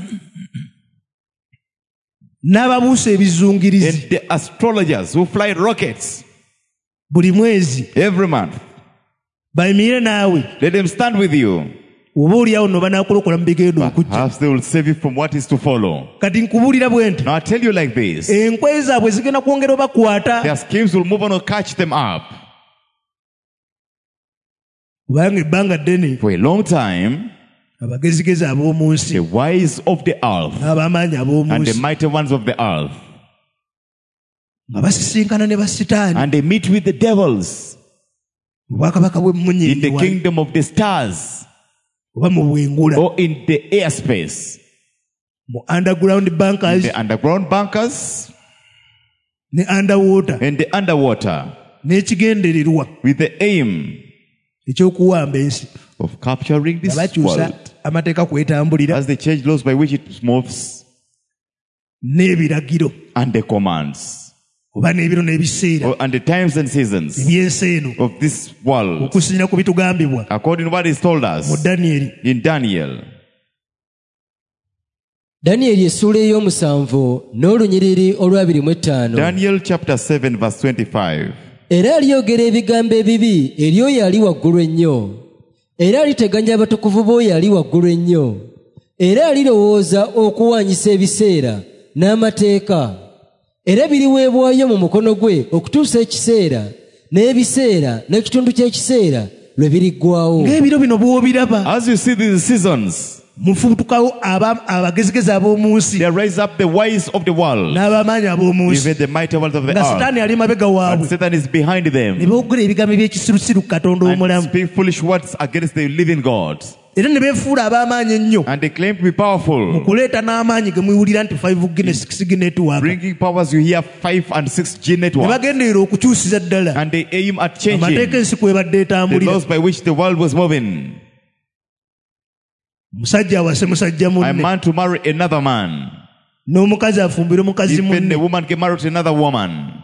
n'ababuusa ebizungirizi and the astrologers who fly rockets buli mwezi every month. bayimirire naawe Let them stand with you. oba oliawo nno banaakulokola mu bigenda okujja Perhaps they will save you from what is to follow. kati nkubuulira bwe nti Now I tell you like this. enkwe zaabwe zigenda kwongera obakwata Their schemes will move on or catch them up. kubanga ebbanga ddene For a long time, abagezigezi ab'omu nsi the wise of the earth n'abamaanyi ab'omu and the nsi mighty ones of the earth, nga basisinkana ne basitaani and they meet with the devils mu bwakabaka in bw'emmunyeenye the wa- kingdom of the stars oba mu bwengula or in the airspace, mu underground in bunkers the underground bunkers ne underwater and the underwater, n'ekigendererwa with the aim ekyokuwamba ensi of capturing nga this bakyusa world amateeka kwetambulira as they change laws by which it moves n'ebiragiro and the commands, oba n'ebiro n'ebiseera or, and the times and seasons eby'ensi eno of this world, okusinziira ku bitugambibwa according to what is told mu us danyeri in Daniel. danyeri essuula ey'omusanvu n'olunyiriri olwabiri mu ettaano. Daniel chapter seven, verse twenty-five. era alyogera ebigambo ebibi eri oyo ali waggulu ennyo, era aliteganya abatukuvu b'oyo ali waggulu ennyo, era alirowooza okuwaanyisa ebiseera n'amateeka, era biriweebwayo mu mukono gwe okutuusa ekiseera n'ebiseera n'ekitundu ky'ekiseera lwe biriggwawo. ng'ebiro bino bw'obiraba As you see these seasons, mufubutukawo aba- abagezigezi ab'omu nsi they raise up the wise of the world, n'abamaanyi ab'omu nsi even the mighty ones of the nga earth, sitaani ali mabega and waabwe Satan is behind ne them, boogera ebigambo eby'ekisirusiru ku katonda and omulamu speak foolish words against the living God, era ne beefuula ab'amaanyi ennyo and they claim to be mu powerful, kuleeta n'amaanyi ge muwulira nti five G ne six G network bringing powers. You hear five and six G ne network, bagenderera okukyusiza ddala and they aim at amateeka changing ensi kwebadde the etambulira laws by which the world was moving. musajja awase musajja A munne man to marry another man, n'omukazi afumbire mukazi even munne a woman get married to another woman,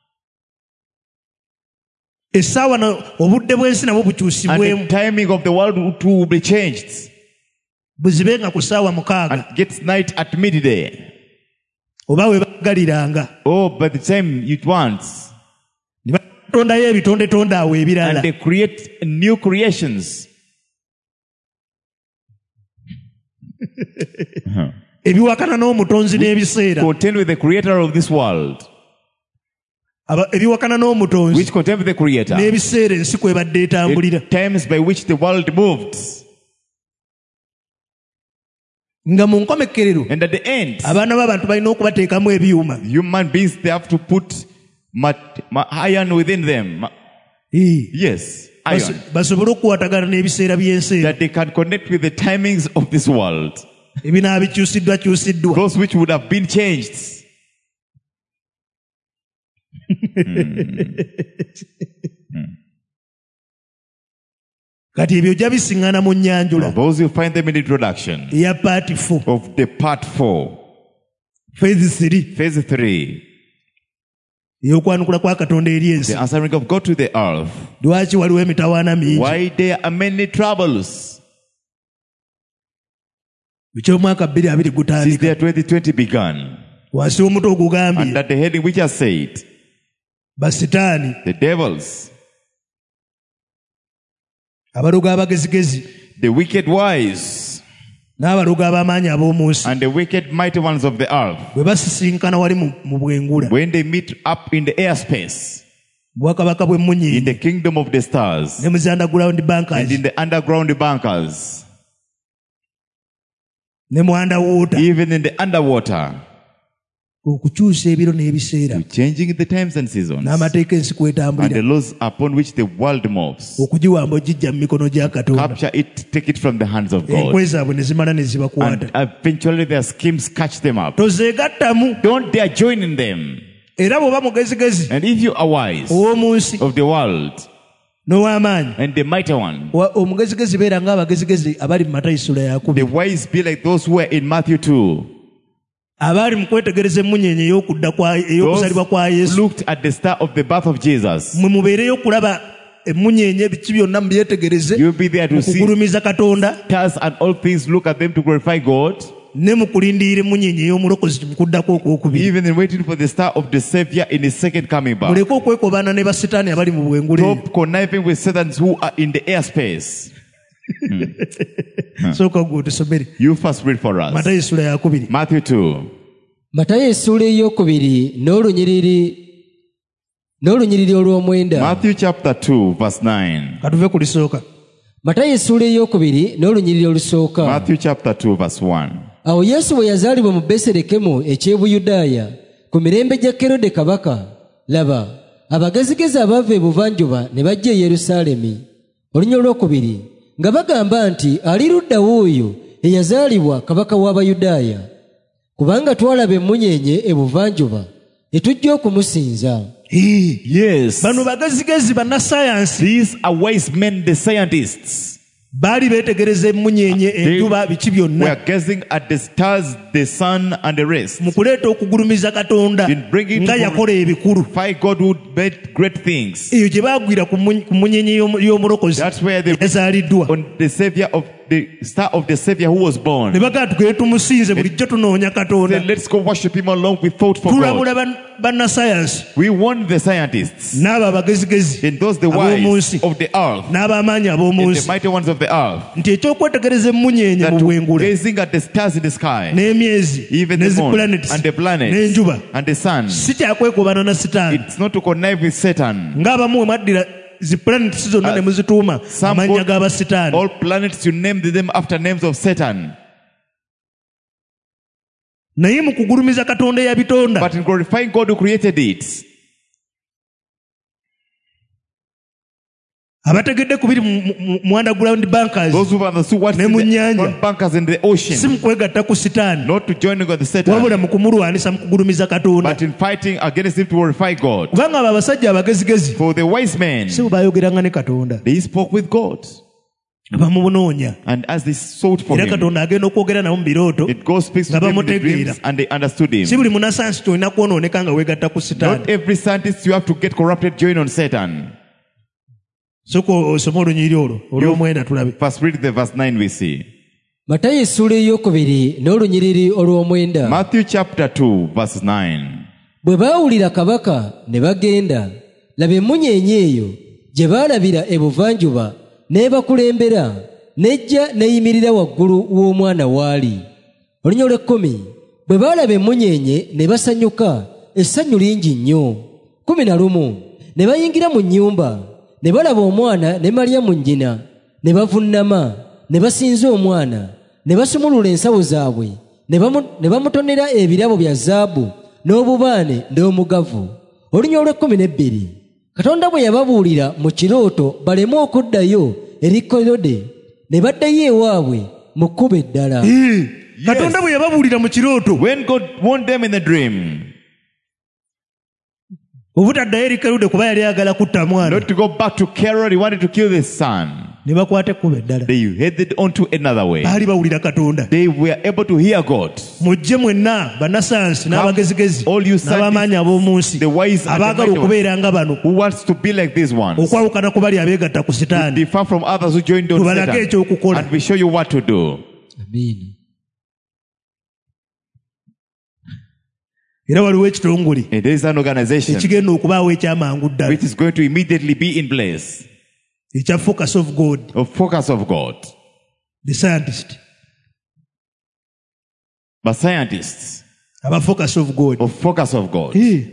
essaawa na- obudde bw'ensi nabwo and bukyusibwemu the timing of the world too will be changed. buzibe nga ku ssaawa mukaaga And gets night at midday. oba we bagaliranga Oh, by the time it wants, ne batondayo ebitondetonde awo ebirala and they create new creations. ebiwakana n'omutonzi n'ebiseera Contend with the creator of this world, Aba- ebiwakana n'omutonzi which contend with the creator. n'ebiseera ensi kwebadde etambulira The times by which the world moved. nga mu nkomekerero And at the end, abaana b'abantu balina okubateekamu ebyuma human beings, they have to put mat- ma- iron within them. Ma- Ee. Yes, Bas- iron. basobole okukwatagana n'ebiseera by'ensi eno That they can connect with the timings of this world. ebinaabikyusiddwa kyusiddwa Those which would have been changed. kati ebyo ojja bisiŋŋana mu nnyanjula Those you find them in the introduction eya paati four of the part four, phase three phase three, ey'okwanukula kwa katonda eri ensi the answering of God to the earth. lwaki waliwo emitawaana mingi Why there are many troubles? eky'omwaka bbiri abiri Since the gutandika year twenty twenty began, wansi w'omutwe ogugambye and at the heading which has said, basitaani the devils, abalogo abagezigezi the wicked wise, n'abalogo ab'amaanyi ab'omu nsi and the wicked mighty ones of the earth, bwe basisinkana wali mu mu bwengula when they meet up in the airspace, bwakabaka bwe in munyiinyi the kingdom of the stars, ne mu zi underground and bankers in the underground bunkers, ne mu underwater even in the underwater, okukyusa ebiro n'ebiseera changing the times and seasons, n'amateeka ensi and the kwetambulira laws upon which the world moves. okugiwamba ogijja mu mikono gya katonda Capture it, take it from the hands of God. enkwe zaabwe ne zimala ne zibakwata And eventually their schemes catch them up. tozeegattamu Don't dare join in them. era bw'oba mugezigezi And if you are wise ow'omu nsi of the world n'ow'amaanyi and the mighty one, wa- omugezigezi beera ng'abagezigezi abali mu Matayo ssuula the yakubiri wise be like those who are in Matthew two. abaali mu kwetegereza emmunyeenye ey'okudda kwa ey'okuzalibwa kwa Those yesu looked at the star of the birth of Jesus. mwe mubeereyo okulaba emmunyeenye biki byonna mubyetegereze You'll be there to mu see kugulumiza katonda stars and all things, look at them to glorify God. ne mu kulindirira emmunyeenye ey'omulokozi mu kuddako okwokubiri Even in waiting for the star of the Savior in his second coming back. muleke okwekobaana ne basitaani abali mu bwengula eyo Stop conniving with Satans who are in the airspace. sooka gwe otusomere You first read for us. Matayo ssuula yakubiri Matthew two. matayo essuula eyokubiri n'olunyiriri n'olunyiriri olw'omwenda. Matthew chapter two, verse nine. katuve ku lisooka matayo essuula eyokubiri n'olunyiriri olusooka. Matthew chapter two, verse one. awo yesu bwe yazaalibwa mu beserekemu eky'ebuyudaaya ku mirembe gya kerode kabaka, laba abagezigezi abaava ebuvanjuba ne bajja e yerusaalemi olunya olwokubiri nga bagamba nti ali ludda w'oyo eyazaalibwa kabaka w'abayudaaya, kubanga twalaba emmunyeenye ebuvanjuba ne tujja okumusinza. Hii. Yes. bano bagezigezi bannasayansi These are wise men, the scientists. baali beetegereza emmunyeenye They enjuba biki were byonna gazing at the stars, the sun, and the rest. mu kuleeta okugulumiza katonda In bringing nga to yakola ebikulu glorify God who made great things. eyo gye baagwira ku munyi- ku munyeenye y'omu- y'omulokozi That's where they yazaaliddwa on the Savior of the star of the Savior who was ne born. bagaa tugere tumusinze bulijjo tunoonya katonda Then let's go worship Him along with thought for God. tulabula ban- bannasayansi We want the scientists n'abo abagezigezi and those the ab'omu wise nsi of the earth n'ab'amaanyi ab'omu and the nsi mighty ones of the earth nti ekyokwetegereza emmunyeenye that mu bwengula gazing at the stars in the sky, n'emyezi even the moon n'eziplanets and the planets n'enjuba and the sun. si kyakwekobana na sitaani It's not to connive with Satan. ng'abamu we mwaddira ziplanets zonna ne muzituuma Some amannya put g'abasitaani all planets, you named them after names of Satan. naye mu kugulumiza katonda eyabitonda But in glorifying God who created it, abategedde ku biri mu- mu- mu underground bankers those who understood what's Ne in mu the nnyanja. front bunkers in the si ocean, mu kwegatta ku sitaani not to joining with the wabula Satan, mu kumulwanisa mu kugulumiza katonda but in fighting against him to glorify God. kubanga abo abasajja abagezigezi For the wise men, si bwe bayogeranga ne katonda they spoke with God. bamumunoonya And as they sought for era him, katonda agenda okwogera nabo mu birooto it God speaks to nga them in the bamutegeera. dreams and they understood him. si buli munnasayansi kyolina kwonooneka nga weegatta ku Not sitaani every scientist you have to get corrupted, join on Satan. soka osome olunyiri olwo olw'omwenda tulabe First read the verse nine we see. matayo essuula eyokubiri n'olunyiriri olw'omwenda. Matthew chapter two, verse nine. bwe baawulira kabaka ne bagenda, laba emmunyeenye eyo gye baalabira ebuvanjuba n'ebakulembera n'ejja n'eyimirira waggulu w'omwana waali. olunya olw'ekkumi bwe baalaba emmunyeenye ne basanyuka essanyu lingi nnyo. kumi na lumu ne bayingira mu nnyumba ne balaba omwana ne Maliyamu nnyina ne bavunnama ne basinza omwana ne basumulula ensawo zaabwe ne bamu- ne bamutonera ebirabo bya zaabu n'obubaane n'omugavu. olunya olw'ekkumi n'ebbiri katonda bwe yababuulira mu kirooto baleme okuddayo eri Kerode ne baddayo ewaabwe mu kkubo eddala. Ee, katonda bwe yababuulira mu kirooto When God warned them in the dream obutaddayo eri Kerode kuba yali ayagala kutta mwana not to go back to Herod, he wanted to kill his son. ne bakwata ekkubo eddala They headed onto another way. baali bawulira katonda They were able to hear God. mujje mwenna bannasayansi n'abagezigezi all you n'abamaanyi ab'omu nsi the wise and the abaagala mighty okubeera nga bano Who wants to be like these ones? okwawukana ku bali abeegatta ku sitaani Differ from others who joined on Tubalage Satan. ekyokukola. And we show you what to do. Amiina. era waliwo ekitongole And there is an organization ekigenda okubaawo ekyamangu ddala which is going to immediately be in place ekya focus of God, of focus of God. the scientist But scientists aba focus of God. of focus of God. Eh.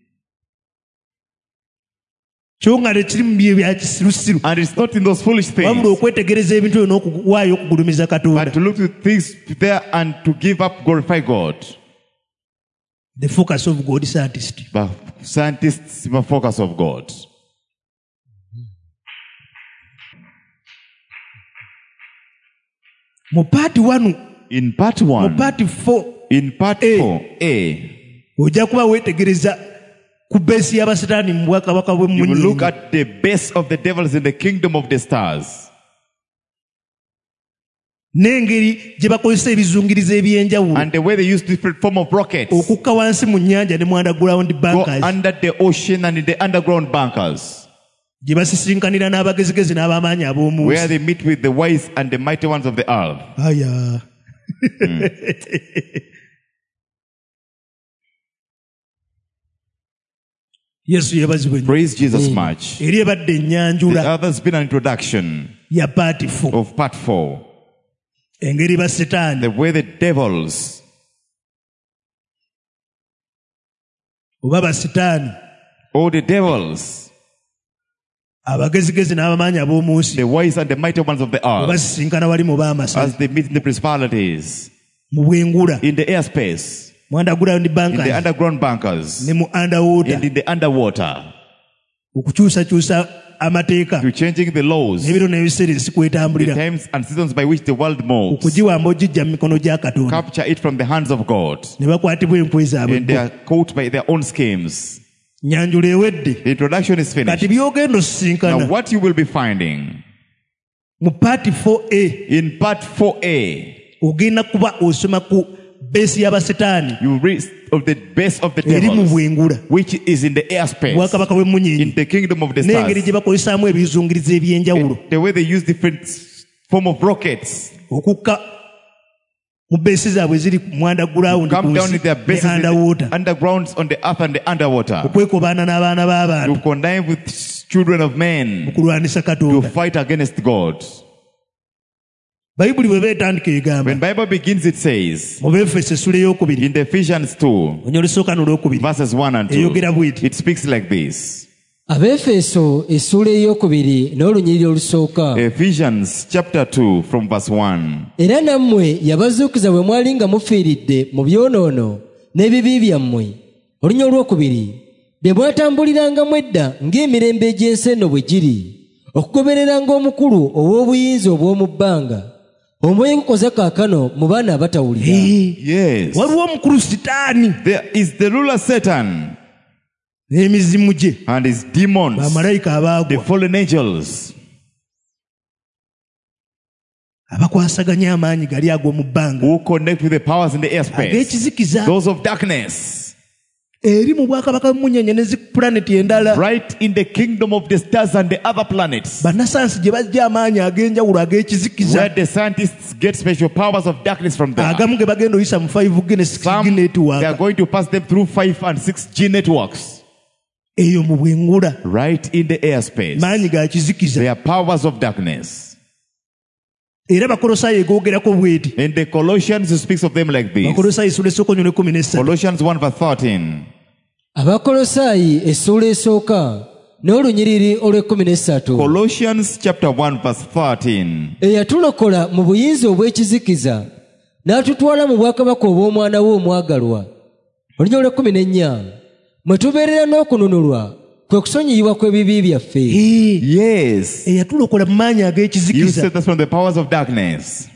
kyo nga tekiri mu bye bya kisirusiru And it's not in those foolish wabula things, okwetegereza ebintu ebyo n'okuwaayo okugulumiza but Katonda. to look to things there and to give up, glorify God. The focus of God scientist. But scientists the focus of God. mu paati wanu In part mu one, paati four in part A. four, A, ojja kuba weetegereza ku beesi y'abasitaani mu bwakabaka you will look bw'emmunyeenye at the base of the devils in the kingdom of the stars, n'engeri gye bakozesa ebizungirizo ebyenjawulo and the way they use different form of rockets okukka wansi mu nnyanja ne mu underground go bunkers under the ocean and in the underground bunkers, gye basisinkanira n'abagezigezi n'ab'amaanyi ab'omu where nsi. they meet with the wise and the mighty ones of the earth. aya yesu yeebazibwe nnyo. Praise Jesus much. eri ebadde The ennyanjula other's been an introduction ya paati four of part four, engeri basitaani the way the devils oba basitaani or the devils, abagezigezi n'abamaanyi ab'omu nsi the wise and the mighty ones of the bwe earth, basisinkana wali mu b'amasaza as they meet in the principalities, mu bwengula in the airspace, mu underground in the bunkers underground bunkers, ne mu underwater and in the underwater, okukyusakyusa amateeka to changing the laws, n'ebiro n'ebiseera ensi the kwetambulira times and seasons by which the world moves, okugiwamba ogijja mu mikono gya Katonda capture it from the hands of God, ne bakwatibwa enkwe zaabwe and they are caught by their own schemes. nyanjula ewedde The introduction is kati finished. by'ogenda Now osisinkana what you will be finding mu paati four A in part four A, ogenda kuba osoma ku beesi y'abasitaani you read of the base of the eri mu devils, bwengula which is in the airspace, bwakabaka in bw'emmunyeenye the kingdom of the n'engeri stars, gye bakozesaamu ebizungirizo ebyenjawulo the way they use different form of rockets, okukka mu beesi zaabwe ziri mu underground ku come down in nsi their ne bases in the underwater undergrounds on the earth and the underwater, okwekobaana n'abaana to b'abantu connive with children of men, okulwanisa to Katonda. fight against God. bayibuli bwe beetandika egamba When Bible begins, it says mu Befeso essula ey'okubiri in the Ephesians two, onyo olusooka n'olwokubiri verses one and two, eyogera bw'eti it speaks like this. Abefeso essula ey'okubiri n'olunyiriri olusooka. Ephesians chapter two from verse one. Era nammwe yabazuukiza bwe mwali nga mufiiridde mu byonoono n'ebibi byammwe olunya olwokubiri bye mwatambulirangamu edda ng'emirembe egy'ensi eno bwe giri okugobereranga omukulu ow'obuyinza obw'omu bbanga omwoyo gukoze kaakano mu baana abatawulira. Yes. waliwo omukulu sitaani There is the ruler Satan n'emizimu gye and his demons, bamalayika the abaagwa fallen angels, abakwasaganya amaanyi gali ag'omu bbanga who connect with the powers in the airspace, ag'ekizikiza those of darkness, eri mu bwakabaka bw'emmunyeenye ne zi pulaneti endala right in the kingdom of the stars and the other planets, bannasayansi gye bajja amaanyi ag'enjawulo where ag'ekizikiza the scientists get special powers of darkness from there. agamu ge bagenda oyisa mu five G ne six G Some, they are network going to pass them through five and six G networks, eyo mu bwengula right in the airspace. maanyi ga kizikiza They are powers of darkness. era bakolosaayo egoogerako bweti In the Colossians, it speaks of them like this. bakolosaayo essula esooka onyo n'ekkumi n'essatu Colossians one verse thirteen. Abakolosaayi essula esooka n'olunyiriri olw'ekkumi n'essatu. Colossians chapter one verse thirteen. Eyatulokola mu buyinza obw'ekizikiza n'atutwala mu bwakabaka obw'omwana we omwagalwa olunya olw'ekkumi n'ennya mwe tubeerera n'okununulwa kwe kusonyiyibwa kw'ebibi byaffe. Ee, Yes. eyatulokola mu maanyi You ag'ekizikiza set us from the powers of darkness,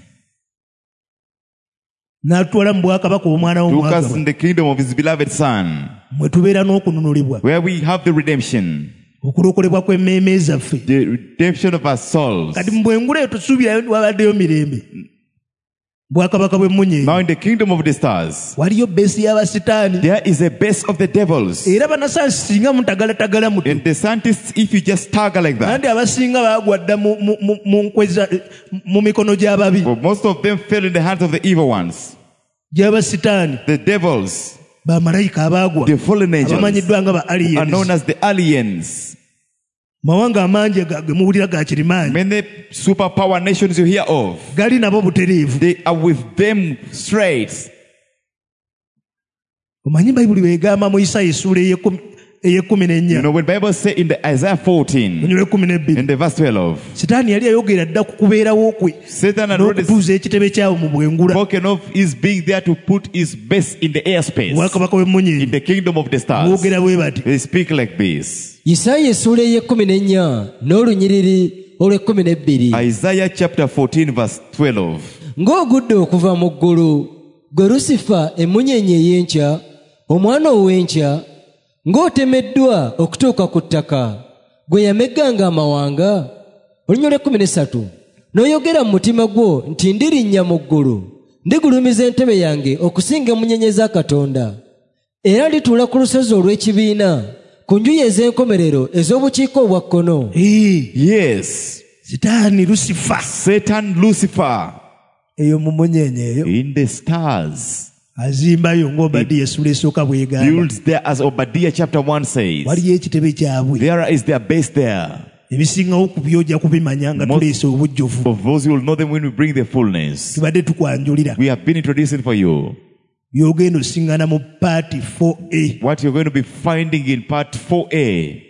n'atutwala mu bwakabaka obw'omwana we took us in omwagalwa the kingdom of his beloved Son, mwe tubeera n'okununulibwa where we have the redemption, okulokolebwa kw'emmeeme zaffe the redemption of our souls. kati mu bwengula eyo tusuubirayo wabaddeyo mirembe bwakabaka bw'emmunyeenye Now in the kingdom of the stars, waliyo beesi y'abasitaani there is a base of the devils. era bannasayansi singa mutagalatagala muto And the scientists, if you just stagger like that, kandi abasinga baagwa dda mu- mu- mu- mu nkwe za- mu mikono gy'ababi but most of them fell in the hands of the evil ones, gy'abasitaani the devils. bamalayika abaagwa the fallen angels, abamanyiddwa nga ba are known aliens as the aliens. mawanga amangi ga- ge muwulira ga kirimaanyi Many superpower nations you hear of, gali nabo butereevu. they are with them straight. omanyi bayibuli bwegamba mu Isaaya essuula ey'ekkumi- ey'ekkumi You n'ennya know, when Bible say in the Isaiah fourteen, onyolo ekkumi n'ebbiri in the verse twelve, sitaani yali ayogera dda ku kubeerawo kwe Satan had already n'okutuuza ekitebe kyawo mu bwengula spoken of his being there to put his base in the airspace, obwakabaka in bw'emmunyeenye the kingdom of the stars. boogera bwe bati They speak like this. isaaya essuula ey'ekkumi n'ennya n'olunyiriri olw'ekkumi n'ebbiri. Isaiah chapter fourteen verse twelve. ng'ogudde okuva mu ggulu gwe lusifa emmunyeenye ey'enkya omwana ow'enkya ng'otemeddwa okutuuka ku ttaka gwe yamegganga amawanga. olunyolo ekkumi n'essatu n'oyogera mu mutima gwo nti ndirinnya mu ggulu ndigulumiza entebe yange okusinga emmunyeenye za Katonda era ndituula ku lusozi olw'ekibiina ku njuyi ez'enkomerero ez'obukiika obwa kkono. Ee, Yes, sitaani lusifa Satan, Lucifer, eyo mu munyeenye eyo in the stars, azimbayo ng'Obadiya essuula esooka bw'egamba builds there as Obadiah chapter one says. waliyo ekitebe kyabwe There is their base there. ebisingawo ku byojja kubimanya nga Most- tuleese obujjuvu For those who will know them when we bring the fullness. tubadde tukwanjulira We have been introducing for you byogenda osingana mu paati four A what you're going to be finding in part four A.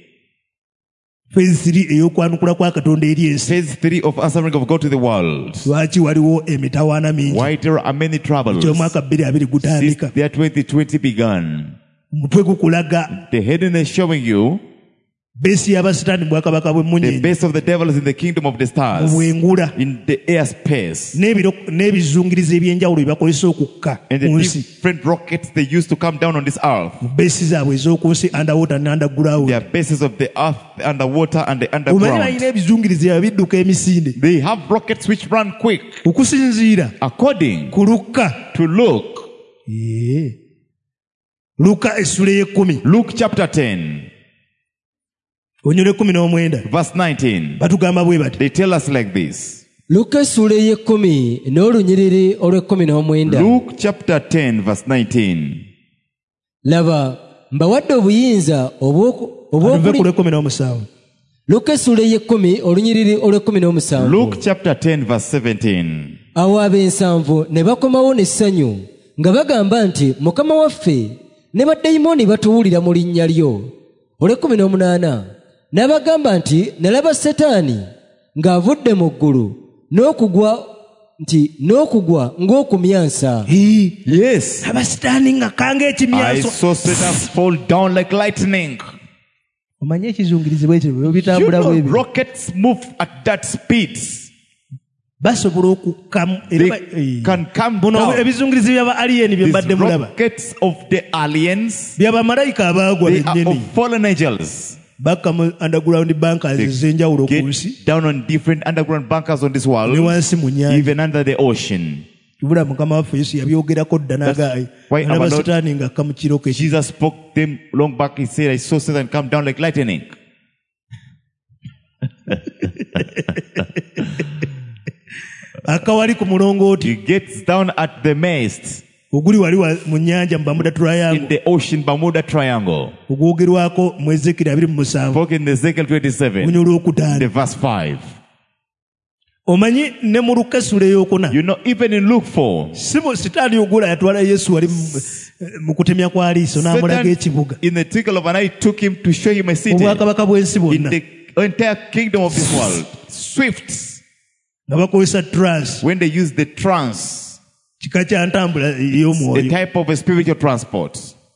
phase three ey'okwanukula kwa Katonda eri ensi. Phase three of answering of God to the world. lwaki waliwo emitawaana mingi Why there are many troubles ky'omwaka bbiri abiri since gutandika the year twenty twenty began. omutwe gukulaga The heading is showing you beesi y'abasitaani mu bwakabaka the bw'emmunyeenye base of the devil is in the kingdom of the mu stars, bwengula in the airspace, n'ebiro- n'ebizungiriza eby'enjawulo bye bakozesa okukka and mu the nsi different rockets they used to come down on this earth. mu beesi zaabwe ez'oku nsi underwater ne underground. They are bases of the earth, the underwater, and the omanyi underground. balina ebizungiriza bya bidduka emisinde They have rockets which run quick okusinziira according ku lukka to Luke. Ee. luka essula ey'ekkumi Luke chapter ten, onyolo ekkumi n'omwenda verse nineteen. batugamba bwe bati They tell us like this. luka essuula ey'ekkumi n'olunyiriri olw'ekkumi n'omwenda. Luke chapter ten, verse nineteen. laba mbawadde obuyinza obw'oku- atuve ku obw'okuli. lw'ekkumi n'omusanvu luka essuula ey'ekkumi olunyiriri olw'ekkumi n'omusanvu. Luke chapter ten, verse seventeen. awo ab'ensanvu ne bakomawo n'essanyu nga bagamba nti mukama waffe ne baddayimooni batuwulira mu linnya lyo. olw'ekkumi n'omunaana n'abagamba nti nalaba setaani ng'avudde mu ggulu n'okugwa nti n'okugwa ng'okumyansa. Ee. Yes. abasitaani nga kanga I ekimyaso saw Satan fall down like lightning. omanye ekizungirizi bwekyo bwe You bitambula know, bwebi rockets move at that speed. basobola okukkamu era ba- They Ee. can come buno down. ebizungirizi by'aba aliyeni bye These mbadde mulaba rockets of the aliens, by'abamalayika abaagwa they are bennyini of fallen angels. bakka mu underground bankers ez'enjawulo ku nsi Get down on different underground bunkers on this ne world, wansi mu nnyanja even under the ocean. kibula mukama waffe yesu yabyogerako dda n'agaayi why our alaba Lord- sitaani ng'akka mu kiroko eki Jesus spoke them long back. He said, I saw Satan come down like lightning. akawali ku mulongooti He gets down at the mast oguli wali wa- mu nnyanja mu Bermuda in Triangle the ocean Bermuda Triangle. ogwogerwako mu Ezekiel abiri mu musanvu Spoke in Ezekiel twenty-seven, munya olwokutaano the verse five. omanyi ne mu Luka essula ey'okuna You know, even in Luke four, si mu sitaani ogula yatwala yesu wali mu- mu kutemya kwa liiso n'amulaga Satan, ekibuga in the twinkle of an eye, took him to show him a city obwakabaka bw'ensi in bwonna the entire kingdom of this world. Swift, nga bakozesa trans when they use the trance, kika kya ntambula the ey'omwoyo type of a spiritual transport.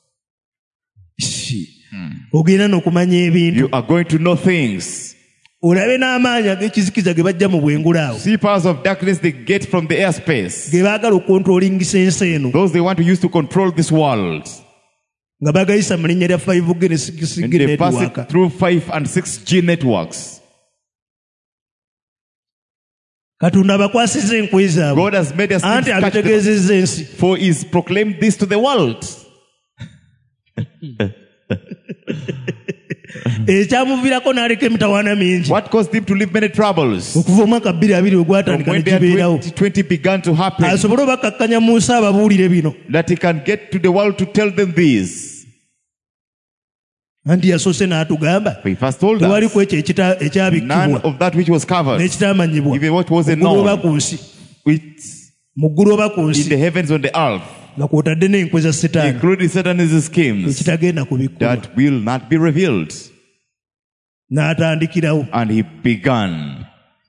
ogenda n'okumanya ebintu You are going to know things. olabe n'amaanyi ag'ekizikiza ge bajja mu bwengula awo See powers of darkness they get from the airspace. ge baagala okontrolingisa ensi eno Those they want to use to control this world. nga bagayisa mu linnya lya five G ne six And G they pass network it through five and six G networks. katonda abakwasiza enkwe zaabwe God has made us anti catch them, abitegeezezza ensi for He's proclaimed this to the world. ekyamuviirako n'aleka emitawaana mingi What caused him to leave many troubles? okuva omwaka bbiri abiri From ogwatandika ne when their gibeerawo twenty twenty began to happen, asobole obakkakkanya mu nsi ababuulire bino that he can get to the world to tell them this. anti yasoose n'atugamba He first told tewali us, ku ekyo ekita- none ekyabikkibwa of that which was covered, n'ekitamanyibwa even what wasn't mu ggulu oba ku known, nsi it's mu ggulu oba ku in nsi the heavens on the earth, nga kwotadde n'enkwe za setaani including Satan's schemes, ekitagenda kubikkibwa that will not be revealed. n'atandikirawo And he began.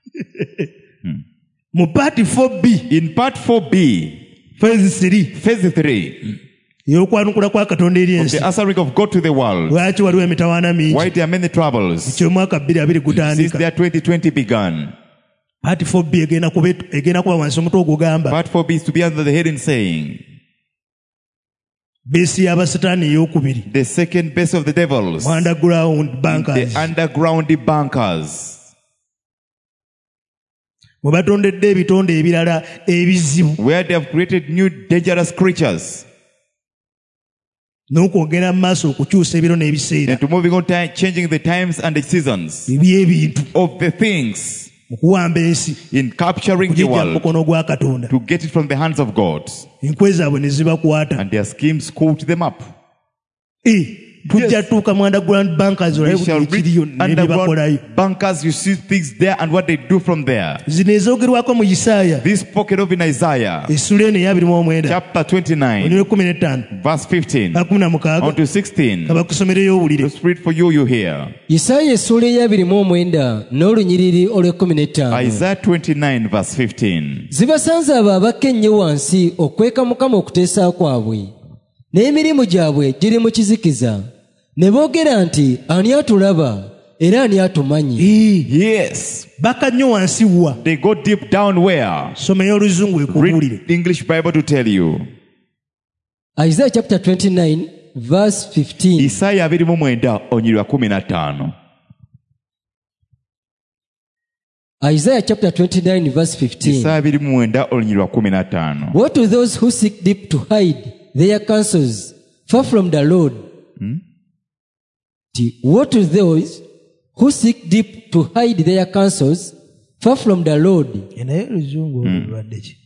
mu paati four b In part four B, phase three phase three, ey'okwanukula kwa katonda eri of ensi the answering of God to the world, lwaki waliwo emitawaana mingi why there are many troubles kyomwaka bbiri abiri since gutandika their twenty twenty began. paati four b egenda kuba egenda kuba wansi omutwe ogugamba Part four B is to be under the heading saying, beesi y'abasetaani ey'okubiri the second base of the devils, mu underground bankers the underground bankers, mwe batondedde ebitonde ebirala ebizibu where they have created new dangerous creatures. n'okwogera mu maaso okukyusa ebiro n'ebiseera And to moving on, time, changing the times and the seasons eby'ebintu of the things, okuwamba ensi in capturing the kugijja mu world, mukono gwa katonda to get it from the hands of God. enkwe zaabwe ne zibakwata And their schemes caught them up. Eh, tujja tuuka mu underground bankers We olabe shall buli reach ekiriyo n'ebye bakolayo underground bankers. You see things there and what they do from there. zino ezoogerwako mu isaaya This spoken of in Isaiah, essula eno eyabiri mu omwenda chapter twenty-nine, onyole kumi n'ettaano verse fifteen, akumi na mukaaga on to sixteen. kabakusomereyo owulire Let's read for you, you hear. isaaya essuula eyabiri mu omwenda n'olunyiriri olw'ekkumi n'ettaano. Isaiah twenty-nine, verse fifteen. zibasanze abo abakka ennyo wansi okweka mukama okuteesa kwabwe n'emirimu gyabwe giri mu kizikiza ne boogera nti ani atulaba era ani atumanyi. Eh, Yes, baka nnyo wansi wa they go deep down where? someyo oluzungu ekubuulire Read the English Bible to tell you. Isaiah chapter twenty-nine verse fifteen. Isaiah abiri mu mwenda onyirwa kumi na ttaano. Isaiah chapter twenty-nine verse fifteen. Isaiah abiri mu mwenda onyirwa kumi na ttaano. Woe to those who seek deep to hide their counsels far from the Lord. Ti, woe to those who seek deep to hide their counsels far from the Lord. naye oluzungu olwo lubadde ki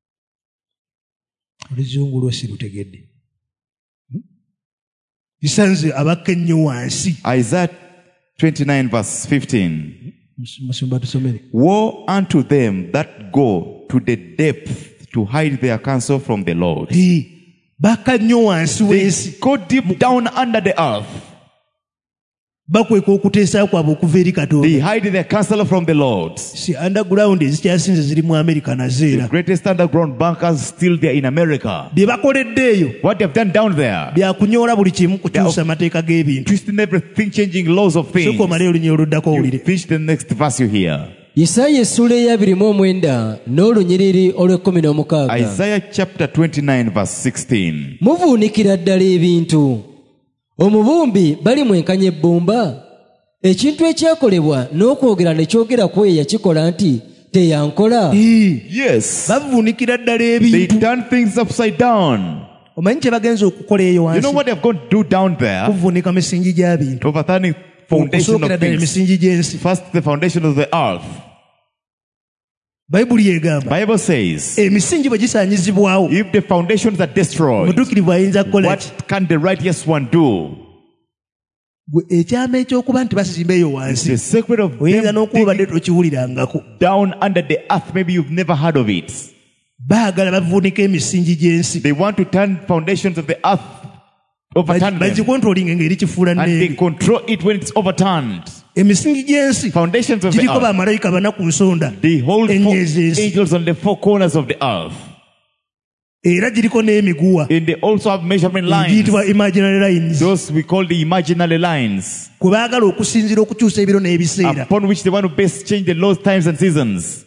oluzungu lwo sirutegedde Hmm? bisanze abakka ennyo wansi Isaiah twenty-nine, verse fifteen. musumba tusomere Woe unto them that go to the depth to hide their counsel from the Lord. Eh, bakka nnyo wansi They w'ensi go deep down under the earth. bakweka okuteesa kwabwe okuva eri katonda They hide their counsel from the Lord. si underground ezikyasinze ziri mu amerika The nazeera greatest underground bankers still there in America. bye bakoledde eyo What they have done down there, byakunyoola buli kimu kukyusa amateeka g'ebintu twisting everything, changing laws of things. soka omale olunyiro oluddako You owulire finish the next verse you hear. Isaaya essuula eyabiri mu omwenda n'olunyiriri olw'ekkumi n'omukaaga. Isaiah chapter twenty-nine, verse sixteen. muvuunikira ddala ebintu omubumbi balimwenkanya ebbumba ekintu ekyakolebwa n'okwogera ne kyogera ku eyo yakikola nti teyankola. Eh, Yes, bavuunikira ddala they ebintu turn things upside down. omanyi kye bagenza okukola eyo You know wansi what they've gone to do down there? kuvuunika misingi gya bintu Overturning foundation okusookera of ddala things. emisingi gy'ensi First, the foundation of the earth. bayibuli egamba Bible says, emisingi bwe gisaanyizibwawo if the foundations are destroyed, omutuukirivu ayinza kukola ki what can the righteous one do? Gwe ekyama ekyokuba nti basimba eyo wansi The secret of oyinza them n'okuba obadde digging tokiwulirangako down under the earth, maybe you've never heard of it. baagala bavuunika emisingi gy'ensi They want to turn foundations of the earth, overturn them, bagikontrolinga ng'eri kifuula and they nneebi control it when it's overturned. emisingi gy'ensi Foundations of the giriko earth, bamalayika bana ku nsonda they hold ennya four ez'ensi angels on the four corners of the earth. era giriko n'emiguwa And they also have measurement lines. giyitibwa imaginary lines Those we call the imaginary lines, kwe baagala okusinziira okukyusa ebiro n'ebiseera upon which they want to best change the laws, times, and seasons.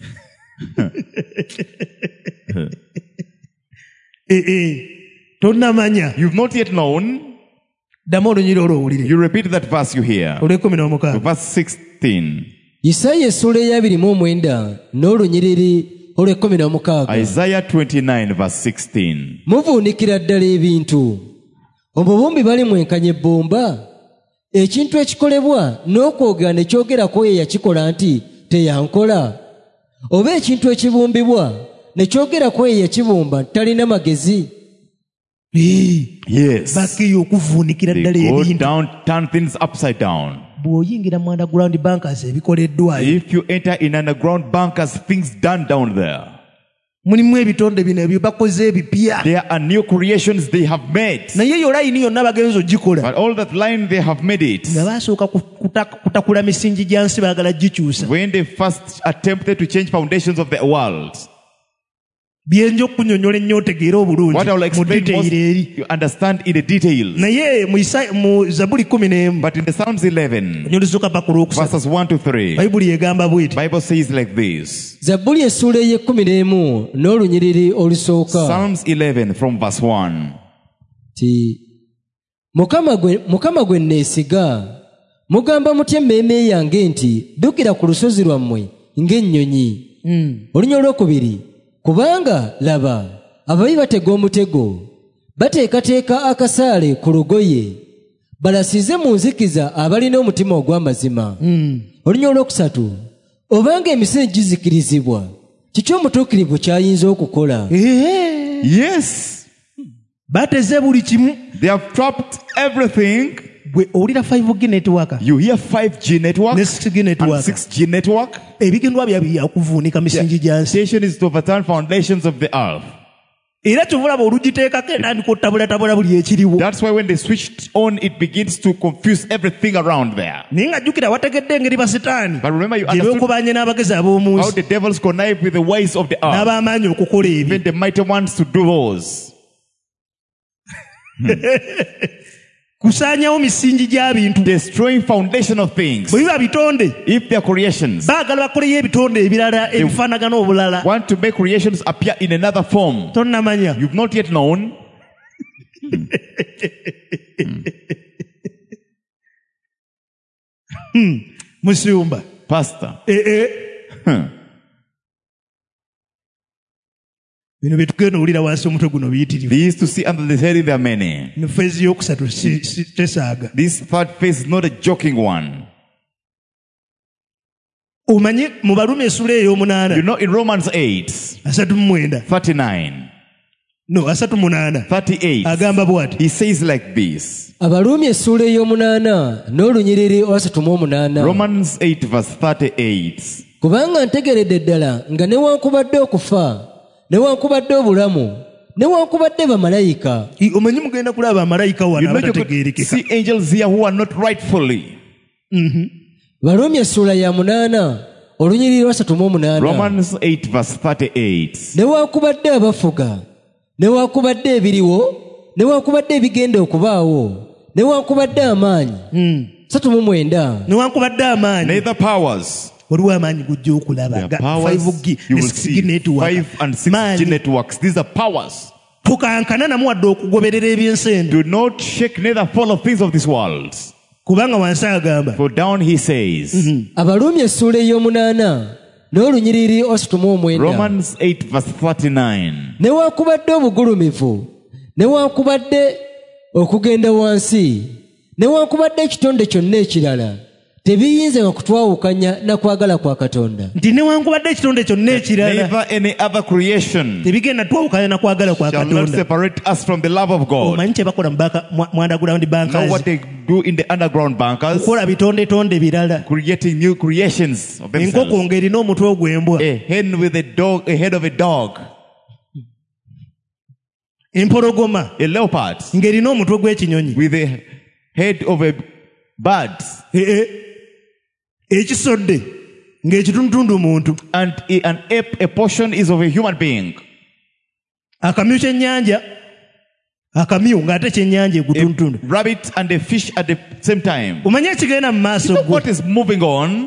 Eh, eh, tonnamanya You've not yet known. ddamu olunyiri olwo owulire You repeat that verse you hear. olw'ekkumi n'omukaaga Verse sixteen. Isaaya essuula eyabiri mu omwenda n'olunyiriri olw'ekkumi n'omukaaga. Isaiah twenty-nine, verse sixteen. muvuunikira ddala ebintu omubumbi balimwenkanya ebbumba ekintu ekikolebwa n'okwogera ne kyogerako oyo eyakikola nti teyankola, oba ekintu ekibumbibwa ne kyogerako oyo eyakibumba nti talina magezi. Yes. bakeyo okuvuunikira ddala They go ebintu. down, turn things upside down. bw'oyingira mu underground bankers ebikoleddwayo If you enter in underground bunkers, things done down there. mulimu ebitonde bino ebyo bakoze ebipya, There are new creations they have made. naye eyo layini yonna bagenza ogikola But all that line they have made it. nga basooka ku- kuta- kutakula misingi gya nsi baagala gikyusa. When they first attempted to change foundations of the world. byenja okunyonyola ennyo otegeera obulungi What I will mu explain most, detail eri. you understand in the details. naye mu Isa- mu zabuli kumi n'emu But in the Psalms eleven, onyolesooka paka ku lwokusatu verses one to three, bayibuli egamba bw'eti: Bible says like this. Zabbuli essuula ey'ekkumi n'emu n'olunyiriri olusooka Psalms eleven from verse one. ti Mukama gwe Mukama gwe neesiga, mugamba mutya emmeeme yange nti ddukira ku lusozi lwammwe ng'ennyonyi. Olunya olwokubiri, kubanga laba ababi batega omutego, bateekateeka akasaale ku lugoye, balasize mu nzikiza abalina omutima ogw'amazima. Olunya olwokusatu, obanga emisiri gizikirizibwa, kiki omutuukirivu kyayinza okukola? Eee, Yes, bateze buli kimu. they have trapped everything. Gwe owulira five G network You hear five G network ne six G and network, six G network. ebigendwa bya byakuvuunika misingi gya nsi. Station is to overturn foundations of the earth. era kyovulaba olugiteekako endandika otabulatabula buli ekiriwo. That's why when they switched on, it begins to confuse everything around there. naye nga jjukira wategedde engeri basitaani But remember, you gye understood beekubanye n'abagezi ab'omu how nsi the devils connive with the wise of the earth, n'ab'amaanyi okukola ebyo. even the mighty ones to do those. kusaanyawo misingi gy'abintu. Destroying foundation of things. bwe biba bitonde If they are creations, baagala bakoleyo ebitonde ebirala ebifaanagana obulala. want to make creations appear in another form. tonnamanya. You've not yet known. musumba Pastor. ee Hmm. bino bye tugenda owulira wansi omutwe guno biyitirivu. These to see under the head there are many. ne feezi yokusatu si- si- tesaaga. This third phase is not a joking one. omanyi mu Baruumi essula You ey'omunaana know, in Romans eight, asatu mu mwenda thirty-nine, no asatu munaana thirty-eight, agamba bw'ati: he says like this. Abaluumi essuula ey'omunaana n'olunyiriri olwasatu mu omunaana. Romans eight verse thirty-eight. Kubanga ntegeredde ddala nga newankubadde okufa, newankubadde obulamu, newankubadde bamalayika, I- omanyi mugenda kulaba amalayika You wano know, you could abatategeerekeka. see angels here who are not rightfully. Baluumi essuula ya munaana olunyiriri olwasatu mu omunaana. Romans eight verse thirty-eight. Newankubadde abafuga, newankubadde ebiriwo, newankubadde ebigenda okubaawo, newankubadde amaanyi. Satu mu mwenda. newankubadde amaanyi Neither powers. waliwo amaanyi gujja okulaba There are ga powers. five G You ne will six see G network. five and six G Maanyi. networks. These are powers. tukankana namu wadde okugoberera ebyensi eno, Do not shake neither fall of things of this world. kubanga wansi agamba For down he says. Abaluumi essuula ey'omunaana n'olunyiriri olwasatu mu omwenda. Romans eight verse thirty-nine. Newankubadde obugulumivu, newankubadde okugenda wansi, newankubadde ekitonde kyonna ekirala, tebiyinza kutwawukanya na kwagala kwa Katonda. nti newankubadde ekitonde kyonna ekirala Neither any other creation tebigenda twawukanya na kwagala kwa shall not Katonda. separate us from the love of God. omanyi kye bakola mu baka- mu- mu underground Know what bankers? they do in the underground bunkers? kukola bitondetonde birala. Creating new creations of enkoko themselves. ng'erina omutwe ogw'embwa, A hen with a dog, a head of a dog. empologoma A leopard ng'erina omutwe gw'ekinyonyi, with a head of a bird. Ee, ekisodde ng'ekitundutundu muntu, And a- an ape, a portion is of a human being. akamyu kyennyanja akamyu ng'ate kyennyanja A egutundutundu. rabbit and a fish at the same time. omanyi ekigenda mu You maaso know gwe, what is moving on?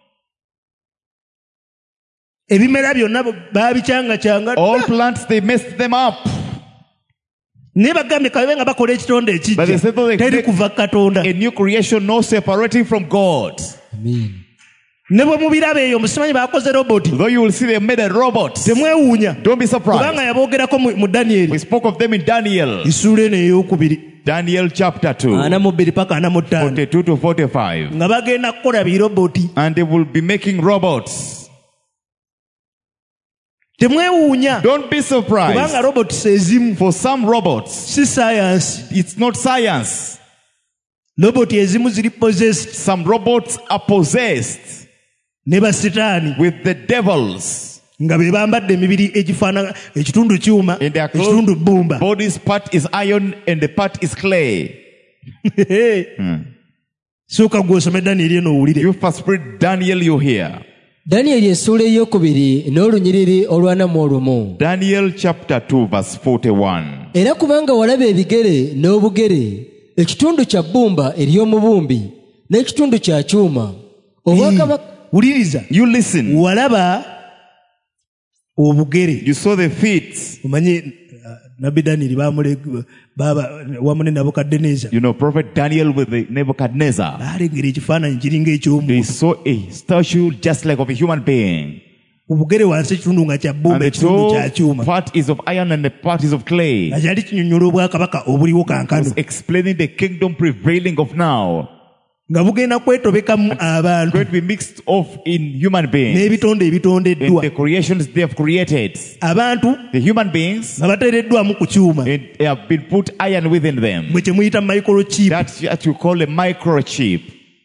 ebimera byonna baabikyanga-kyanga All plants, they messed them up. naye bagambye kabe nga bakola ekitonde But they said, ekijja "They- teri kuva ku Katonda. A new creation, no separating from God. Amen. ne bwe mubiraba eyo musimanyi bakoze roboti, Though you will see they made a robot. temwewuunya Don't be kubanga surprised. yaboogerako mu mu Danyeri We spoke of them in Daniel. essuula eno ey'okubiri. Daniel chapter two, ana mu bbiri paka ana mu ttaano forty-two to forty-five. nga bagenda kukola biroboti. And they will be making robots. Temwewuunya Don't be surprised. kubanga robots ezimu For some robots, si science. it's not science. Roboti ezimu ziri possessed Some robots are possessed ne basitaani with the devils. nga be bambadde emibiri egifaanana ekitundu kyuma In their ekitundu clothes, bbumba. body's part is iron and the part is clay. Sooka gwe osome Danyeri eno owulire. You first read Daniel, you hear. Danyeri essuula eyokubiri n'olunyiriri olwana mu olumu. Daniel chapter two verse forty-one. Era kubanga walaba ebigere n'obugere, ekitundu kya bbumba ery'omubumbi n'ekitundu kya kyuma. Obwakabaka Wuliriza. You listen. Walaba obugere. You saw the feet. Omanyi uh, Nabbi Danyeri baamule baba wamu ne Nabukaddeneza. You know, Prophet Daniel with the Nebuchadnezzar. Baalengera ekifaananyi kiringa eky'omuntu. They saw a statue just like of a human being. Obugere wansi ekitundu nga kya bbumba And the ekitundu kya two kyuma. part is of iron and the part is of clay. Nga kyali kinyonnyola obwakabaka obuliwo kankano. Was explaining the kingdom prevailing of now. Nga bugenda kwetobekamu abantu Going to be mixed off in human beings. n'ebitonde In ebitondeddwa. the creations they have created. Abantu The human beings, nga bateereddwamu ku kyuma. and they have been put iron within them. Mwe kye muyita microchip. That's what you call a microchip.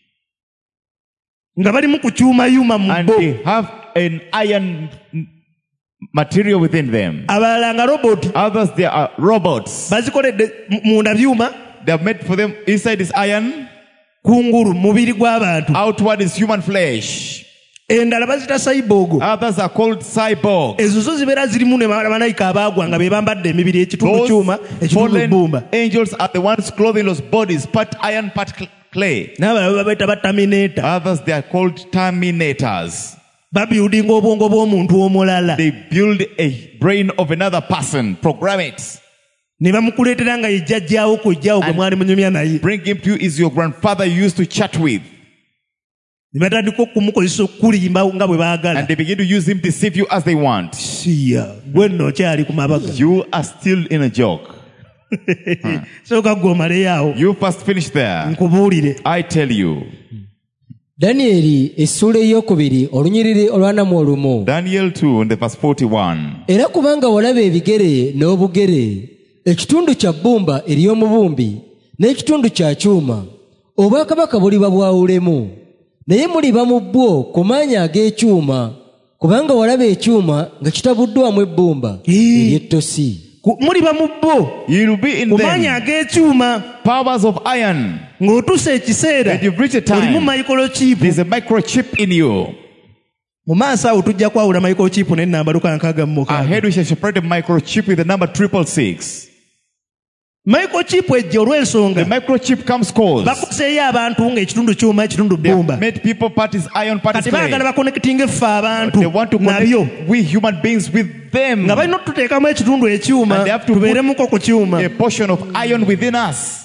Nga balimu ku kyuma yuma mu And bo. they have an iron material within them. Abalala nga roboti Others, they are robots. bazikoledde mu- munda byuma, They have made for them, inside is iron, kungulu mubiri gw'abantu. outward is human flesh. Endala bazita cyborg. Others are called cyborgs. Ezo zo zibeera zirimu ne bamalayika abaagwa nga be bambadde emibiri ekitundu Those kyuma ekitundu fallen bbumba. angels are the ones clothing those bodies, part iron, part cl- clay. N'abalala babaita ba terminator. Others, they are called terminators. Babyudinga obwongo bw'omuntu omulala. They build a brain of another person, program it. Ne bamukuleetera nga ye jjajjaawo kojjaawo gwe mwali munyumya naye. Bring him to you is your grandfather you used to chat with. Ne batandika okumukozesa okulimba nga bwe baagala. And they begin to use him to deceive you as they want. Siya, gwe nno okyali ku mabaga. You are still in a joke. Sooka gwe omaleyo awo. You first finish there. Nkubuulire. I tell you. Danyeri essuula eyokubiri olunyiriri olwana mu olumu. Daniel two and the verse forty-one. Era kubanga walaba ebigere n'obugere, ekitundu kya bbumba ery'omubumbi n'ekitundu kya kyuma, obwakabaka buliba bwawulemu, naye muliba mu bwo ku maanyi ag'ekyuma, kubanga walaba ekyuma nga kitabuddwamu ebbumba ery'ettosi. Ku- muliba mu bo You'll be in ku maanyi them. ag'ekyuma Powers of iron. ng'otuusa ekiseera And you've reached a olimu time. microchip. There's a microchip in you. Mu maaso awo tujja kwawula microchip n'ennamba lukankaaga mu mukaaga. Ahead we shall separate a microchip with the number triple six. Microchip ejja The olw'ensonga microchip comes cause. bakoseeyo abantu ng'ekitundu kyuma ekitundu They have bbumba. made people part is iron, part is Kati baagala clay. bakonekitinge ffe abantu They want to nabyo connect we human beings with them. nga balina otuteekamu ekitundu ekyuma And they have to put tubeeremuko ku kyuma. a portion of iron within us.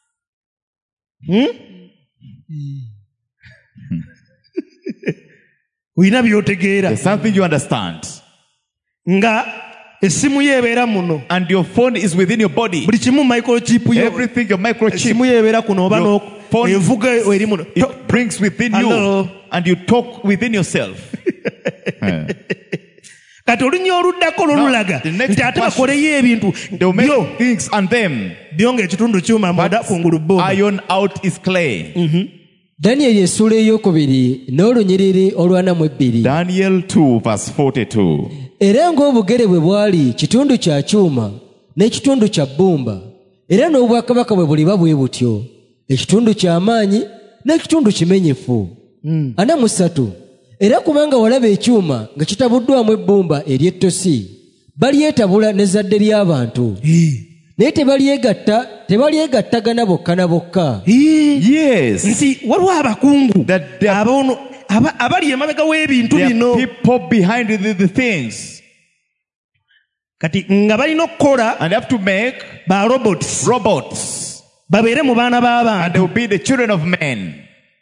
Olina by'otegeera There's something you understand. nga essimu yo ebeera muno, And your phone is within your body. buli kimu microchip yo. Everything your microchip Essimu yo ebeera kuno oba Your n'ok- phone- evuga eri muno. it brings within Hello. you. And you talk within yourself. Eh. Kati olunya oluddako lululaga the next nti ate question- bakoleyo ebintu They'll make byo things on them. byo ng'ekitundu kyuma munda kungulu bbumba. Iron out is clay. Danyeri essuula eyokubiri n'olunyiriri olwana mu ebbiri. Daniel two verse forty-two. Era ng'obugere bwe bwali kitundu kya kyuma n'ekitundu kya bbumba, era n'obwakabaka bwe buliba bwe butyo, ekitundu ky'amaanyi n'ekitundu kimenyefu. ana mu ssatu. Era kubanga walaba ekyuma nga kitabuddwamu ebbumba ery'ettosi, balyetabula n'ezzadde ly'abantu, naye tebalyegatta tebalyegattagana bokka na bokka. Yes. Nti waliwo abakungu That there are- abono aba- abali emabega w'ebintu There bino are people behind the, the things. kati nga balina okukola And they have to make ba robots robots. babeere mu baana And b'abantu they will be the children of men.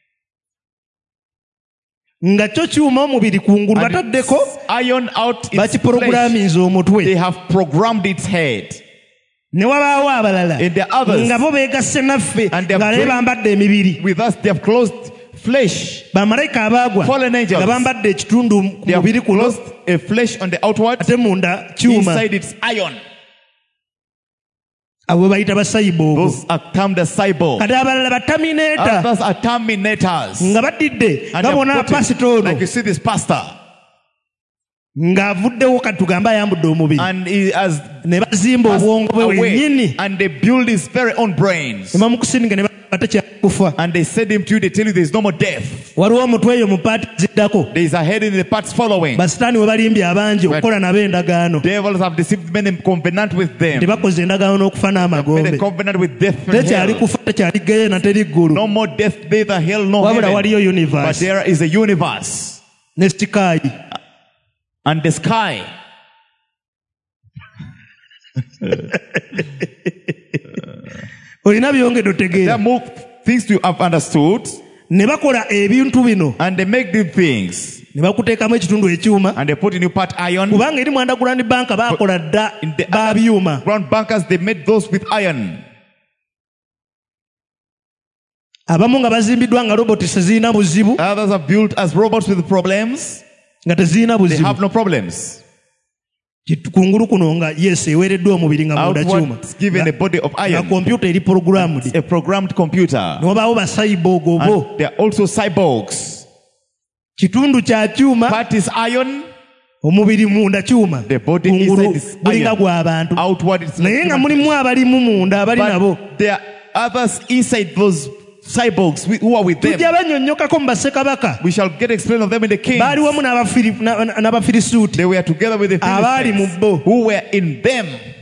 nga kyo kyuma omubiri kungulu And bataddeko it's iron out its flesh. bakipuroguraminze They omutwe have programmed its head. ne wabaawo abalala And there are others. nga bo beegasse naffe And they have nga naye joined- bambadde emibiri With us, they have closed flesh. bamalayika abaagwa Fallen angels. nga bambadde ekitundu ku They have mubiri kuno closed a flesh on the outward. ate munda kyuma. Inside it's iron. abo be bayita basayiboogo. Those are termed as cyborg. kati abalala bataminaeta Others are terminators. nga badidde And nga they bona have put pasita it- ono like you see this pastor. ng'avuddewo kati tugambe ayambudde omubiri And he has ne bazimba obwongo bwe away. wennyini And they build his very own brains. ne bamukusindika ne baba tekyakufa. And they send him to you, they tell you there's no more death. waliwo omutwe eyo mu paati ziddako There is a head in the parts following. basitaani we balimbye abangi okukola nabo endagaano Devils have deceived many, covenant with them. tebakoze endagaano n'okufa Made a n'amagombe covenant with death and tekyali hell. kufa tekyali geyo na teri ggulu No more death, neither hell, no wabula heaven. waliyo But universe there is a universe ne sikaayi. and the sky. olina byongedde There otegeera are more things you have understood, ne bakola ebintu bino and they make these things, ne bakuteekamu ekitundu ekyuma and they put in new part iron. kubanga eri mu underground bank baakola dda In the babyuma ground bunkers, they made those with iron. abamu nga bazimbiddwa nga roboti tezirina buzibu Others are built as robots with problems. nga tezirina They buzibu. have no problems. kungulu kuno nga yes eweereddwa omubiri nga munda kyuma Outward, it's given a body of nga iron. kompyuta eri programmed A programmed computer. newabaawo basayiboogo bo And they are also cyborgs. kitundu kya kyuma Part is iron. omubiri munda kyuma The body kungulu inside is gulinga iron. gw'abantu Outward it's naye nga human. mulimu abalimu munda abali nabo But there are others inside those cyborgs wi- who are with them. tujja bannyonnyokako mu bassekabaka We shall get explained of them in the king. baali wamu n'Abafiri- na- na- n'abafirisuuti They were together with the abaali mu Philistines bo who were in them.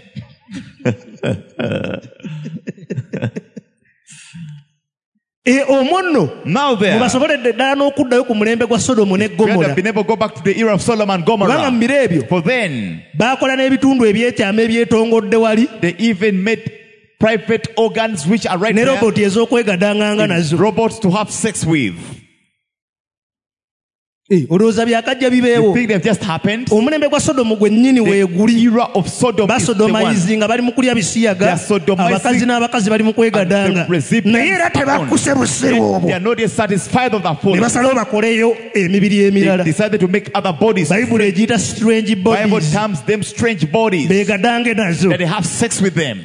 E, omwo nno Now there, mubasoboledde ddala n'okuddayo ku mulembe gwa sodomu ne we gomora have been able to go back to the era of Solomon and kubanga mu Gomorrah. biro ebyo For then, baakola n'ebitundu ebyekyama ebyetongodde wali they even made private organs which are right ne there. roboti ez'okwegadanganga nazo. Robots to have sex with. Eh, olowooza byakajja You bibeewo think they've just happened? omulembe gwa sodomu gwe nnyini The weeguli era of Sodom is the one. basodomayizi nga bali mu kulya They bisiyaga are sodomizing abakazi n'abakazi bali mu kwegadanga and the recipients naye era tebakkuse buseru obwo They are not yet satisfied of that ne fullness. basalawo bakoleyo emibiri They emirala decided to make other bodies. bayibuli egiyita strange Bible bodies terms them strange bodies. beegadange nazo That they have sex with them.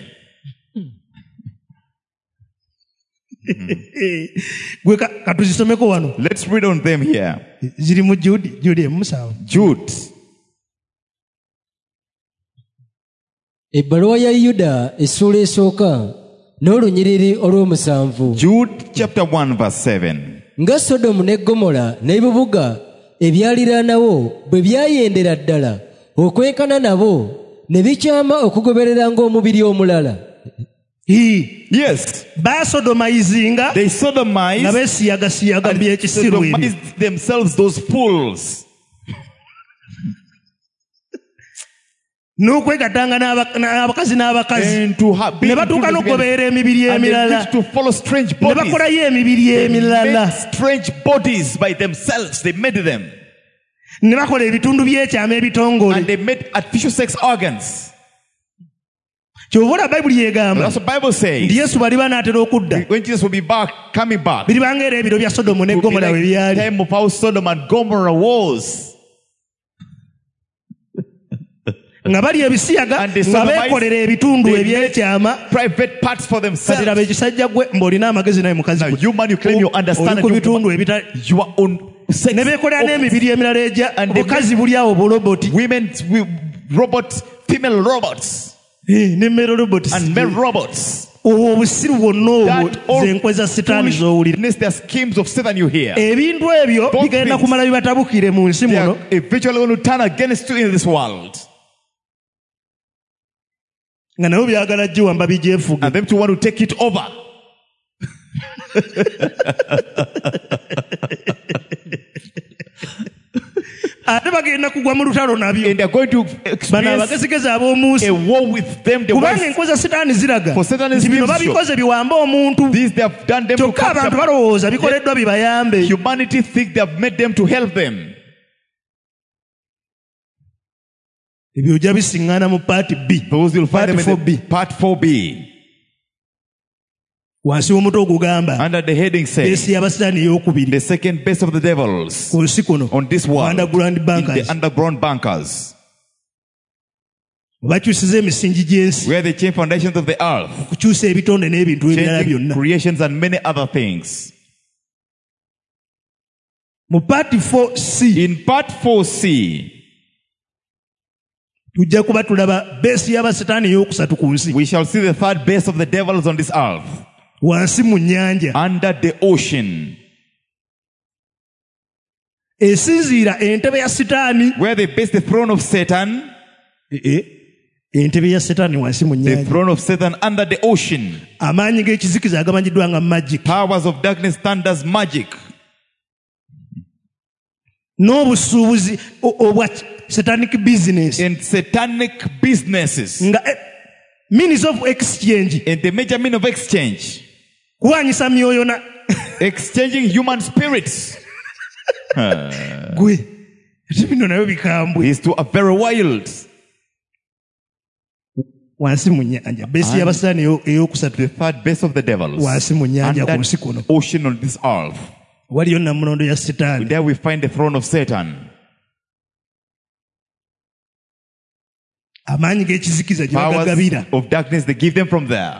gwe ka- katuzisomeko wano Let's read on them here. ziri mu judi judi emumusaawo Jude. ebbaluwa ya yuda essuula esooka n'olunyiriri olw'omusanvu. Jude chapter one verse seven. nga sodomu ne gomora n'ebibuga ebyaliraanawo bwe byayendera ddala okwenkana nabo ne bikyama okugoberera ng'omubiri omulala. Ii, Yes. baasodomayizinga They nga sodomized beesiyagasiyaga mu and byekisiru ebyo sodomized themselves, those fools. n'okwegatanga n'aba- n'abakazi n'abakazi And to have ne batuuka n'okugoberera emibiri and they emirala reached to follow strange ne bodies. bakolayo emibiri They emirala made strange bodies by themselves. They made them. ne bakola ebitundu by'ekyama And ebitongole they made artificial sex organs. kyova olaba bayibuli And yegamba that's what the Bible nti says. yesu bw'ali banaatera okudda When Jesus will be back, coming back, it biribanga era ebiro bya sodomu ne will be gomora like bwe the byali time of how Sodom and Gomorrah was. nga bali ebisiyaga And they nga sodomized, beekolera ebitundu they made ebyekyama private parts for kati themselves. laba ekisajja gwe mb'olina amagezi naye mukazi Now, gwe. you man, you claim you understand oli ku and you- bitundu ebitali your own sex. ne beekolera organs. n'emibiri emirala egya And they bukazi buli awo buloboti Women, we- robots, female robots, ne mero roboti and male robots. obwo obusiru bwonna obwo That all zenkwe za sitaani z'owulira foolishness, their schemes of Satan you hear. ebintu ebyo Those bigenda things. kumala bibatabukire mu nsi They muno are eventually going to turn against you in this world. nga nabo byagala giwamba bijyefuge And them to want to take it over. ate bagenda kugwa mu lutalo nabyo And they are going to bano experience abagezigezi ab'omu nsi a war with them. The kubanga West. enkozi za sitaani ziraga For Satan is nti bino being babikoze biwambe omuntu These they have done them to kyokka abantu capture. balowooza bikoleddwa bibayambe Humanity think they have made them to help them. ebyo ojja bisiŋŋaana mu part B. Those you'll find Part them in four the B. part four B. wansi w'omutwe ogugamba Under the heading says, beesi y'abasitaani ey'okubiri the second base of the devils ku nsi kuno on this world, underground in bankers the underground bunkers, bakyusiza emisingi gy'ensi where they change foundations of the earth, okukyusa ebitonde n'ebintu ebirala changing byonna. creations and many other things. mu part four C In part four C, tujja kuba tulaba beesi y'abasitaani ey'okusatu ku nsi we shall see the third base of the devils on this earth, wansi mu nnyanja under the ocean, esinziira entebe ya sitaani. where they base the throne of Satan, Eh, entebe ya sitaani wansi mu the nnyanja. throne of Satan under the ocean. amaanyi g'ekizikiza agamanyiddwa nga magic Powers of darkness, thunders, magic, n'obusuubuzi o- obwa satanic business and satanic businesses, nga eh, means of exchange and the major mean of exchange, kuwanyisa myoyo na exchanging human spirits, gwe ate bino nabyo bikambwe is to a very wild. wansi mu nnyanja beesi And- y'abasitaani eyo- ey'okusatu The third base of the devils, wansi mu nnyanja ku under nsi kuno ocean on this earth. waliyo namulondo ya sitaani. There we find the throne of Satan. amaanyi g'ekizikiza gye Powers bagagabira of darkness, they give them from there.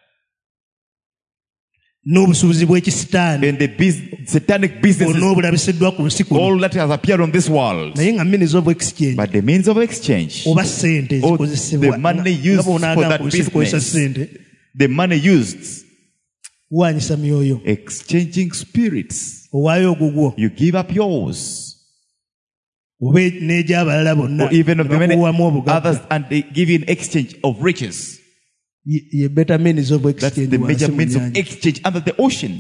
n'obusuubuzi bw'ekisitaani And the bus- satanic bwonna businesses, obulabisiddwa ku nsi kuno all that has appeared on this world. naye nga means of exchange But the means of exchange, oba ssente or ezikozesebwa the money nga used for bw'onaagamba that ku nsi tukozesa business, ssente the money used, kuwanyisa myoyo exchanging spirits. owaayo ogugwo You give up yours, oba n'egy'abalala bonna or even of the many bakuwamu obugagga. others, and they give you in exchange of riches. Ye- ye better means of That's exchange the wansi major mu means of nnyanja. exchange under the ocean.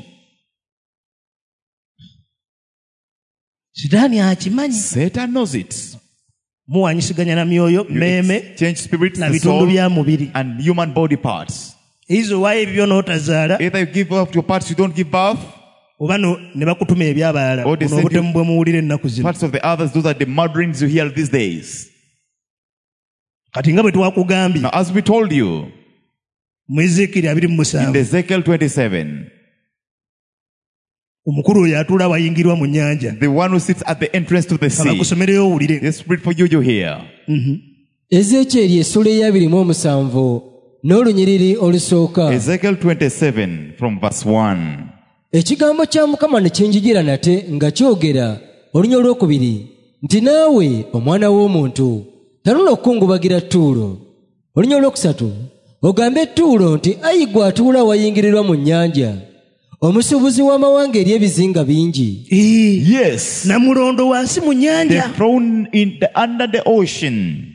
sitaani akimanyi Satan knows it. muwanyisiganya na myoyo You mmeeme exchange spirits, na the bitundu soul, bya mubiri and human body parts. izo waayo ebyo n'otazaala Either you give up your parts you don't give birth, oba no- ne bakutuma ebyabalala Or they buno send obutemu you- bwe muwulira ennaku zino parts of the others, those are the murderings you hear these days. kati nga bwe twakugambye Now, as we told you mu ezekiri abiri mu in musanvu Ezekiel twenty-seven, omukulu oyo atuula wayingirwa mu nnyanja the one who sits at the entrance to the sea, abakusomereyo owulire let's read for you, you hear. ezekyeri essula ey'abiri mu omusanvu n'olunyiriri olusooka. Ezekiel twenty-seven from verse one. ekigambo kya mukama ne kinjijira nate nga kyogera olunya olwokubiri nti naawe omwana w'omuntu tanula okukungubagira Ttuulo. olunya olwokusatu ogambe Ttuulo nti ayi gwe atuula wayingirirwa mu nnyanja, omusuubuzi w'amawanga eri ebizinga bingi. Ee, Yes, namulondo wansi mu the nnyanja throne in the, under the ocean.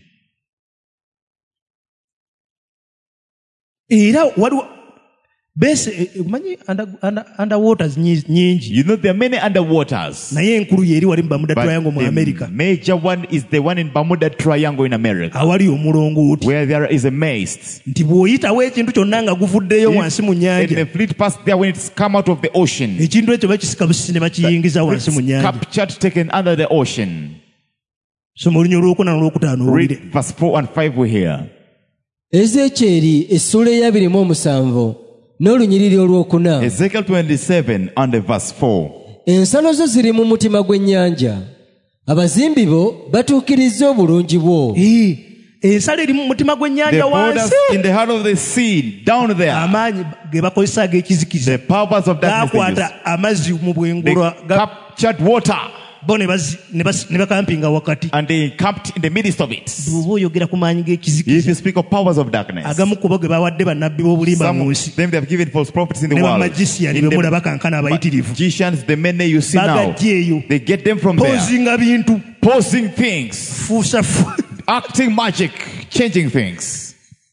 era waliwo bese omanyi under- under- underwaters nyi- nyingi You know there are many underwaters, naye enkulu yeeri wali mu Bermuda but Triangle mu the America major one is the one in Bermuda Triangle in America, awali omulongooti where there is a mast. nti bw'oyitawo ekintu kyonna nga guvuddeyo wansi mu And nnyanja the fleet passed there when it's come out of the ocean. ekintu ekyo bakisika busisi ne bakiyingiza wansi mu It's nnyanja. captured, taken under the ocean. soma olunya olwokuna n'olwokutaano owulire Read verse four and five we hear. ezekyeri essula ey'abiri mu omusanvu n'olunyiriri olwokuna. Ezekiel twenty-seven and verse four. ensalo zo ziri mu mutima gw'ennyanja, abazimbi bo batuukiriza obulungi bwo. Ee, ensalo eri mu mutima The gw'ennyanja borders wansi in the heart of the sea, down there. amaanyi ge bakozesa ag'ekizikiza The powers of darkness they use. gaakwata amazzi mu They bwengulwa ga- captured water bo ne bazi- ne basi- ne bakampinga wakati. and they camped in the midst of it. bw'oba oyogera ku maanyi If g'ekizikiza you speak of powers of darkness, agamu ku bo ge bawadde bannabbi b'obulimba some mu of nsi them they have given false prophets in the ne world. bamagisiani In be the mulaba kankana abayitirivu magicians, the men you see now, bagadde eyo they get them from there. pozinga bintu Posing things, fuusa fu acting magic, changing things.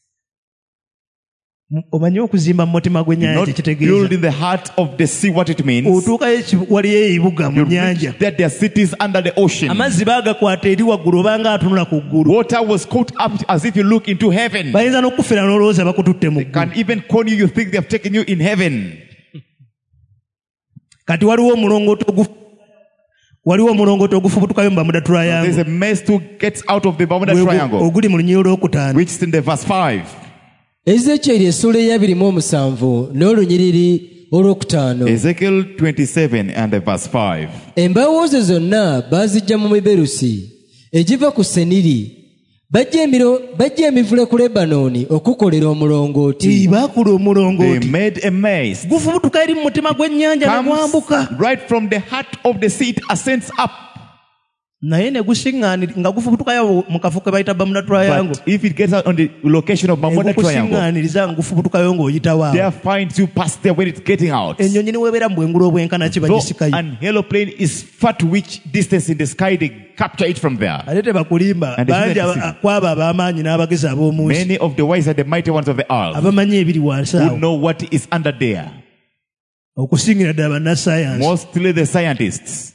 omanyi okuzimba mu mutima gw'ennyanja Not build kyekitegeeza in the heart of the sea what it means. otuukayo eki- waliyo ebibuga mu You nnyanja reach that there are cities under the ocean. amazzi baagakwata eri waggulu obanga atunula ku ggulu Water was caught up as if you look into heaven. bayinza n'okufera n'olowooza bakututte mu Can ggulu even corner you, you think they have taken you in heaven. kati waliwo omulongooti ogu waliwo omulongooti ogufubutukayo mu Bermuda There's Triangle a mess to get out of the Bermuda Gwe gu- Triangle, oguli mu lunyiro lwokutaano. which is in the verse five. ezekyeri essula ey'abiri mu omusanvu n'olunyiriri olwokutaano. Ezekiel twenty-seven and the verse five. embaawo ze zonna baazijja mu miberusi egiva ku seniri, bajja emiro- bajja emivule ku Lebanooni okukolera Ee, omulongooti. baakula They omulongooti made a mess. gufubutuka eri mu mutima gw'ennyanja ne gwambuka, Comes right from the heart of the sea, it ascends up. naye ne gusiŋŋaanira nga gufubutukayo mu kafo ke bayita Bermuda Triangle. But if it gets out on the location of Bermuda Triangle, Egukusiŋŋaaniriza nga gufubutukayo ng'oyitawo there awo. finds you past there when it's getting out. Ennyonyi ne weebeera mu bwengulu obwenkana ki Though bagisikayo. an aeroplane is far to which distance in the sky, they capture it from there. ate tebakulimba And it's bangi not aba- easy. kwabo ab'amaanyi n'abagezi ab'omu nsi Many of the wise and the mighty ones of the earth abamanyi ebiri wansi who awo know what is under there. okusingira ddala bannasayansi. Mostly the scientists.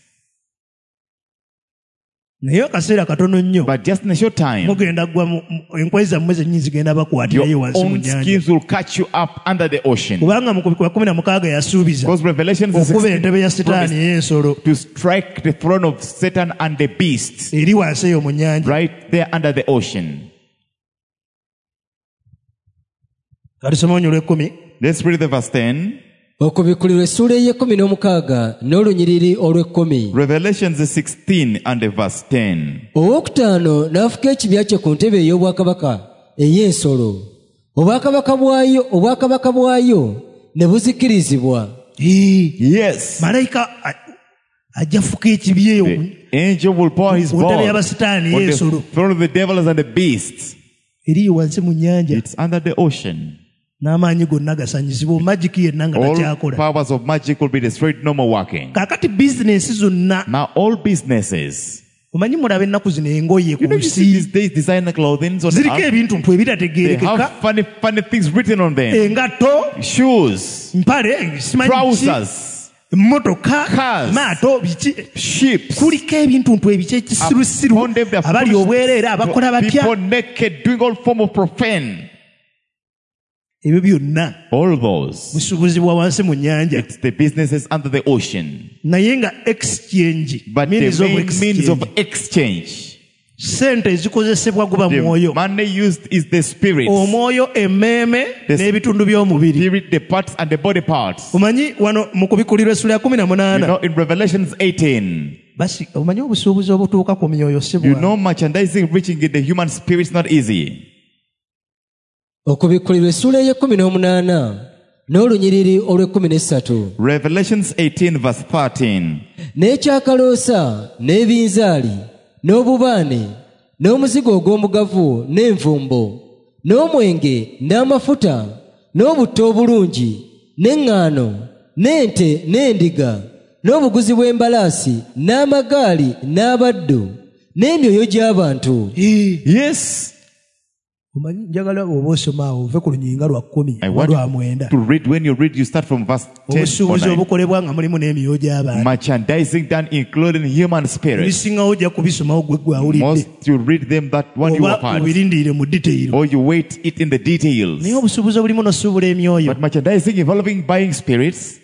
naye akaseera katono nnyo But just in a short time, mugenda gwa mu- mu- enkwezi zammwe zennyini zigenda bakwatirayo your wansi mu own nnyanja, skins will catch you up under the ocean. kubanga mu kubikwa kumi na mukaaga yasuubiza Because Revelation is okuba sixteen entebe ya sitaani promised ey'ensolo to strike the throne of Satan and the beast eri wansi eyo mu nnyanja. right there under the ocean. katusoma onyo olw'ekkumi. Let's read the verse ten. okubikulirwa essula ey'ekkumi n'omukaaga n'olunyiriri olw'ekkumi. Revelations sixteen and the verse ten. owookutaano n'afuka ekibya kye ku ntebe ey'obwakabaka ey'ensolo, obwakabaka bwayo obwakabaka bwayo ne buzikirizibwa. Ee, Yes. malayika a- ajja fuka ekibya eyo The angel will pour his ku ntebe ball y'abasitaani on the ey'ensolo throne of the devils and the beasts. eri wansi mu nnyanja, It's under the ocean. n'amaanyi gonna gasanyizibwa, magiki yenna nga All takyakola. powers of magic will be destroyed, no more working. kaakati bizinensi zonna Now all businesses, omanyi mulaba ennaku zino engoye ku you know, you see nsi these days designer clothing on ziriko earth, ebintu ntu they ebitategeerekeka, have funny, funny things written on them. engatto, Shoes, mpale, simanyi ki, trousers, emmotoka, Cars. maato, biki, ships. kuliko ebintu ntu ebiki ekisirusiru, Upon them they are abali full- obwereere abakola batya, people naked doing all form of profane. ebyo byonna All those. bisubuzibwa wansi mu nnyanja, It's the businesses under the ocean. naye nga exchange, But means the of main means of exchange, exchange, sente ezikozesebwa guba the mwoyo, money used is the spirit. omwoyo, emmeeme The n'ebitundu by'omubiri. Spirit, the parts and the body parts. omanyi wano mu kubikulirwa essula ya kumi na You munaana know, in Revelations eighteen, basi omanyi obusuubuzi obutuuka ku myoyo si you bwangu. know, merchandising reaching in the human spirit is not easy. okubikulirwa essula ey'ekkumi n'omunaana n'olunyiriri olw'ekkumi n'essatu. Revelations eighteen, verse thirteen. n'ekyakaloosa n'ebinzaali n'obubaane n'omuzigo ogw'omugavu n'envumbo n'omwenge n'amafuta n'obutta obulungi n'eŋŋaano n'ente n'endiga n'obuguzi bw'embalaasi n'amagaali n'abaddu n'emyoyo gy'abantu. Ee, Yes. omanyi njagala oba osoma awo ove ku lunyinga lwa kkumi I oba want lwa mwenda, to read, when you read, you start from verse ten or obusuubuzi nine. obukolebwa nga mulimu n'emyoyo gy'abantu. Merchandising done including human spirit. ebisingawo ojja kubisomawo gwe gwawulidde, Most you read them that one you oba have heard, obirindiire mu diteyiro. or you wait it in the details. naye obusuubuzi obulimu n'osuubula emyoyo But merchandising involving buying spirits,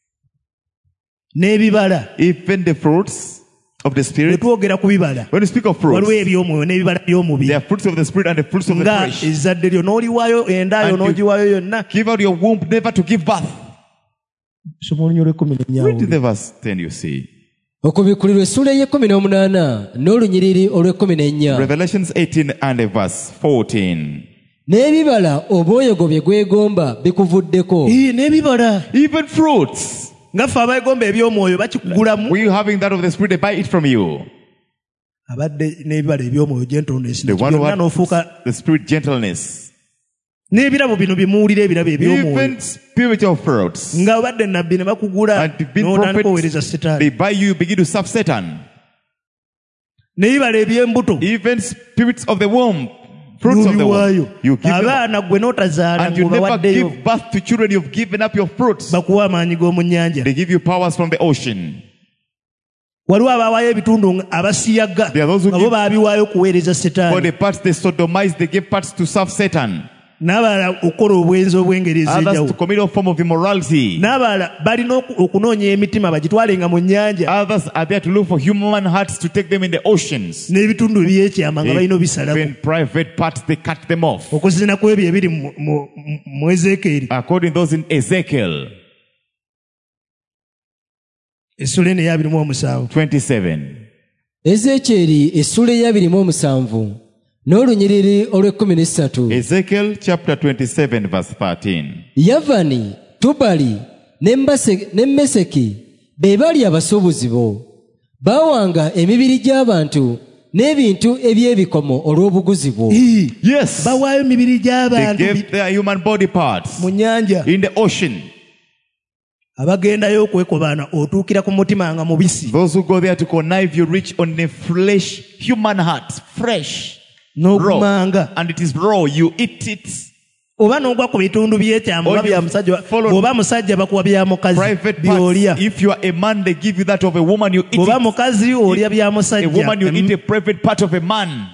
n'ebibala. even the fruits of the bwe spirit. twogera ku bibala, When you speak of waliwo fruits, eby'omwoyo n'ebibala by'omubiri, there are fruits of the spirit and the fruits of the nga flesh. ezzadde lyo n'oliwaayo endaayo And you- n'ogiwaayo yonna. Give out your womb never to give birth. soma olunyo lw'ekkumi Read n'ennya. the verse ten, you see. okubikulirwa essula ey'ekkumi n'omunaana n'olunyiriri olw'ekkumi n'ennya. Revelations eighteen and verse fourteen. n'ebibala omwoyo bye gwegomba bikuvuddeko. Ee, n'ebibala Even fruits. nga ffe abeegomba eby'omwoyo bakikugulamu. We having that of the spirit, they buy it from you. abadde n'ebibala eby'omwoyo gentleness, The one who byonna n'ofuuka has the spirit gentleness. n'ebirabo bino bye muwulira ebirabo eby'omwoyo, Even spiritual fruits. nga obadde nabbi ne bakugula And to be n'otandika oweereza prophets, setaani. they buy you, begin to serve Satan. n'ebibala eby'embuto Even spirits of the womb, fruits of the n'obiwaayo. womb, you give them, abaana gwe n'otazaala and you never ng'obawaddeyo, give birth to children. You've given up your fruits. bakuwa amaanyi g'omu nnyanja. They give you powers from the ocean. waliwo abawaayo ebitundu nga- abasiyaga There are those who nga bo give- baabiwaayo kuweereza For setaani, the parts they sodomize, they give parts to serve Satan. n'abalala okukola obwenzi obw'engeri Others to ez'enjawulo, commit a form of immorality. n'abalala balina oku- okunoonya emitima bagitwalenga mu nnyanja, Others are there to look for human hearts to take them in the oceans. n'ebitundu by'ekyama nga balina obisalako. Even private parts, they cut them off. Okuzina ku ebyo ebiri mu- mu mu Ezeekeri According to those in Ezekiel essula eno eyabiri mu omusanvu. twenty-seven. ezekyeri essula eyabiri mu omusanvu n'olunyiriri olw'ekkumi n'essatu. Ezekiel chapter twenty-seven verse thirteen. yavani tubali ne Mbase- ne meseki be bali abasuubuzi bo, baawanga emibiri gy'abantu n'ebintu eby'ebikomo olw'obuguzi bwo. Ii, Yes. bawaayo emibiri They gy'abantu gave their human body parts mu nnyanja. in the ocean. Abagendayo okwekobaana otuukira ku mutima nga mubisi, Those who go there to connive, you reach on the flesh, human heart, fresh, raw. n'ogumanga And it is raw. You eat it. oba n'ogwa ku bitundu by'ekyama oba Or you bya musajja, follow- bw'oba musajja bakuwa bya mukazi Private by'olya, parts. If you are a man, they give you that of a woman. You eat bw'oba it. mukazi olya bya A musajja. woman, you eat a private part of a man.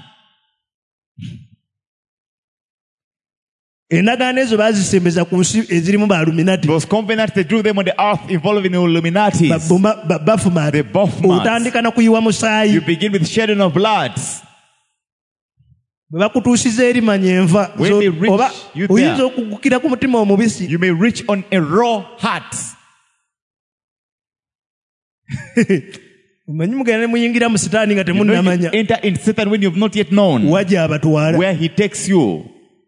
Endagaano ezo baazisembeza ku nsi ezirimu baaluminati, Those covenants, they drew them on the earth involving Illuminatis. bafumati, The Baphomet. otandika na kuyiwa musaayi. You begin with shedding of blood. Bwe bakutuusiza eri manyenva, When zo- they reach oba you there, oyinza okugukira ku mutima omubisi. You may reach on a raw heart. Omanyi mugenda ne muyingira mu sitaani nga You know, you temunnamanya enter in Satan when you have not yet known wajja abatwala. where he takes you.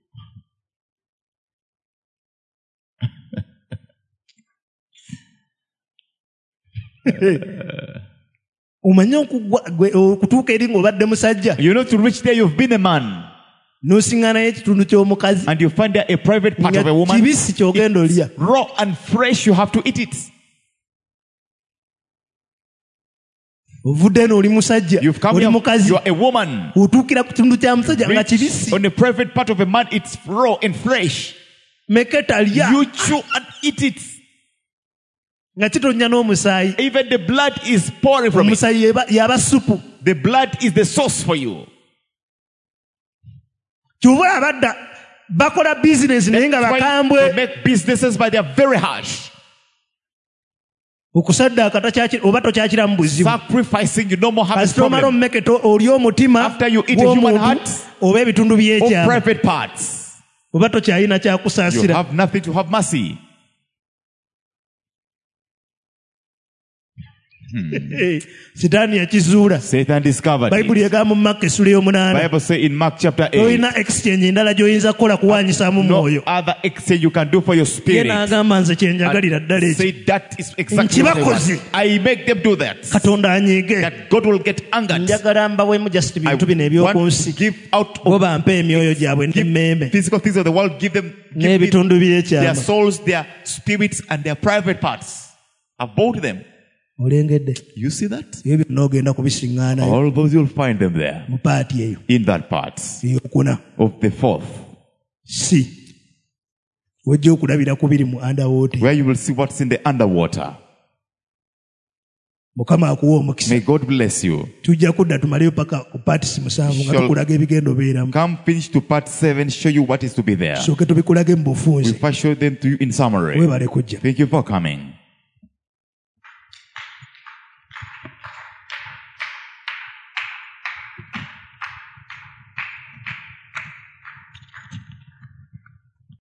Omanyi okugwa- gwe- okutuuka eri ng'obadde musajja You know, to reach there, you've been a man. n'osiŋŋaanayo ekitundu ky'omukazi And you find there a private part of nga a woman. kibisi ky'ogenda olya. Raw and fresh, you have to eat it. Ovudde n'oli musajja, You've come oli here, mukazi, you are a woman. otuukira ku kitundu kya musajja nga Reach kibisi. on a private part of a man, it's raw and fresh. Meketa lya You chew and eat it. nga kitonya n'omusaayi. Even the blood is pouring from it. Omusaayi yeba- yaba supu. The blood is the source for you. Kyova abadda bakola bizinesi naye nga Why bakambwe. they make businesses, but they are very harsh. Okusaddaaka takyaki- oba tokyakiramu buzibu. Sacrificing, you no more have this Kasita omala problem. omumeketa oli omutima After you eat a human gw'omuntu heart oba ebitundu Or by'ekyama, private parts. oba tokyalina You kyakusaasira. have nothing to have mercy. Sitaani yakizuula. Satan discovered Bayibuli it. egamba mu Makka essula ey'omunaana. Bible say in Mark chapter eight, Tolina exchange endala gy'oyinza kukola kuwaanyisaamu no mwoyo. other exchange you can do for your Ye spirit. n'agamba nze kyenjagalira ddala And ekyo. say that is exactly what I Nkibakoze. want. I make them do that. Katonda anyiige. That God will get angered. Njagala mbaweemu just I bintu bino eby'oku want nsi. to give out Bo of bampe emyoyo gyabwe n'emmeme physical things of the world, give them give me n'ebitundu their by'ekyama. souls, their spirits, and their private parts. I've bought them. Olengedde. You see that? Ebyo byonna ogenda kubisiŋŋaanayo All those you'll find them there mu paati eyo in that part ey'okuna. of the fourth, Si wojja okulabira ku biri mu underwater. where you will see what's in the underwater. Mukama akuwa omukisa. May God bless you. Tujja kudda tumaleyo paka ku paatisi musanvu nga Shall- tukulaga ebigenda obeeramu. Come finish to part seven, show you what is to be there. Tusooke tubikulage mu We bufunze. first show them to you in summary. Weebale kujja. Thank you for coming.